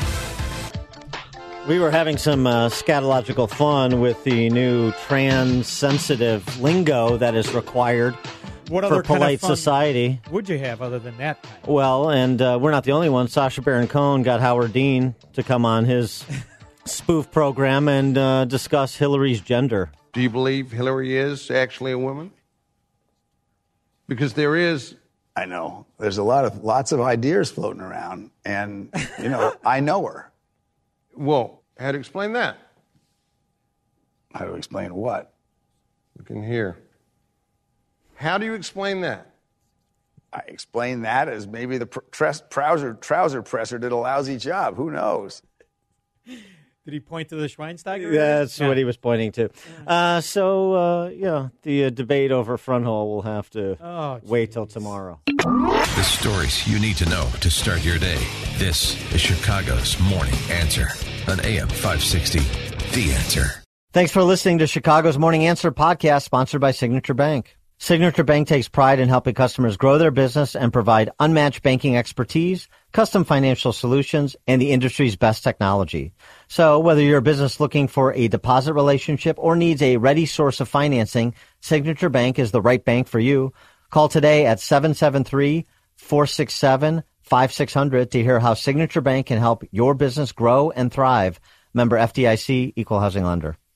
We were having some uh, scatological fun with the new trans-sensitive lingo that is required What for other kind of polite fun society. would you have other than that? Well, and uh, we're not the only one. Sacha Baron Cohen got Howard Dean to come on his spoof program and uh, discuss Hillary's gender. Do you believe Hillary is actually a woman? Because there is. I know. There's a lot of lots of ideas floating around, and you know, I know her. Well, how to explain that? How to explain what? Look in here. How do you explain that? I explain that as maybe the pr- tres- trouser trouser presser did a lousy job. Who knows? Did he point to the Schweinsteiger? That's Yeah. what he was pointing to. Uh, so, uh, yeah, the uh, debate over front hole will have to Oh, wait till tomorrow. The stories you need to know to start your day. This is Chicago's Morning Answer on A M five sixty. The Answer. Thanks for listening to Chicago's Morning Answer podcast, sponsored by Signature Bank. Signature Bank takes pride in helping customers grow their business and provide unmatched banking expertise, custom financial solutions, and the industry's best technology. So whether you're a business looking for a deposit relationship or needs a ready source of financing, Signature Bank is the right bank for you. Call today at seven seven three, four six seven, five six zero zero to hear how Signature Bank can help your business grow and thrive. Member F D I C, Equal Housing Lender.